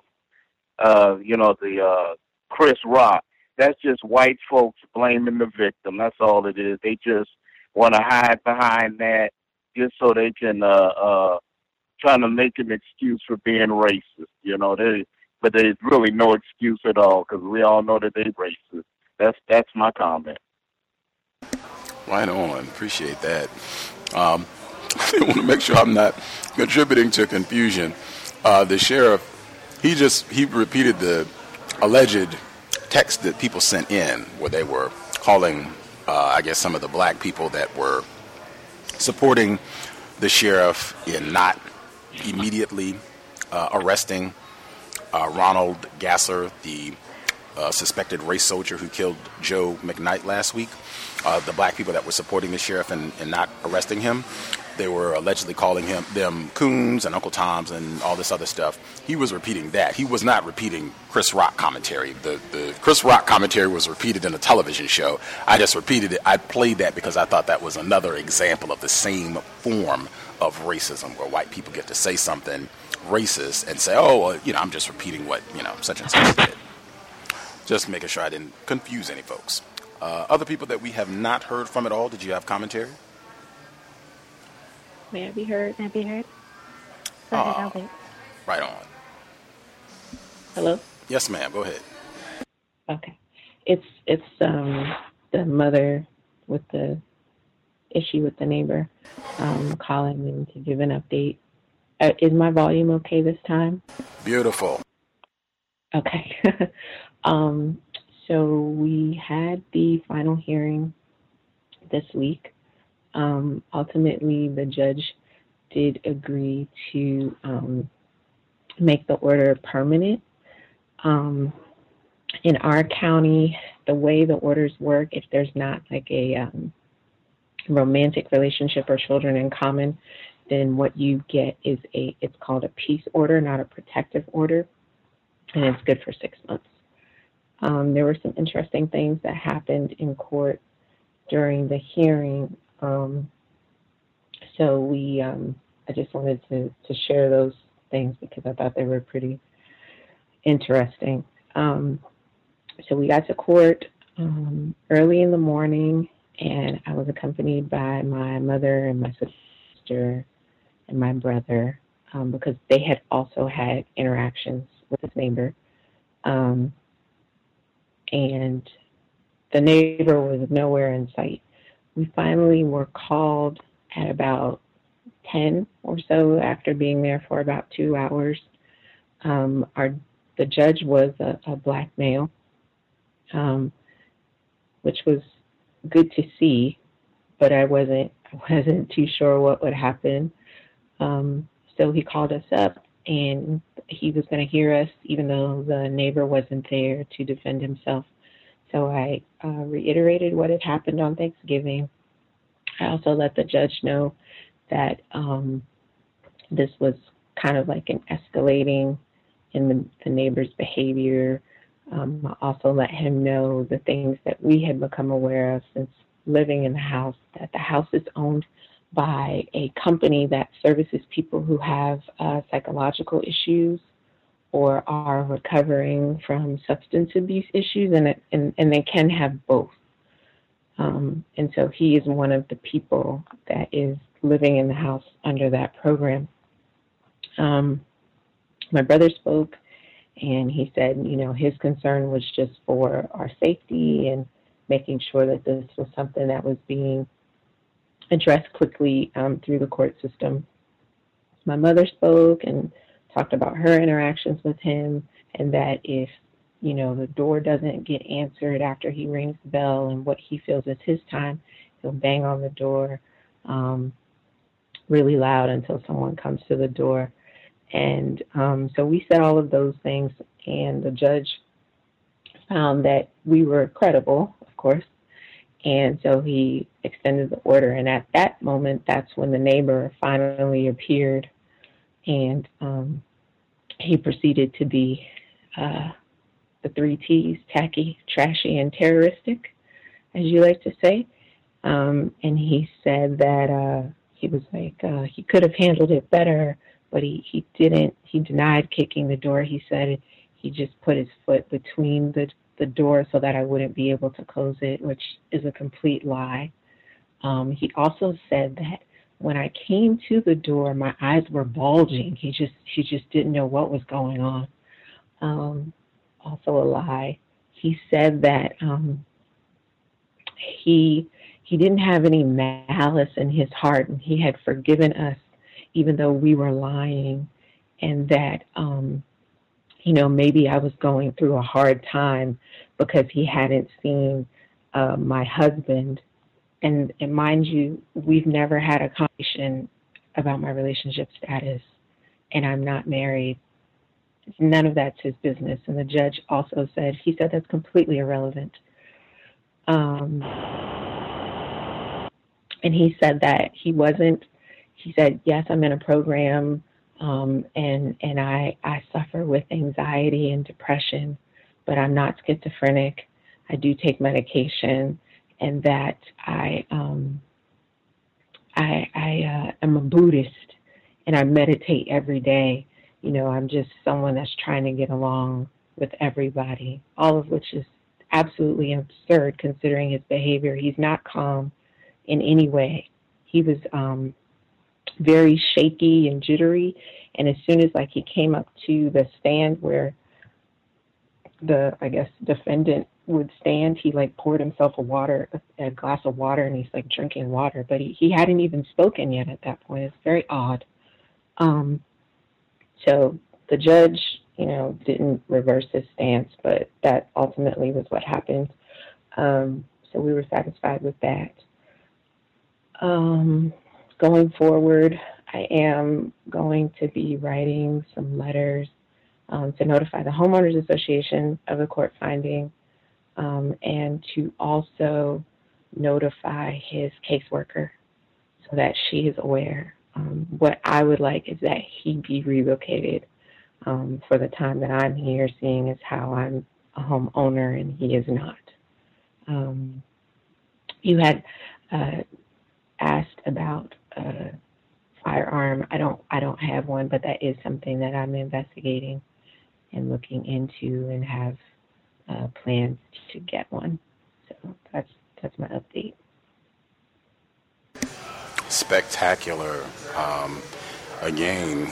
Chris Rock. That's just white folks blaming the victim. That's all it is. They just want to hide behind that just so they can trying to make an excuse for being racist. But there's really no excuse at all because we all know that they're racist. That's my comment. Right on. Appreciate that. I want to make sure I'm not contributing to confusion. The sheriff, he repeated the alleged text that people sent in where they were calling, I guess, some of the black people that were supporting the sheriff in not immediately arresting Ronald Gasser, the suspected race soldier who killed Joe McKnight last week. The black people that were supporting the sheriff and not arresting him, they were allegedly calling them coons and Uncle Toms and all this other stuff. He was repeating that. He was not repeating Chris Rock commentary. The Chris Rock commentary was repeated in a television show. I just repeated it. I played that because I thought that was another example of the same form of racism where white people get to say something racist and say, oh, well, I'm just repeating what, such and such did. Just making sure I didn't confuse any folks. Other people that we have not heard from at all, did you have commentary? May I be heard? May I be heard? Go ahead, I'll wait. Right on. Hello? Yes, ma'am. Go ahead. Okay. It's the mother with the issue with the neighbor calling in to give an update. Is my volume okay this time? Beautiful. Okay. So we had the final hearing this week. Ultimately, the judge did agree to make the order permanent. In our county, the way the orders work, if there's not like a romantic relationship or children in common, then what you get is it's called a peace order, not a protective order, and it's good for 6 months. There were some interesting things that happened in court during the hearing. So I just wanted to share those things because I thought they were pretty interesting. So we got to court early in the morning, and I was accompanied by my mother and my sister and my brother because they had also had interactions with this neighbor. And the neighbor was nowhere in sight. We finally were called at about 10 or so after being there for about 2 hours. The judge was a black male, which was good to see, but I wasn't too sure what would happen. So he called us up, and he was going to hear us, even though the neighbor wasn't there to defend himself. So I reiterated what had happened on Thanksgiving. I also let the judge know that this was kind of like an escalating in the neighbor's behavior. I also let him know the things that we had become aware of since living in the house, that the house is owned by a company that services people who have psychological issues or are recovering from substance abuse issues, and they can have both. And so he is one of the people that is living in the house under that program. My brother spoke, and he said, his concern was just for our safety and making sure that this was something that was being addressed quickly through the court system. My mother spoke and talked about her interactions with him, and that if the door doesn't get answered after he rings the bell and what he feels is his time, he'll bang on the door really loud until someone comes to the door. And so we said all of those things, and the judge found that we were credible, of course, And so he extended the order. And at that moment, that's when the neighbor finally appeared. And he proceeded to be the 3 T's, tacky, trashy, and terroristic, as you like to say. And he said that he was like, he could have handled it better, but he didn't. He denied kicking the door. He said he just put his foot between the door so that I wouldn't be able to close it, which is a complete lie. He also said that when I came to the door, my eyes were bulging. He just didn't know what was going on. Also a lie. He said that he didn't have any malice in his heart, and he had forgiven us even though we were lying, and that maybe I was going through a hard time because he hadn't seen my husband. And mind you, we've never had a conversation about my relationship status, and I'm not married. None of that's his business. And the judge also said, he said that's completely irrelevant. And he said that he said, yes, I'm in a program, and I suffer with anxiety and depression, but I'm not schizophrenic. I do take medication, and that I am a Buddhist, and I meditate every day. I'm just someone that's trying to get along with everybody, all of which is absolutely absurd considering his behavior. He's not calm in any way. He was very shaky and jittery, and as soon as he came up to the stand where the defendant would stand, he poured himself a glass of water, and he's drinking water, but he hadn't even spoken yet at that point. It's very odd. So the judge, didn't reverse his stance, but that ultimately was what happened. So we were satisfied with that. Going forward, I am going to be writing some letters to notify the Homeowners Association of the court finding, and to also notify his caseworker so that she is aware. What I would like is that he be relocated for the time that I'm here, seeing as how I'm a homeowner and he is not. You had asked about a firearm. I don't have one, but that is something that I'm investigating and looking into, and have plans to get one. So that's my update. Spectacular. Again,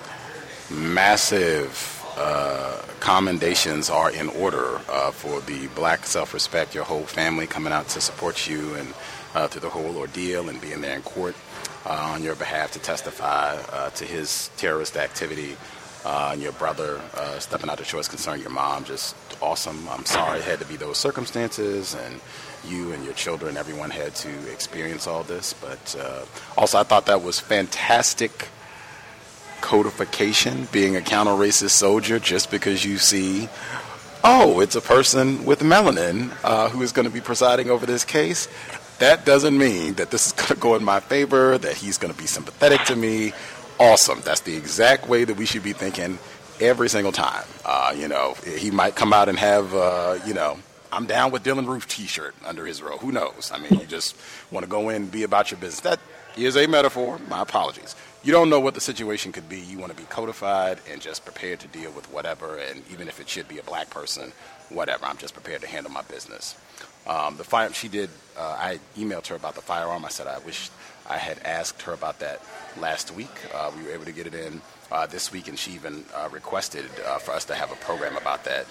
massive commendations are in order for the Black Self-Respect, your whole family coming out to support you and through the whole ordeal and being there in court on your behalf to testify to his terrorist activity, and your brother stepping out to show his concern, your mom, just awesome. I'm sorry it had to be those circumstances, and you and your children, everyone had to experience all this. But also I thought that was fantastic codification, being a counter-racist soldier, just because you see, it's a person with melanin who is going to be presiding over this case. That doesn't mean that this is going to go in my favor, that he's going to be sympathetic to me. Awesome. That's the exact way that we should be thinking every single time. He might come out and have, I'm down with Dylann Roof t-shirt under his robe. Who knows? I mean, you just want to go in and be about your business. That is a metaphor. My apologies. You don't know what the situation could be. You want to be codified and just prepared to deal with whatever, and even if it should be a black person, whatever. I'm just prepared to handle my business. The firearm, she did, I emailed her about the firearm. I said I wish I had asked her about that last week. We were able to get it in this week, and she even requested for us to have a program about that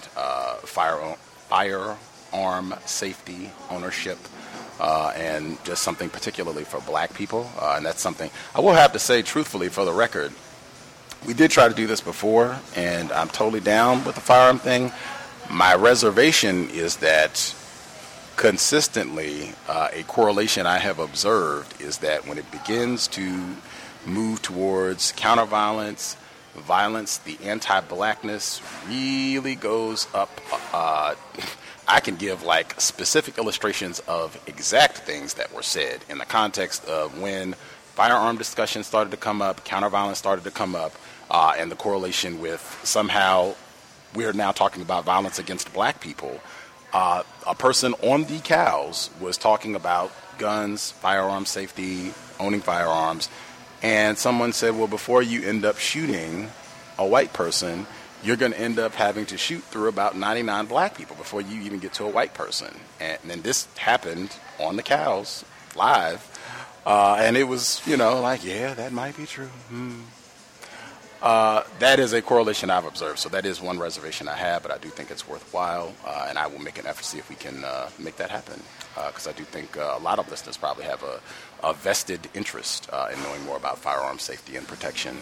firearm safety ownership, and just something particularly for black people. And that's something I will have to say truthfully, for the record, we did try to do this before, and I'm totally down with the firearm thing. My reservation is that consistently, a correlation I have observed is that when it begins to move towards counter-violence, violence, the anti-blackness really goes up. I can give like specific illustrations of exact things that were said in the context of when firearm discussion started to come up, counterviolence started to come up, and the correlation with somehow we're now talking about violence against black people. A person on the cows was talking about guns, firearm safety, owning firearms, and someone said, well, before you end up shooting a white person, you're going to end up having to shoot through about 99 black people before you even get to a white person. And then this happened on the cows, live, and it was, like, yeah, that might be true. That is a correlation I've observed, so that is one reservation I have, but I do think it's worthwhile, and I will make an effort to see if we can make that happen, because I do think a lot of listeners probably have a vested interest in knowing more about firearm safety and protection.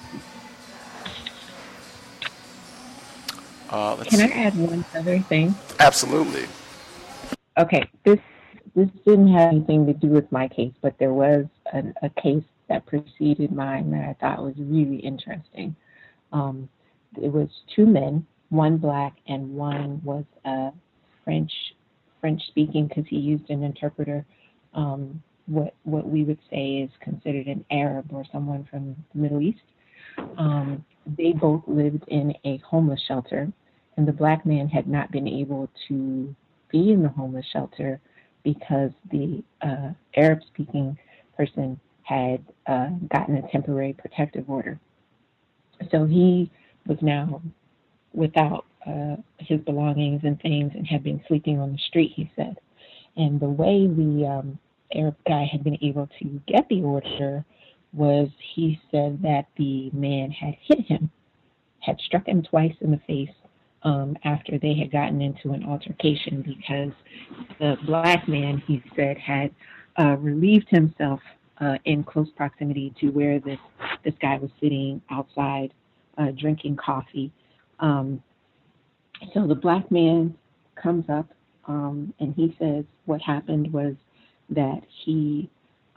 Can I add one other thing? Absolutely. Okay, this didn't have anything to do with my case, but there was a case that preceded mine that I thought was really interesting. It was two men, one black and one was French speaking, because he used an interpreter. What we would say is considered an Arab or someone from the Middle East. They both lived in a homeless shelter, and the black man had not been able to be in the homeless shelter because the Arab-speaking person had gotten a temporary protective order. So he was now without his belongings and things and had been sleeping on the street, he said. And the way the Arab guy had been able to get the order was, he said that the man had hit him, had struck him twice in the face after they had gotten into an altercation, because the black man, he said, had relieved himself in close proximity to where this guy was sitting outside drinking coffee. So the black man comes up and he says what happened was that he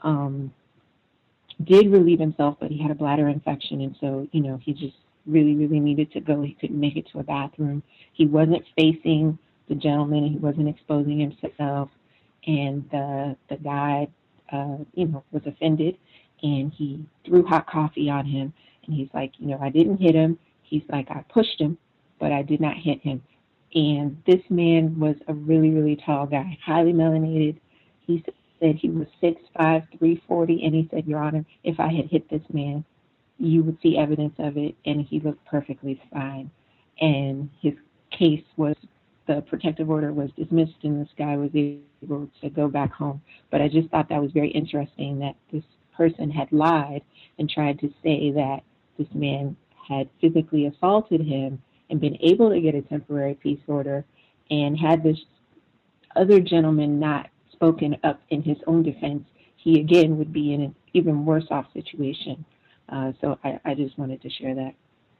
did relieve himself, but he had a bladder infection, and so, he just really, really needed to go. He couldn't make it to a bathroom. He wasn't facing the gentleman, he wasn't exposing himself, and the guy was offended, and he threw hot coffee on him, and he's like, I didn't hit him. He's like, I pushed him, but I did not hit him. And this man was a really, really tall guy, highly melanated. He said he was 6'5", 340, and he said, Your Honor, if I had hit this man, you would see evidence of it, and he looked perfectly fine. And his case was, the protective order was dismissed, and this guy was able to go back home. But I just thought that was very interesting that this person had lied and tried to say that this man had physically assaulted him and been able to get a temporary peace order, and had this other gentleman not spoken up in his own defense, he again would be in an even worse off situation. So I just wanted to share that.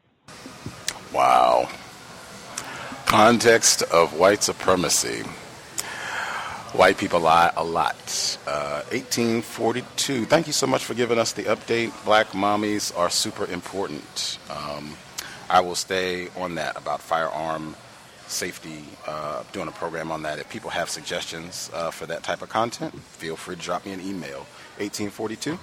Wow. Context of white supremacy. White people lie a lot. 1842. Thank you so much for giving us the update. Black mommies are super important. I will stay on that about firearm safety, doing a program on that. If people have suggestions for that type of content, feel free to drop me an email. 1842.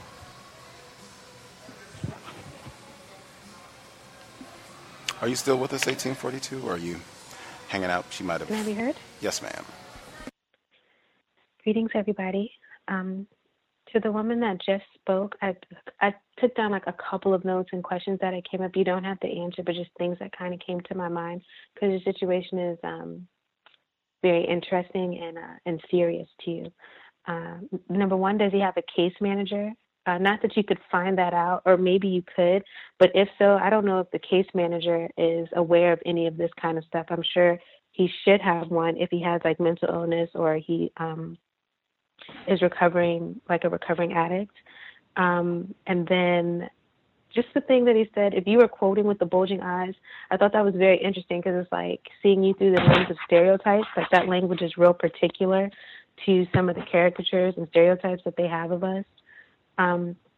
Are you still with us, 1842, or are you hanging out? She might have. Can I be heard? Yes, ma'am. Greetings, everybody. To the woman that just spoke, I took down like a couple of notes and questions that came up. You don't have to answer, but just things that kind of came to my mind, because the situation is very interesting and serious to you. Number one, does he have a case manager? Not that you could find that out, or maybe you could, but if so, I don't know if the case manager is aware of any of this kind of stuff. I'm sure he should have one if he has like mental illness, or he is recovering, like a recovering addict. And then just the thing that he said, if you were quoting with the bulging eyes, I thought that was very interesting, because it's like seeing you through the lens of stereotypes. Like that language is real particular to some of the caricatures and stereotypes that they have of us.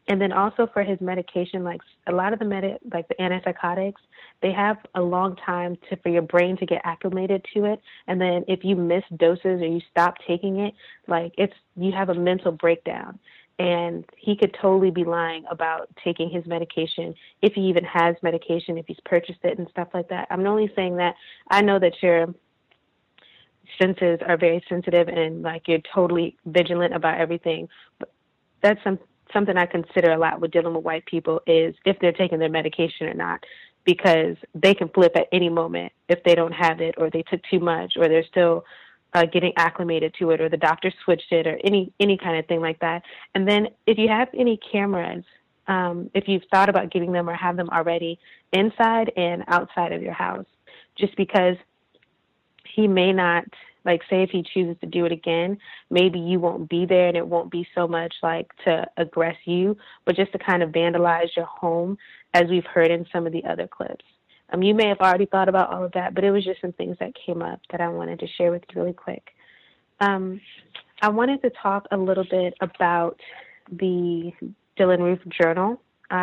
And then also for his medication, like a lot of the the antipsychotics, they have a long time for your brain to get acclimated to it. And then if you miss doses or you stop taking it, you have a mental breakdown. And he could totally be lying about taking his medication, if he even has medication, if he's purchased it and stuff like that. I'm only saying that I know that your senses are very sensitive and you're totally vigilant about everything. But that's something I consider a lot with dealing with white people is if they're taking their medication or not, because they can flip at any moment if they don't have it or they took too much or they're still getting acclimated to it or the doctor switched it or any kind of thing like that. And then if you have any cameras, if you've thought about getting them or have them already inside and outside of your house, just because he may not, say if he chooses to do it again, maybe you won't be there and it won't be so much to aggress you, but just to kind of vandalize your home, as we've heard in some of the other clips. You may have already thought about all of that, but it was just some things that came up that I wanted to share with you really quick. I wanted to talk a little bit about the Dylann Roof journal.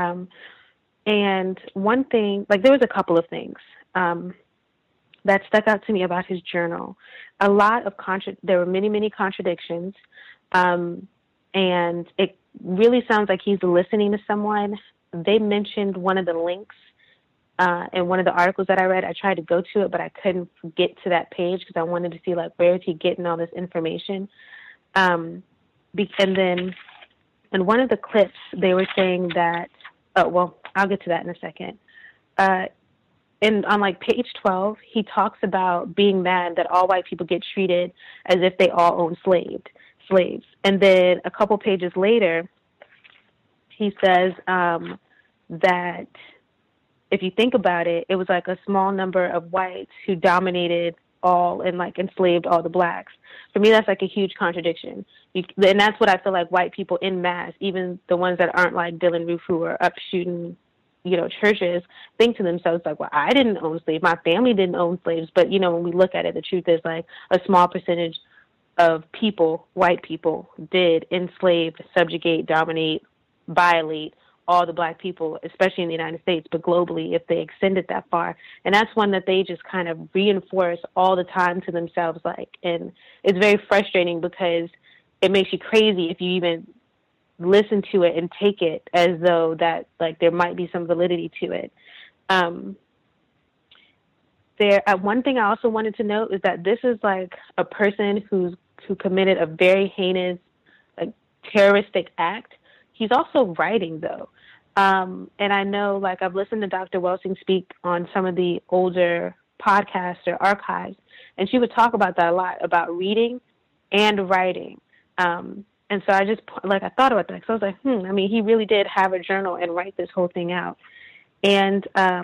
And one thing, there was a couple of things that stuck out to me about his journal. There were many, many contradictions. And it really sounds like he's listening to someone. They mentioned one of the links in one of the articles that I read. I tried to go to it, but I couldn't get to that page because I wanted to see where is he getting all this information. And then in one of the clips, they were saying that, I'll get to that in a second. On page 12, he talks about being mad that all white people get treated as if they all own slaves. And then a couple pages later, he says that if you think about it, it was a small number of whites who dominated all and enslaved all the blacks. For me, that's a huge contradiction. And that's what I feel white people in mass, even the ones that aren't like Dylann Roof who are up shooting, churches, think to themselves I didn't own slaves. My family didn't own slaves. But, when we look at it, the truth is a small percentage of people, white people, did enslave, subjugate, dominate, violate all the black people, especially in the United States, but globally if they extend it that far. And that's one that they just kind of reinforce all the time to themselves. And it's very frustrating because it makes you crazy if you even listen to it and take it as though that there might be some validity to it. One thing I also wanted to note is that this is a person who committed a very heinous, terroristic act. He's also writing though. And I know I've listened to Dr. Welsing speak on some of the older podcasts or archives, and she would talk about that a lot, about reading and writing. And so I just, I thought about that. So I was he really did have a journal and write this whole thing out. And,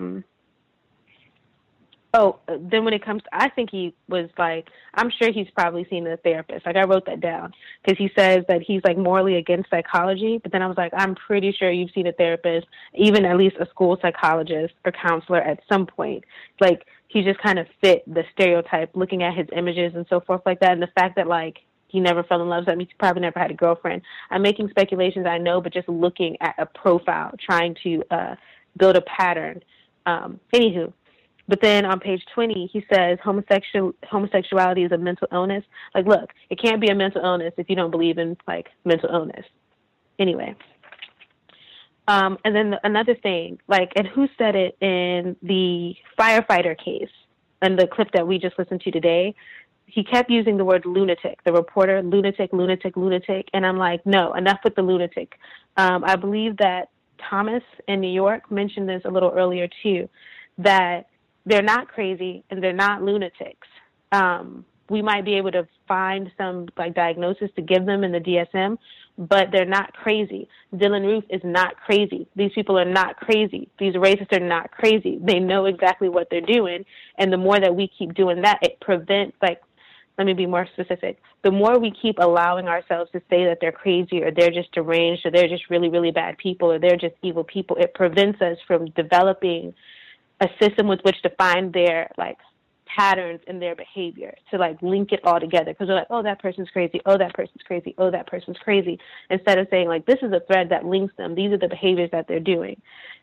then when it comes to, I think he was I'm sure he's probably seen a therapist. I wrote that down because he says that he's morally against psychology. But then I was I'm pretty sure you've seen a therapist, even at least a school psychologist or counselor at some point. He just kind of fit the stereotype looking at his images and so forth like that. And the fact that he never fell in love, so that means he probably never had a girlfriend. I'm making speculations, I know, but just looking at a profile, trying to build a pattern. Anywho. But then on page 20, he says homosexuality is a mental illness. Look, it can't be a mental illness if you don't believe in, mental illness. Anyway. And then another thing, and who said it in the firefighter case, and the clip that we just listened to today, he kept using the word lunatic, the reporter, lunatic. And I'm no, enough with the lunatic. I believe that Thomas in New York mentioned this a little earlier too, that they're not crazy and they're not lunatics. We might be able to find some diagnosis to give them in the DSM, but they're not crazy. Dylann Roof is not crazy. These people are not crazy. These racists are not crazy. They know exactly what they're doing. And the more that we keep doing that, it prevents, let me be more specific. The more we keep allowing ourselves to say that they're crazy or they're just deranged or they're just really, really bad people or they're just evil people, it prevents us from developing a system with which to find their patterns in their behavior to like link it all together, because they're like, oh, that person's crazy, oh, that person's crazy, oh, that person's crazy, instead of saying like, this is a thread that links them, these are the behaviors that they're doing.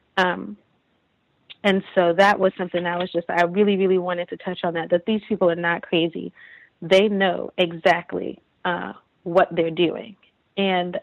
And so that was something that was just, I really, really wanted to touch on that these people are not crazy. They know exactly what they're doing. And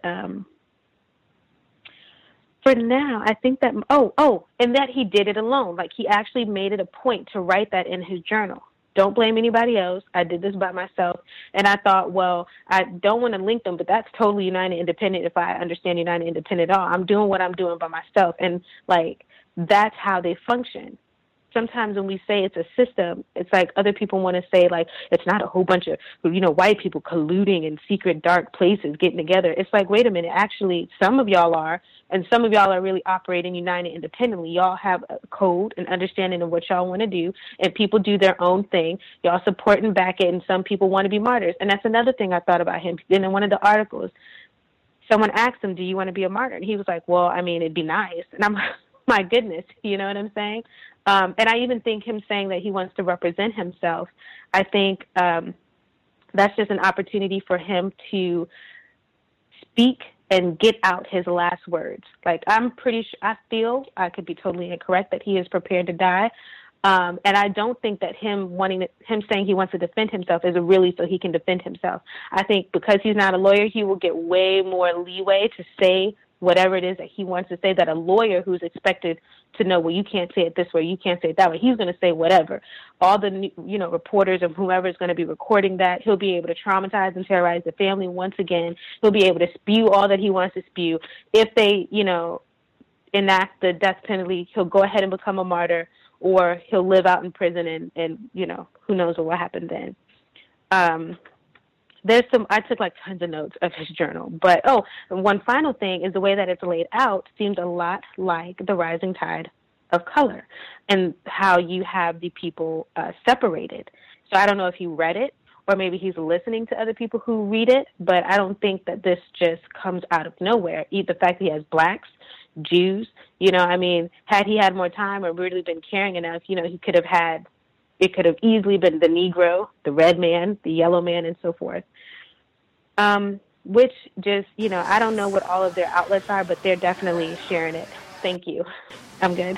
for now, I think that, and that he did it alone. Like, he actually made it a point to write that in his journal. Don't blame anybody else. I did this by myself. And I thought, well, I don't want to link them, but that's totally United Independent if I understand United Independent at all. I'm doing what I'm doing by myself. And, like, that's how they function. Sometimes when we say it's a system, it's like other people want to say, like, it's not a whole bunch of, white people colluding in secret, dark places getting together. It's like, wait a minute, actually, some of y'all are, and some of y'all are really operating united independently. Y'all have a code and understanding of what y'all want to do, and people do their own thing. Y'all support and back it, and some people want to be martyrs. And that's another thing I thought about him. And in one of the articles, someone asked him, do you want to be a martyr? And he was like, well, I mean, it'd be nice. And I'm like, my goodness, you know what I'm saying? And I even think him saying that he wants to represent himself, I think that's just an opportunity for him to speak and get out his last words. Like, I'm pretty sure, I feel, I could be totally incorrect, that he is prepared to die. And I don't think that him saying he wants to defend himself is really so he can defend himself. I think because he's not a lawyer, he will get way more leeway to say whatever it is that he wants to say, that a lawyer who's expected to know, well, you can't say it this way, you can't say it that way, he's going to say whatever. All the, reporters and whoever is going to be recording that, he'll be able to traumatize and terrorize the family once again. He'll be able to spew all that he wants to spew. If they, enact the death penalty, he'll go ahead and become a martyr, or he'll live out in prison and who knows what will happen then. I took like tons of notes of his journal, but one final thing is the way that it's laid out seems a lot like The Rising Tide of Color, and how you have the people separated. So I don't know if he read it, or maybe he's listening to other people who read it, but I don't think that this just comes out of nowhere. The fact that he has blacks, Jews, had he had more time or really been caring enough, it could have easily been the Negro, the red man, the yellow man, and so forth. Which just, I don't know what all of their outlets are, but they're definitely sharing it. Thank you. I'm good.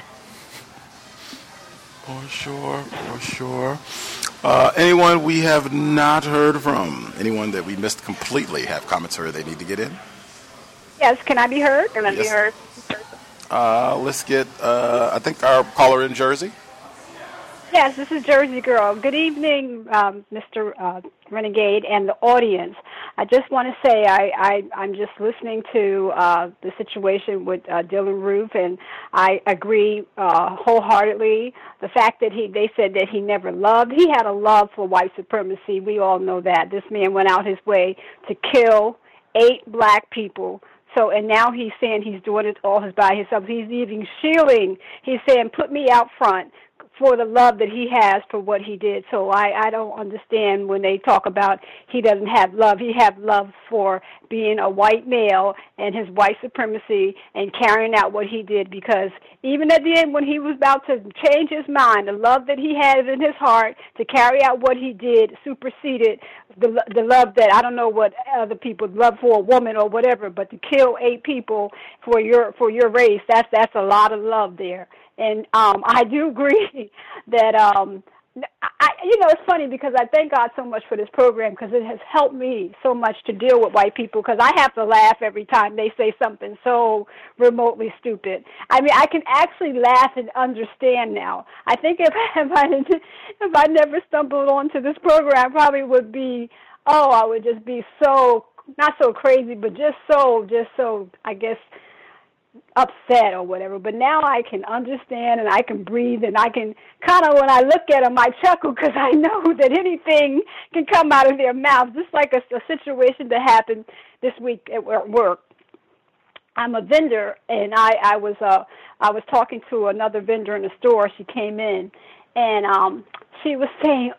For sure. Anyone we have not heard from? Anyone that we missed completely have comments or they need to get in? Yes, can I be heard? Can I be heard? Let's get, I think, our caller in Jersey. Yes, this is Jersey Girl. Good evening, Mr. Renegade and the audience. I just want to say I'm just listening to the situation with Dylann Roof, and I agree wholeheartedly. The fact that they said that he never loved, he had a love for white supremacy. We all know that. This man went out his way to kill 8 black people. So, and now he's saying he's doing it all by himself. He's even shielding. He's saying, put me out front for the love that he has for what he did. So I don't understand when they talk about he doesn't have love. He has love for being a white male and his white supremacy and carrying out what he did, because even at the end when he was about to change his mind, the love that he had in his heart to carry out what he did superseded the love that, I don't know what other people love for a woman or whatever, but to kill 8 people for your race, that's a lot of love there. And I do agree that it's funny because I thank God so much for this program, because it has helped me so much to deal with white people, because I have to laugh every time they say something so remotely stupid. I mean, I can actually laugh and understand now. I think if I never stumbled onto this program, I probably would be, I would just be so, not so crazy, but just so, I guess, upset or whatever. But now I can understand and I can breathe, and I can kind of, when I look at them, I chuckle, because I know that anything can come out of their mouth, just like a situation that happened this week at work. I'm a vendor, and I was talking to another vendor in the store. She came in, and she was saying,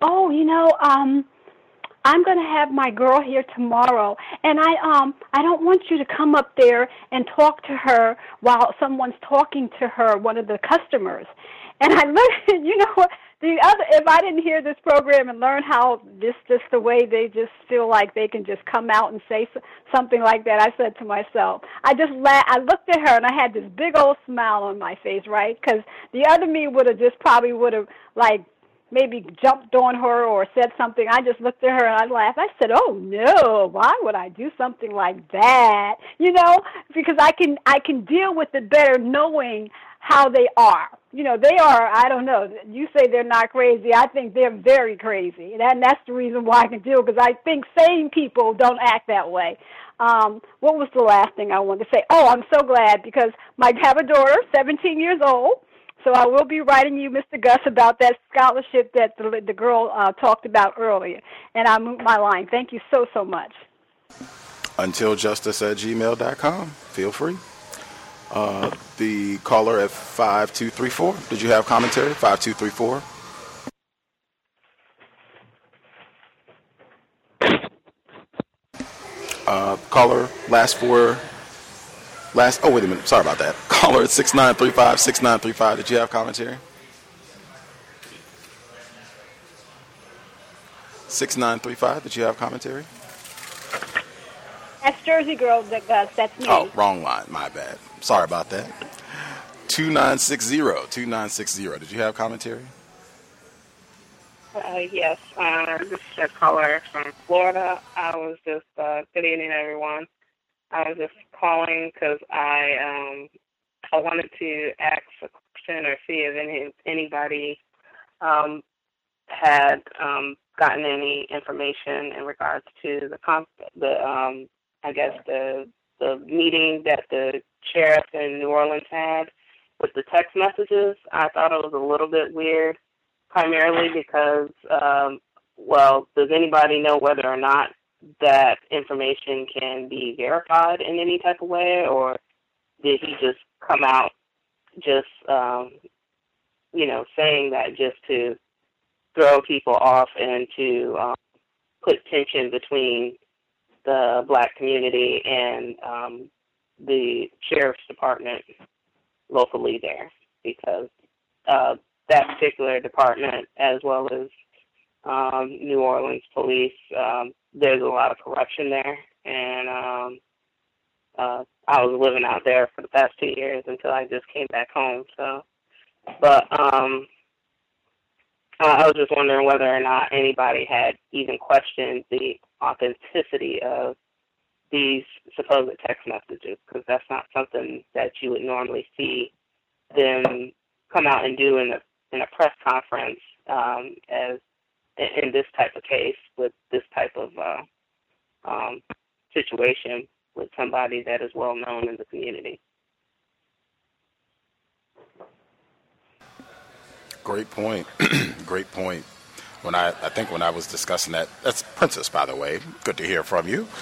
I'm going to have my girl here tomorrow, and I don't want you to come up there and talk to her while someone's talking to her, one of the customers. And I looked, you know what? If I didn't hear this program and learn how just the way they just feel like they can just come out and say something like that, I said to myself, I looked at her and I had this big old smile on my face, right? Because the other me would have like maybe jumped on her or said something. I just looked at her and I laughed. I said, "Oh no, why would I do something like that?" You know, because I can deal with it better knowing how they are. You know, they are, I don't know, you say they're not crazy. I think they're very crazy. And that's the reason why I can deal, because I think sane people don't act that way. What was the last thing I wanted to say? Oh, I'm so glad, because I have a daughter, 17 years old, so I will be writing you, Mr. Gus, about that scholarship that the girl talked about earlier. And I moved my line. Thank you so, so much. Untiljustice@gmail.com. Feel free. The caller at 5234. Did you have commentary? 5234. Caller, oh, wait a minute. Sorry about that. Caller at 6935, 6935. Did you have commentary? 6935. Did you have commentary? That's Jersey Girl, Gus. That's me. Oh, wrong line. My bad. Sorry about that. 2960. 2960. Did you have commentary? Yes. This is a caller from Florida. I was just, good evening, everyone. I was just calling because I wanted to ask a question or see if anybody had gotten any information in regards to the meeting that the sheriff in New Orleans had with the text messages. I thought it was a little bit weird, primarily because, does anybody know whether or not that information can be verified in any type of way, or did he just come out just, saying that just to throw people off and to put tension between the black community and the sheriff's department locally there, because that particular department, as well as New Orleans police, there's a lot of corruption there, and I was living out there for the past 2 years until I just came back home. I was just wondering whether or not anybody had even questioned the authenticity of these supposed text messages, because that's not something that you would normally see them come out and do in a press conference, as in this type of case with this type of situation with somebody that is well known in the community. Great point. Great point. When I think when I was discussing that's Princess, by the way. Good to hear from you.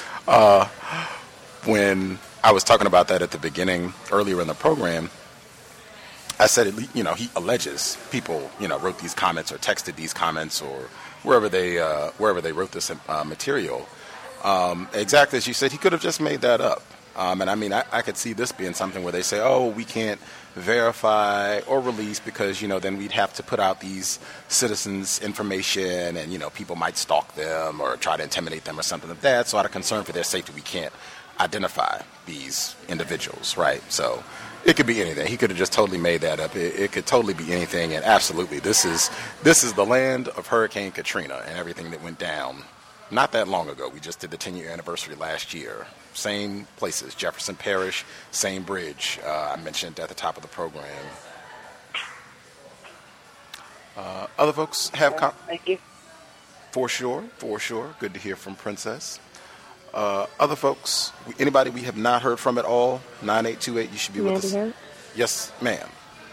When I was talking about that at the beginning, earlier in the program, I said, he alleges people, wrote these comments or texted these comments or wherever they wrote this material. Exactly as you said, he could have just made that up. And I mean, I could see this being something where they say, oh, we can't verify or release because, then we'd have to put out these citizens' information and, people might stalk them or try to intimidate them or something like that. So out of concern for their safety, we can't identify these individuals, right? So it could be anything. He could have just totally made that up. It could totally be anything. And absolutely, this is the land of Hurricane Katrina and everything that went down not that long ago. We just did the 10-year anniversary last year. Same places, Jefferson Parish, same bridge. I mentioned at the top of the program. Other folks have Thank you. For sure. Good to hear from Princess. Other folks, anybody we have not heard from at all, 9828, you should be with us. Here? Yes, ma'am.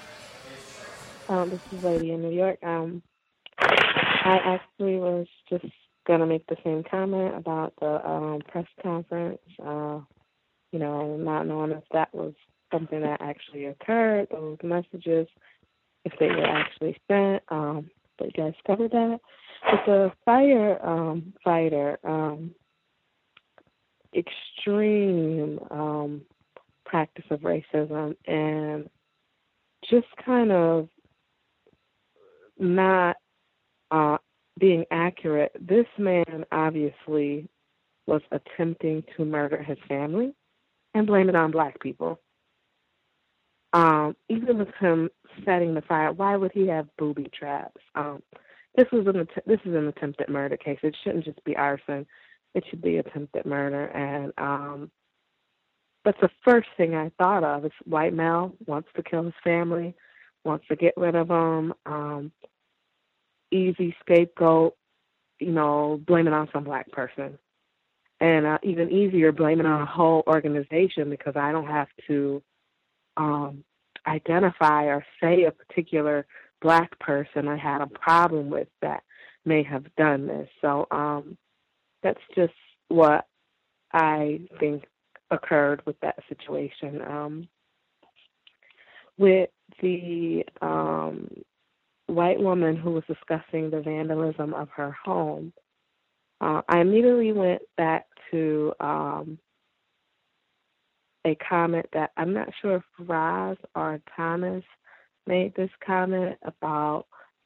This is Lady in New York. I actually was just going to make the same comment about the press conference, not knowing if that was something that actually occurred, those messages, if they were actually sent, but you guys covered that. But the firefighter, extreme practice of racism and just kind of not being accurate, this man obviously was attempting to murder his family and blame it on black people. Even with him setting the fire, why would he have booby traps? This is an attempted murder case. It shouldn't just be arson. It should be attempted murder. And but the first thing I thought of is white male wants to kill his family, wants to get rid of them. Easy scapegoat, blame it on some black person. And even easier, blame it on a whole organization, because I don't have to identify or say a particular black person I had a problem with that may have done this. So that's just what I think occurred with that situation. With the white woman who was discussing the vandalism of her home, I immediately went back to a comment that I'm not sure if Roz or Thomas made this comment about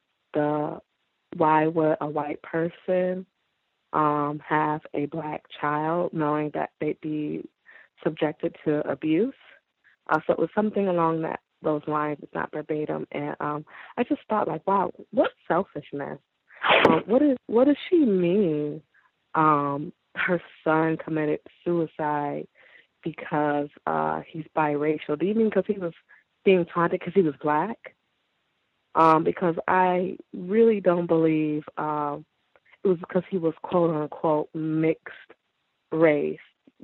why would a white person have a black child knowing that they'd be subjected to abuse. So it was something along those lines. It's not verbatim. And I just thought, wow, what selfishness. What does she mean? Her son committed suicide because he's biracial. Do you mean because he was being taunted because he was black? Because I really don't believe it was because he was quote unquote mixed race.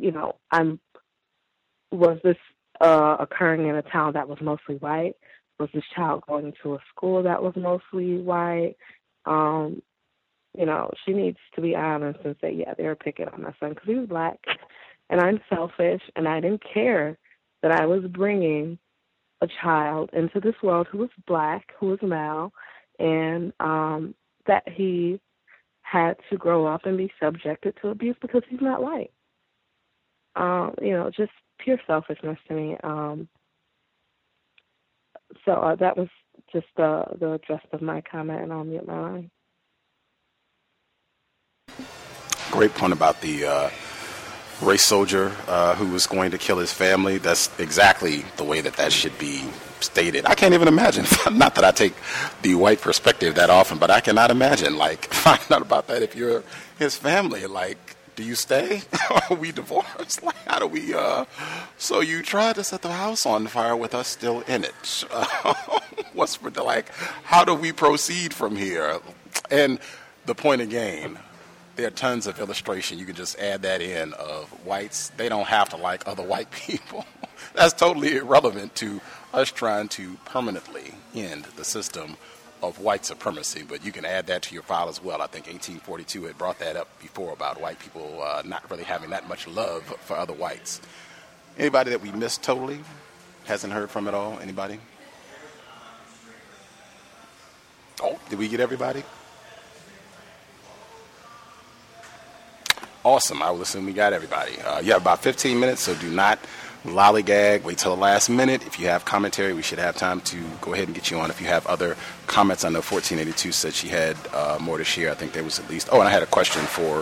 Was this occurring in a town that was mostly white? Was this child going to a school that was mostly white? She needs to be honest and say, yeah, they were picking on my son because he was black, and I'm selfish, and I didn't care that I was bringing a child into this world who was black, who was male, and that he had to grow up and be subjected to abuse because he's not white. Just pure selfishness to me. So that was just the gist of my comment, and I'll mute my line. Great point about the race soldier who was going to kill his family. That's exactly the way that should be stated. I can't even imagine, not that I take the white perspective that often, but I cannot imagine, finding out about that if you're his family. Do you stay? Are we divorced? How do we, so you tried to set the house on fire with us still in it. How do we proceed from here? And the point again, there are tons of illustration. You can just add that in of whites. They don't have to like other white people. That's totally irrelevant to us trying to permanently end the system of white supremacy. But you can add that to your file as well. I think 1842 had brought that up before about white people not really having that much love for other whites. Anybody that we missed totally? Hasn't heard from at all? Anybody? Oh, did we get everybody? Awesome. I will assume we got everybody. You have about 15 minutes, so do not lollygag. Wait till the last minute. If you have commentary, we should have time to go ahead and get you on. If you have other comments, I know 1482 said she had more to share. I think there was at least... Oh, and I had a question for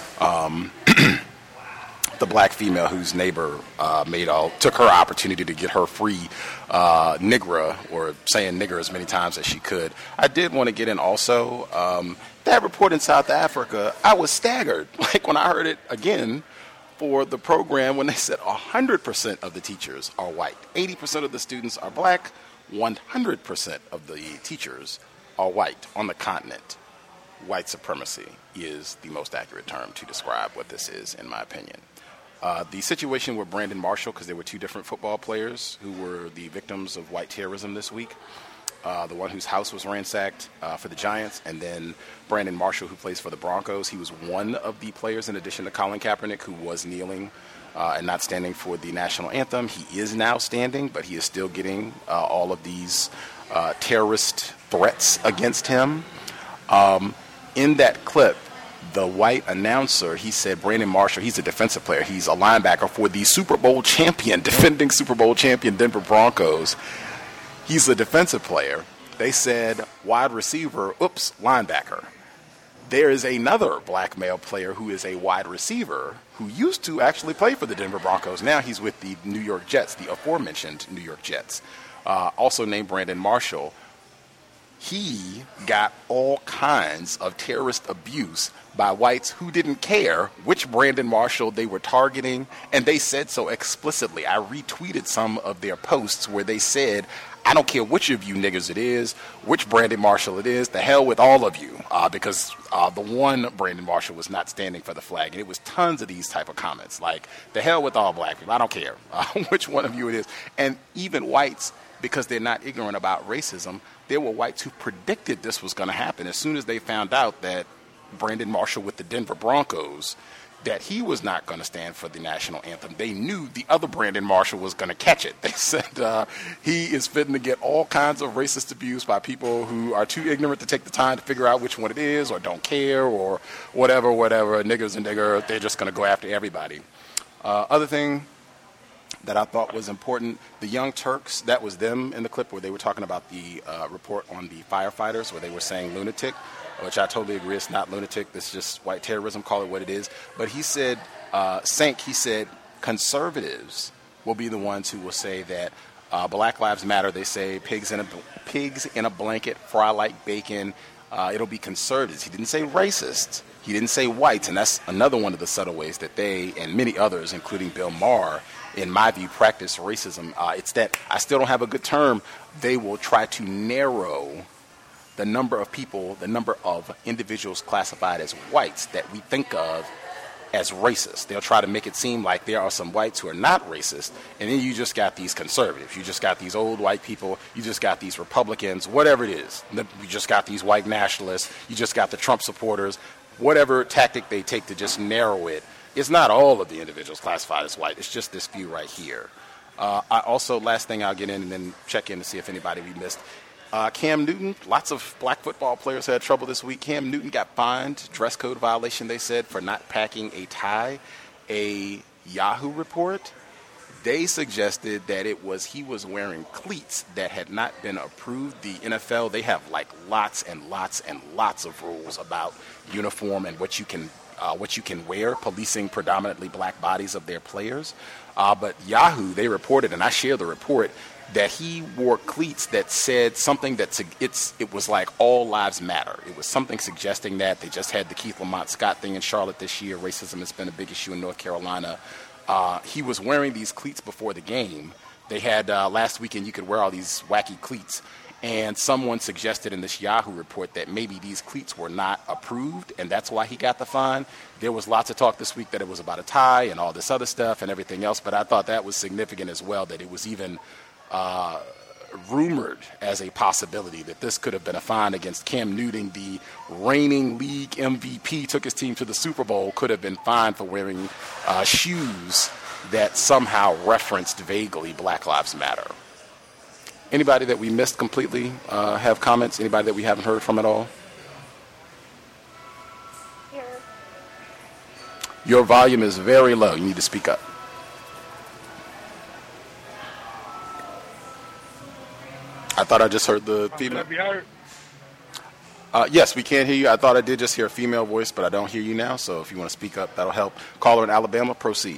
the black female whose neighbor took her opportunity to get her free Nigra, or saying nigger as many times as she could. I did want to get in also... that report in South Africa, I was staggered. When I heard it again for the program, when they said 100% of the teachers are white, 80% of the students are black, 100% of the teachers are white on the continent. White supremacy is the most accurate term to describe what this is, in my opinion. The situation with Brandon Marshall, because there were two different football players who were the victims of white terrorism this week. The one whose house was ransacked for the Giants, and then Brandon Marshall, who plays for the Broncos. He was one of the players, in addition to Colin Kaepernick, who was kneeling and not standing for the national anthem. He is now standing, but he is still getting all of these terrorist threats against him. In that clip, the white announcer, he said Brandon Marshall, he's a defensive player. He's a linebacker for the defending Super Bowl champion Denver Broncos. He's a defensive player. They said wide receiver, linebacker. There is another black male player who is a wide receiver who used to actually play for the Denver Broncos. Now he's with the New York Jets, the aforementioned New York Jets, also named Brandon Marshall. He got all kinds of terrorist abuse by whites who didn't care which Brandon Marshall they were targeting, and they said so explicitly. I retweeted some of their posts where they said, I don't care which of you niggers it is, which Brandon Marshall it is, the hell with all of you, because the one Brandon Marshall was not standing for the flag. And it was tons of these type of comments, like, the hell with all black people, I don't care which one of you it is. And even whites, because they're not ignorant about racism, there were whites who predicted this was going to happen. As soon as they found out that Brandon Marshall with the Denver Broncos, that he was not going to stand for the national anthem, they knew the other Brandon Marshall was going to catch it. They said he is fitting to get all kinds of racist abuse by people who are too ignorant to take the time to figure out which one it is, or don't care, or whatever, niggers and nigger, they're just going to go after everybody. Other thing that I thought was important, the Young Turks, that was them in the clip where they were talking about the report on the firefighters, where they were saying lunatic, which I totally agree, it's not lunatic, it's just white terrorism, call it what it is. But he said, he said conservatives will be the ones who will say that Black Lives Matter, they say pigs in a blanket, fry like bacon, it'll be conservatives. He didn't say racist. He didn't say whites, and that's another one of the subtle ways that they and many others, including Bill Maher, in my view, practice racism. It's that I still don't have a good term. They will try to narrow the number of people, the number of individuals classified as whites that we think of as racist. They'll try to make it seem like there are some whites who are not racist, and then you just got these conservatives. You just got these old white people. You just got these Republicans, whatever it is. You just got these white nationalists. You just got the Trump supporters. Whatever tactic they take to just narrow it, it's not all of the individuals classified as white. It's just this few right here. I also, last thing I'll get in and then check in to see if anybody we missed. Cam Newton, lots of black football players had trouble this week. Cam Newton got fined, dress code violation, they said, for not packing a tie. A Yahoo report, they suggested that he was wearing cleats that had not been approved. The NFL, they have like lots and lots and lots of rules about uniform and what you can wear, policing predominantly black bodies of their players. But Yahoo, they reported, and I share the report, that he wore cleats that said something it was like all lives matter. It was something suggesting that. They just had the Keith Lamont Scott thing in Charlotte this year. Racism has been a big issue in North Carolina. He was wearing these cleats before the game. They had last weekend you could wear all these wacky cleats. And someone suggested in this Yahoo report that maybe these cleats were not approved, and that's why he got the fine. There was lots of talk this week that it was about a tie and all this other stuff and everything else, but I thought that was significant as well, that it was even rumored as a possibility that this could have been a fine against Cam Newton, the reigning league MVP, took his team to the Super Bowl, could have been fined for wearing shoes that somehow referenced vaguely Black Lives Matter. Anybody that we missed completely have comments? Anybody that we haven't heard from at all? Your volume is very low. You need to speak up. I thought I just heard the female. Can I be heard? Yes, we can hear you. I thought I did just hear a female voice, but I don't hear you now. So if you want to speak up, that'll help. Caller in Alabama, proceed.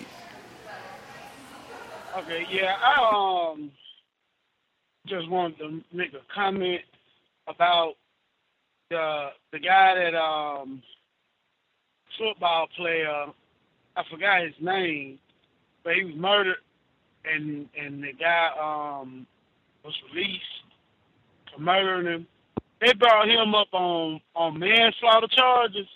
Okay, yeah, I just wanted to make a comment about the guy that football player. I forgot his name, but he was murdered, and the guy was released for murdering him. They brought him up on manslaughter charges.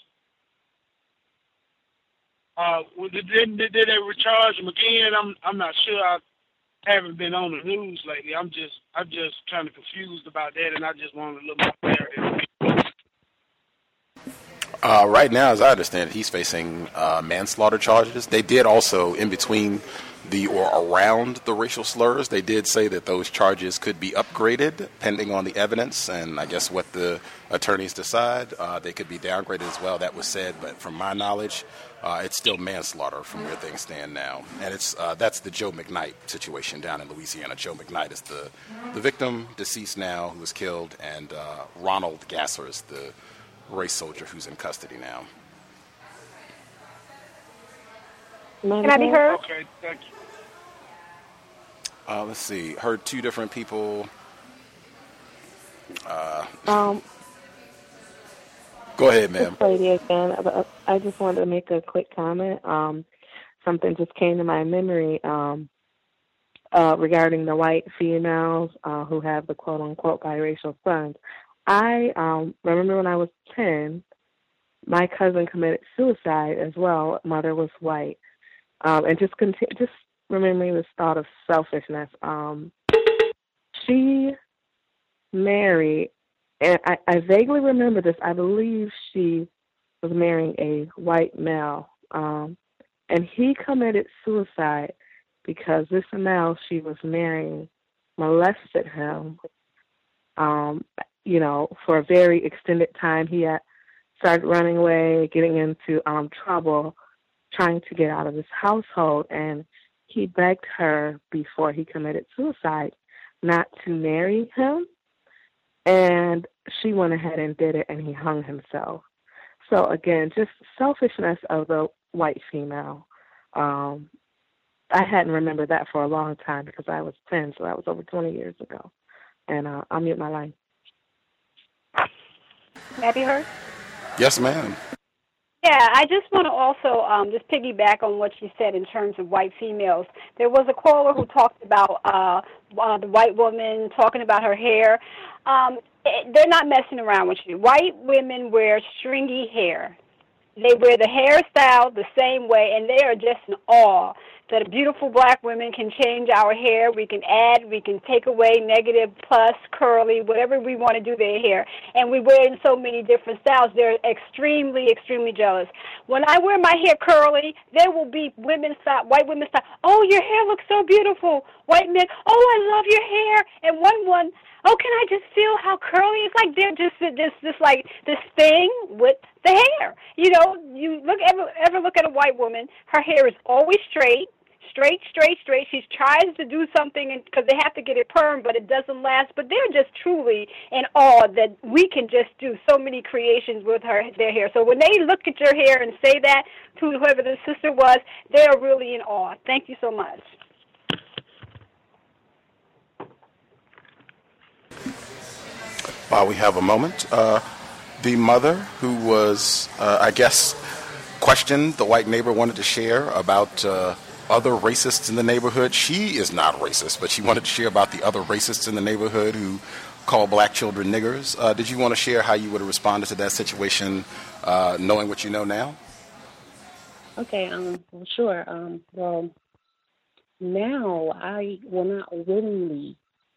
Did they recharge him again? I'm not sure. I haven't been on the news lately. I'm just kind of confused about that, and I just wanted a little more clarity. Right now, as I understand it, he's facing manslaughter charges. They did also, in between the or around the racial slurs. They did say that those charges could be upgraded pending on the evidence, and I guess what the attorneys decide. They could be downgraded as well. That was said, but from my knowledge, it's still manslaughter from where things stand now. And that's the Joe McKnight situation down in Louisiana. Joe McKnight is the victim, deceased now, who was killed, and Ronald Gasser is the race soldier who's in custody now. Can I be heard? Okay, thank you. Let's see. Heard two different people. Go ahead, ma'am. This lady again. I just wanted to make a quick comment. Something just came to my memory regarding the white females who have the quote-unquote biracial sons. I remember when I was 10, my cousin committed suicide as well. Mother was white. And just remembering this thought of selfishness. She married, and I vaguely remember this. I believe she was marrying a white male, and he committed suicide because this male she was marrying molested him. For a very extended time, he had started running away, getting into trouble, trying to get out of his household, and he begged her before he committed suicide not to marry him, and she went ahead and did it, and he hung himself. So again, just selfishness of the white female. I hadn't remembered that for a long time because I was 10, so that was over 20 years ago. And I'll mute my line. Have you heard? Yes, ma'am. Yeah, I just want to also just piggyback on what you said in terms of white females. There was a caller who talked about the white woman talking about her hair. They're not messing around with you. White women wear stringy hair. They wear the hairstyle the same way, and they are just in awe that beautiful black women can change our hair. We can add, we can take away, negative, plus, curly, whatever we want to do to their hair. And we wear it in so many different styles. They're extremely, extremely jealous. When I wear my hair curly, there will be white women style, oh, your hair looks so beautiful. White men, oh, I love your hair. And one, oh, can I just feel how curly? It's like they're just like this thing with the hair. You know, you ever look at a white woman, her hair is always straight. She tries to do something because they have to get it permed, but it doesn't last. But they're just truly in awe that we can just do so many creations with their hair. So when they look at your hair and say that to whoever the sister was, they're really in awe. Thank you so much. While we have a moment, the mother who was, I guess, questioned, the white neighbor wanted to share about other racists in the neighborhood. She is not racist, but she wanted to share about the other racists in the neighborhood who call black children niggers. Did you want to share how you would have responded to that situation, knowing what you know now? Okay, well, sure. Well, now I will not willingly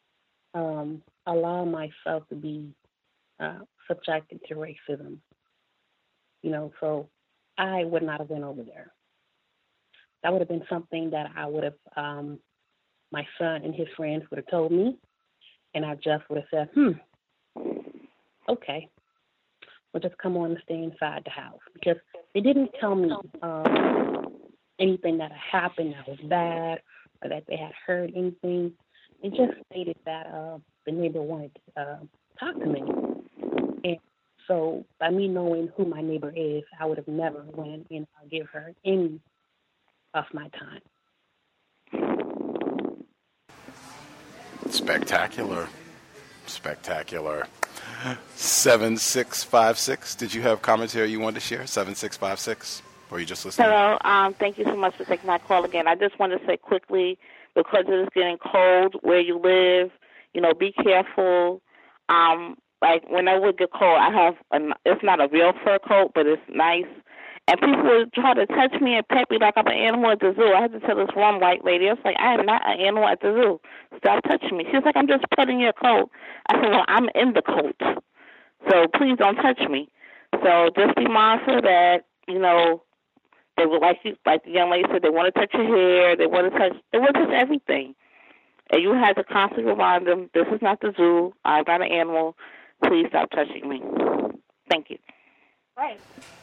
allow myself to be subjected to racism. You know, so I would not have went over there. That would have been something that I would have, my son and his friends would have told me, and I just would have said, okay, we'll just come on and stay inside the house. Because they didn't tell me anything that had happened that was bad or that they had heard anything. It just stated that the neighbor wanted to talk to me. And so by me knowing who my neighbor is, I would have never went and give her any of my time. Spectacular. 7656. Did you have commentary you wanted to share? 7656. Or you just listening? Hello. Thank you so much for taking my call again. I just wanted to say quickly, because it is getting cold where you live, be careful. Like when I would get cold, it's not a real fur coat, but it's nice. And people would try to touch me and pet me like I'm an animal at the zoo. I had to tell this one white lady, I was like, I am not an animal at the zoo. Stop touching me. She's like, I'm just petting your coat. I said, well, I'm in the coat. So please don't touch me. So just be mindful that, They would like the young lady said, they want to touch your hair, they want to touch everything. And you have to constantly remind them, this is not the zoo, I'm not an animal, please stop touching me. Thank you. Right.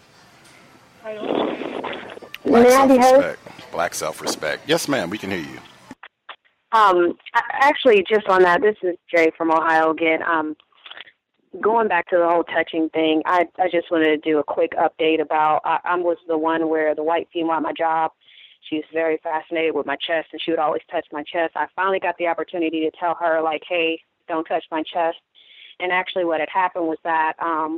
Black self-respect. Black self-respect. Yes, ma'am, we can hear you. Actually, just on that, this is Jay from Ohio again. Going back to the whole touching thing, I just wanted to do a quick update about, I was the one where the white female at my job, she was very fascinated with my chest, and she would always touch my chest. I finally got the opportunity to tell her, like, hey, don't touch my chest. And actually what had happened was that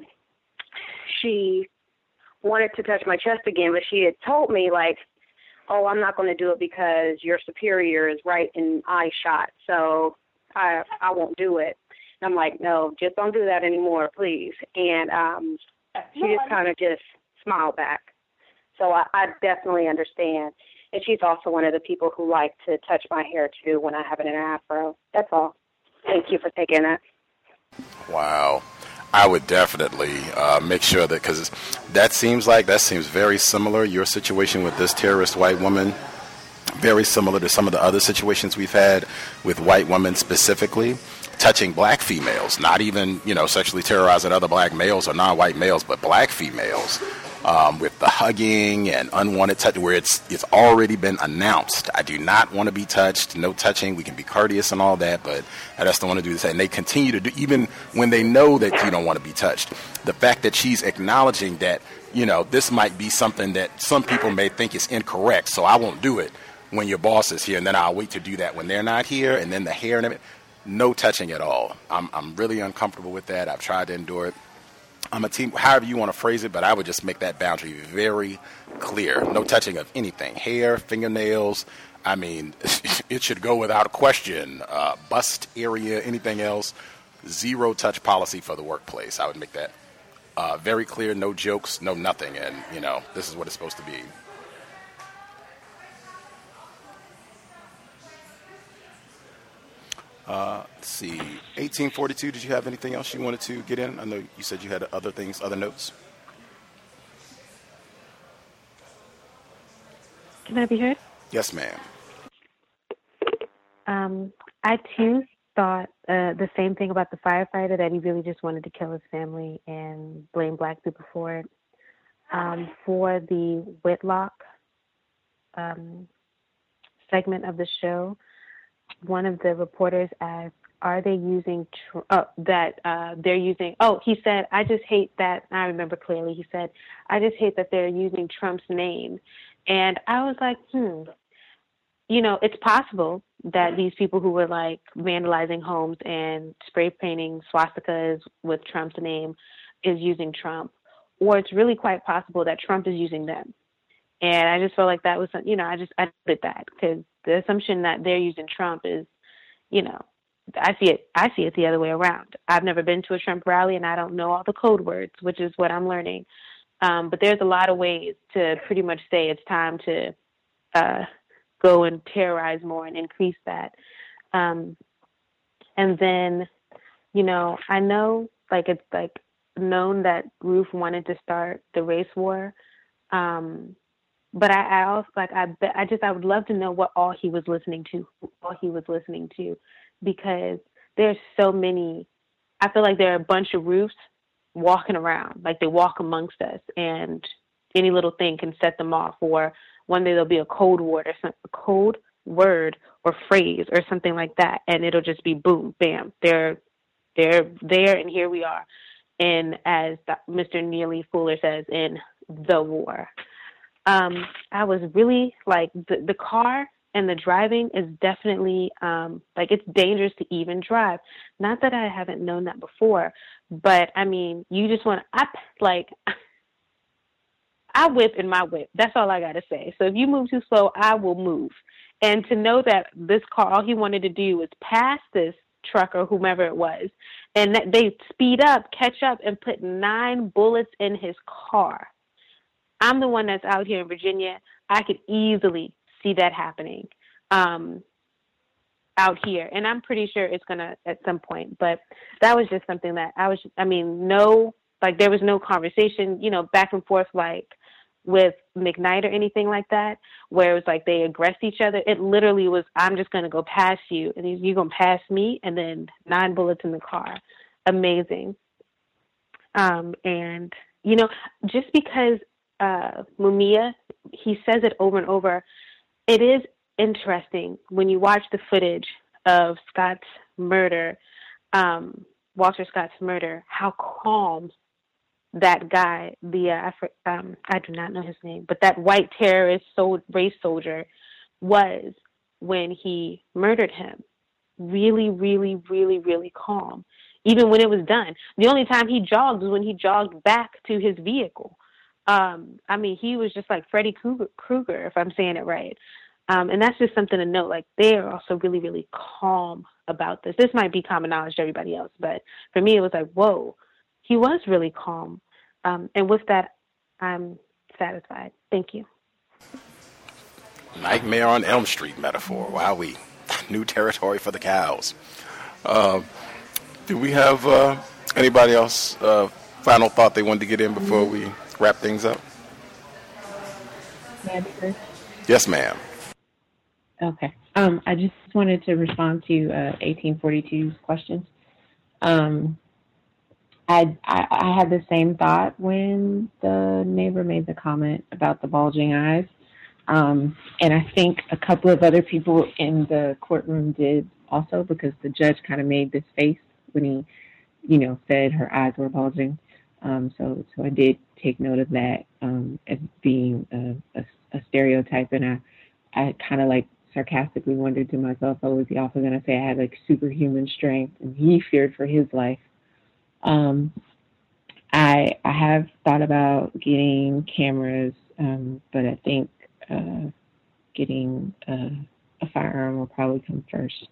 she wanted to touch my chest again, but she had told me, like, oh, I'm not going to do it because your superior is right in eye shot, so I won't do it. And I'm like, no, just don't do that anymore, please. And she just kind of just smiled back. So I definitely understand. And she's also one of the people who like to touch my hair, too, when I have it in an afro. That's all. Thank you for taking that. Wow. I would definitely make sure that, because that seems very similar, your situation with this terrorist white woman, very similar to some of the other situations we've had with white women specifically, touching black females, not even, sexually terrorizing other black males or non-white males, but black females, with the hugging and unwanted touch, where it's already been announced. I do not want to be touched, no touching. We can be courteous and all that, but I just don't want to do this. And they continue to do, even when they know that you don't want to be touched. The fact that she's acknowledging that, this might be something that some people may think is incorrect, so I won't do it when your boss is here, and then I'll wait to do that when they're not here, and then the hair and everything. No touching at all. I'm really uncomfortable with that. I've tried to endure it. I'm a team, however you want to phrase it, but I would just make that boundary very clear. No touching of anything. Hair, fingernails. I mean, it should go without a question. Bust area, anything else. Zero touch policy for the workplace. I would make that very clear. No jokes, no nothing. And, this is what it's supposed to be. Let's see, 1842, did you have anything else you wanted to get in? I know you said you had other notes. Can I be heard? Yes, ma'am. I, too, thought the same thing about the firefighter, that he really just wanted to kill his family and blame black people for it. For the Whitlock segment of the show, one of the reporters asked, are they using, he said, I just hate that, I remember clearly, he said, I just hate that they're using Trump's name. And I was like, it's possible that these people who were like vandalizing homes and spray painting swastikas with Trump's name is using Trump, or it's really quite possible that Trump is using them. And I just felt like that was, I did that, because the assumption that they're using Trump is, I see it the other way around. I've never been to a Trump rally, and I don't know all the code words, which is what I'm learning. But there's a lot of ways to pretty much say it's time to go and terrorize more and increase that. And then, I know, it's known that Ruth wanted to start the race war. But I also I would love to know what all he was listening to, because there's so many. I feel like there are a bunch of Ruths walking around, like they walk amongst us, and any little thing can set them off. Or one day there'll be a code word or phrase or something like that, and it'll just be boom, bam, they're there, and here we are. And as Mr. Neely Fuller says, in the war. I was really the car and the driving is definitely it's dangerous to even drive. Not that I haven't known that before, but I mean, you just want to, I whip in my whip. That's all I got to say. So if you move too slow, I will move. And to know that this car, all he wanted to do was pass this truck or whomever it was, and that they speed up, catch up, and put 9 bullets in his car. I'm the one that's out here in Virginia. I could easily see that happening out here. And I'm pretty sure it's going to at some point. But that was just something that there was no conversation, back and forth with McKnight or anything like that, where it was like they aggress each other. It literally was, I'm just going to go past you, and you're going to pass me, and then 9 bullets in the car. Amazing. And, you know, just because Mumia, he says it over and over, it is interesting when you watch the footage of Scott's murder, Walter Scott's murder, how calm that guy, I do not know his name, but that white terrorist race soldier was when he murdered him. Really, really, really, really calm. Even when it was done. The only time he jogged was when he jogged back to his vehicle. I mean, he was just like Freddy Krueger, if I'm saying it right. And that's just something to note. Like, they are also really, really calm about this. This might be common knowledge to everybody else, but for me, it was like, whoa, he was really calm. And with that, I'm satisfied. Thank you. Nightmare on Elm Street metaphor. Wowee. New territory for the cows. Do we have anybody else final thought they wanted to get in before we wrap things up? Yes, ma'am. Okay. I just wanted to respond to 1842's questions. I had the same thought when the neighbor made the comment about the bulging eyes. And I think a couple of other people in the courtroom did also, because the judge kind of made this face when he, you know, said her eyes were bulging. So I did take note of that as being a stereotype. And I kind of like sarcastically wondered to myself, oh, was he also going to say I had like superhuman strength and he feared for his life? I have thought about getting cameras, but I think getting a firearm will probably come first.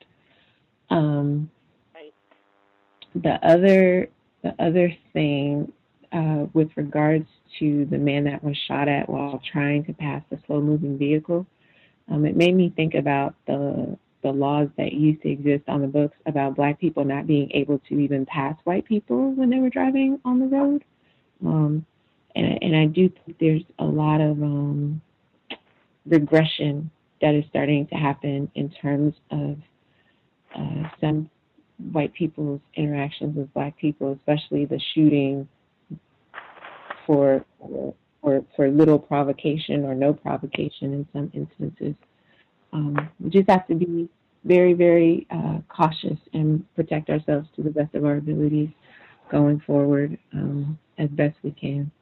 The other thing with regards to the man that was shot at while trying to pass a slow-moving vehicle, it made me think about the laws that used to exist on the books about Black people not being able to even pass white people when they were driving on the road. And I do think there's a lot of regression that is starting to happen in terms of some white people's interactions with Black people, especially the shooting for little provocation or no provocation in some instances. We just have to be very, very cautious and protect ourselves to the best of our abilities going forward as best we can.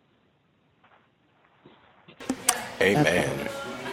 Amen.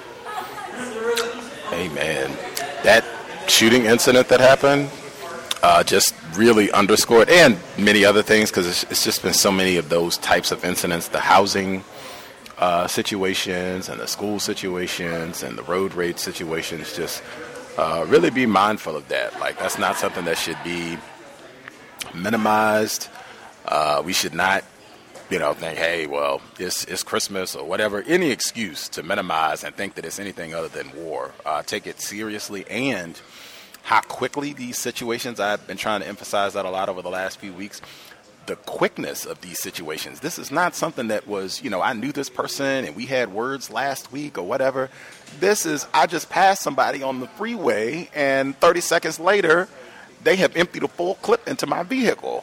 Amen. That shooting incident that happened just really underscored, and many other things, because it's just been so many of those types of incidents, the housing situations and the school situations and the road rage situations. Just really be mindful of that. Like, that's not something that should be minimized. We should not, think, hey, well, it's Christmas or whatever, any excuse to minimize and think that it's anything other than war. Take it seriously, and how quickly these situations, I've been trying to emphasize that a lot over the last few weeks, the quickness of these situations. This is not something that was, I knew this person and we had words last week or whatever. This is, I just passed somebody on the freeway and 30 seconds later, they have emptied a full clip into my vehicle.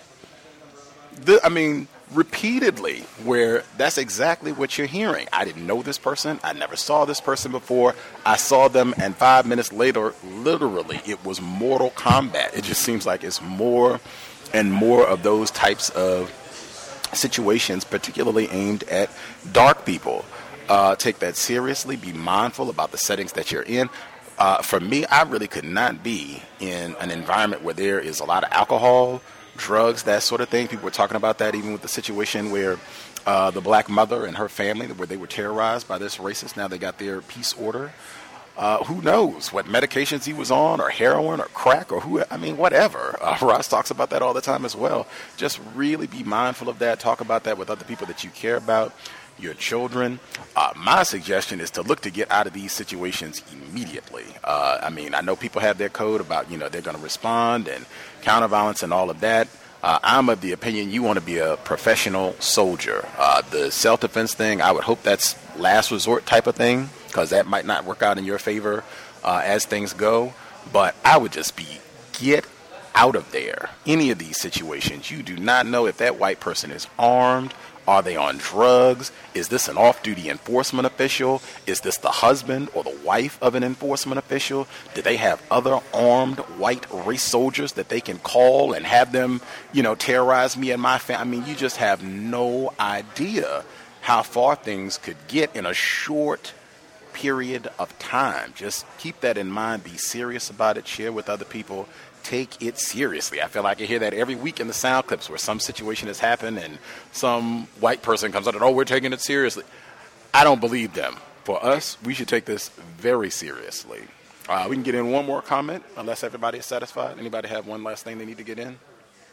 Repeatedly, where that's exactly what you're hearing. I didn't know this person. I never saw this person before. I saw them, and 5 minutes later, literally, it was Mortal Kombat. It just seems like it's more and more of those types of situations, particularly aimed at dark people. Take that seriously. Be mindful about the settings that you're in. For me, I really could not be in an environment where there is a lot of alcohol, drugs, that sort of thing. People were talking about that even with the situation where the Black mother and her family, where they were terrorized by this racist. Now they got their peace order. Who knows what medications he was on, or heroin or crack, or whatever. Ross talks about that all the time as well. Just really be mindful of that. Talk about that with other people that you care about, your children. My suggestion is to look to get out of these situations immediately. I know people have their code about, they're going to respond and counter violence and all of that. I'm of the opinion you want to be a professional soldier. The self-defense thing, I would hope that's last resort type of thing, because that might not work out in your favor as things go. But I would just get out of there. Any of these situations, you do not know if that white person is armed. Are they on drugs? Is this an off-duty enforcement official? Is this the husband or the wife of an enforcement official? Do they have other armed white race soldiers that they can call and have them, terrorize me and my family? I mean, you just have no idea how far things could get in a short period of time. Just keep that in mind. Be serious about it. Share with other people. Take it seriously. I feel like I hear that every week in the sound clips where some situation has happened and some white person comes out and, we're taking it seriously. I don't believe them. For us, we should take this very seriously. We can get in one more comment unless everybody is satisfied. Anybody have one last thing they need to get in?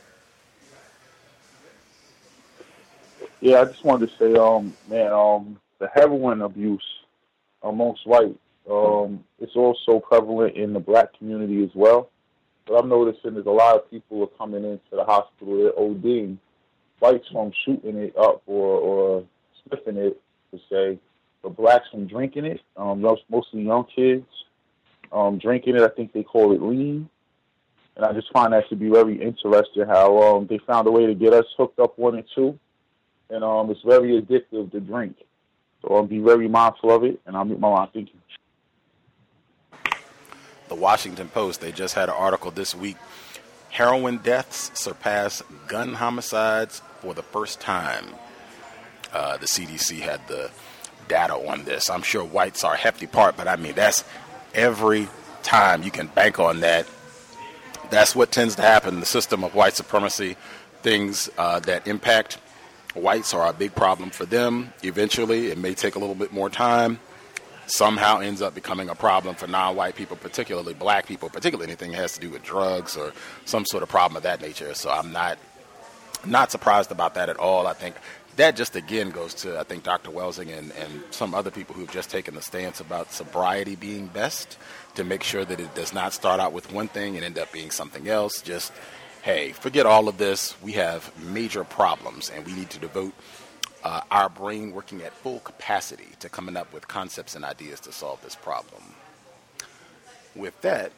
Yeah, I just wanted to say, the heroin abuse amongst white, it's also prevalent in the black community as well. But I'm noticing there's a lot of people are coming into the hospital, they're ODing, whites from shooting it up or sniffing it, per se, but blacks from drinking it, mostly young kids, drinking it. I think they call it lean. And I just find that to be very interesting how they found a way to get us hooked up on it too. And it's very addictive to drink. So I'll be very mindful of it, and I'll meet my line. Thank you. The Washington Post, they just had an article this week. Heroin deaths surpass gun homicides for the first time. The CDC had the data on this. I'm sure whites are a hefty part, but I mean, that's every time. You can bank on that. That's what tends to happen. The system of white supremacy, things that impact whites are a big problem for them. Eventually, it may take a little bit more time. Somehow ends up becoming a problem for non-white people, particularly black people, particularly anything that has to do with drugs or some sort of problem of that nature. So I'm not surprised about that at all. I think that just again goes to, I think, Dr. Welsing and some other people who've just taken the stance about sobriety being best, to make sure that it does not start out with one thing and end up being something else. Just, hey, forget all of this. We have major problems, and we need to devote our brain working at full capacity to coming up with concepts and ideas to solve this problem. With that,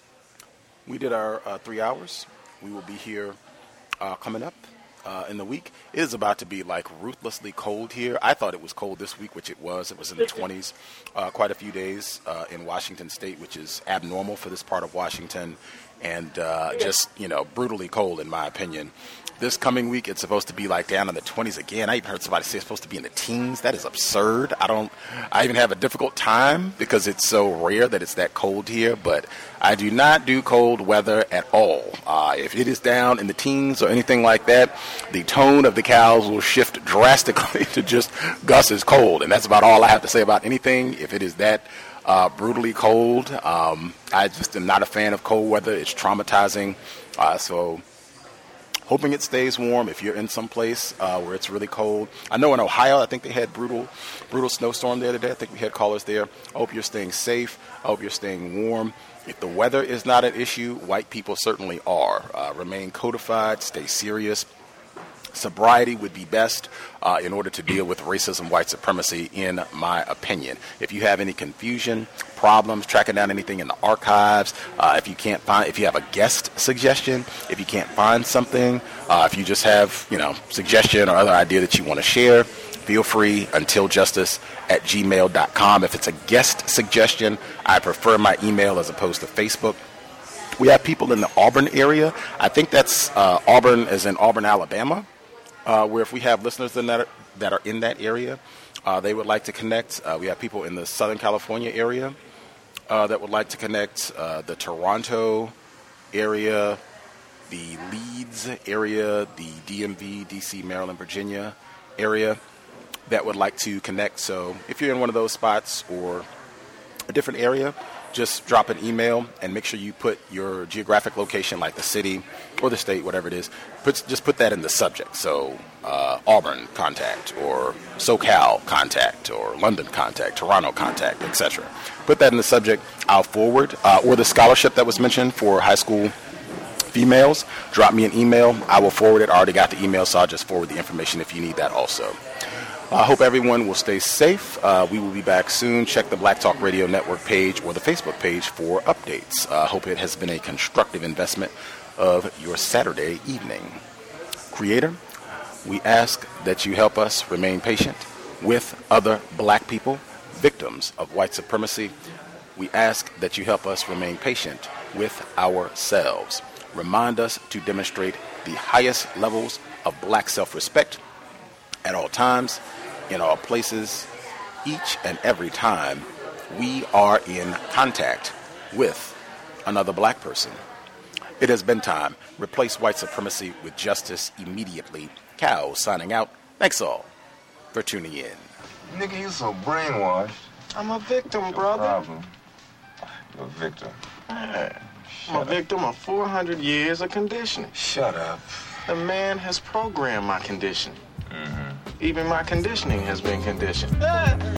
we did our 3 hours. We will be here coming up in the week. It is about to be like ruthlessly cold here. I thought it was cold this week, which it was. It was in the 20s quite a few days in Washington State, which is abnormal for this part of Washington, and just, brutally cold in my opinion. This coming week, it's supposed to be like down in the 20s again. I even heard somebody say it's supposed to be in the teens. That is absurd. I even have a difficult time because it's so rare that it's that cold here, but I do not do cold weather at all. If it is down in the teens or anything like that, the tone of the cows will shift drastically to just Gus is cold, and that's about all I have to say about anything. If it is that brutally cold, I just am not a fan of cold weather. It's traumatizing, so hoping it stays warm if you're in some place where it's really cold. I know in Ohio, I think they had brutal snowstorm the other day. I think we had callers there. I hope you're staying safe. I hope you're staying warm. If the weather is not an issue, white people certainly are. Remain codified, stay serious. Sobriety would be best in order to deal with racism, white supremacy, in my opinion. If you have any confusion, problems, tracking down anything in the archives, if you have a guest suggestion, if you can't find something, if you just have, suggestion or other idea that you want to share, feel free, untiljustice@gmail.com. If it's a guest suggestion, I prefer my email as opposed to Facebook. We have people in the Auburn area. I think that's Auburn as in Auburn, Alabama. Where if we have listeners that are in that area, they would like to connect. We have people in the Southern California area that would like to connect, the Toronto area, the Leeds area, the DMV, DC, Maryland, Virginia area that would like to connect. So if you're in one of those spots or a different area, just drop an email and make sure you put your geographic location, like the city or the state, whatever it is. Just put that in the subject. So Auburn contact, or SoCal contact, or London contact, Toronto contact, etc. Put that in the subject. I'll forward. Or the scholarship that was mentioned for high school females, drop me an email. I will forward it. I already got the email, so I'll just forward the information if you need that also. I hope everyone will stay safe. We will be back soon. Check the Black Talk Radio Network page or the Facebook page for updates. I hope it has been a constructive investment of your Saturday evening. Creator, we ask that you help us remain patient with other black people, victims of white supremacy. We ask that you help us remain patient with ourselves. Remind us to demonstrate the highest levels of black self-respect at all times, in all places, each and every time we are in contact with another black person. It has been time. Replace white supremacy with justice immediately. Cal signing out. Thanks all for tuning in. Nigga, you so brainwashed. I'm a victim, brother. No problem. You're a victim. Man, I'm a victim of 400 years of conditioning. Shut up. The man has programmed my conditioning. Mm-hmm. Even my conditioning has been conditioned.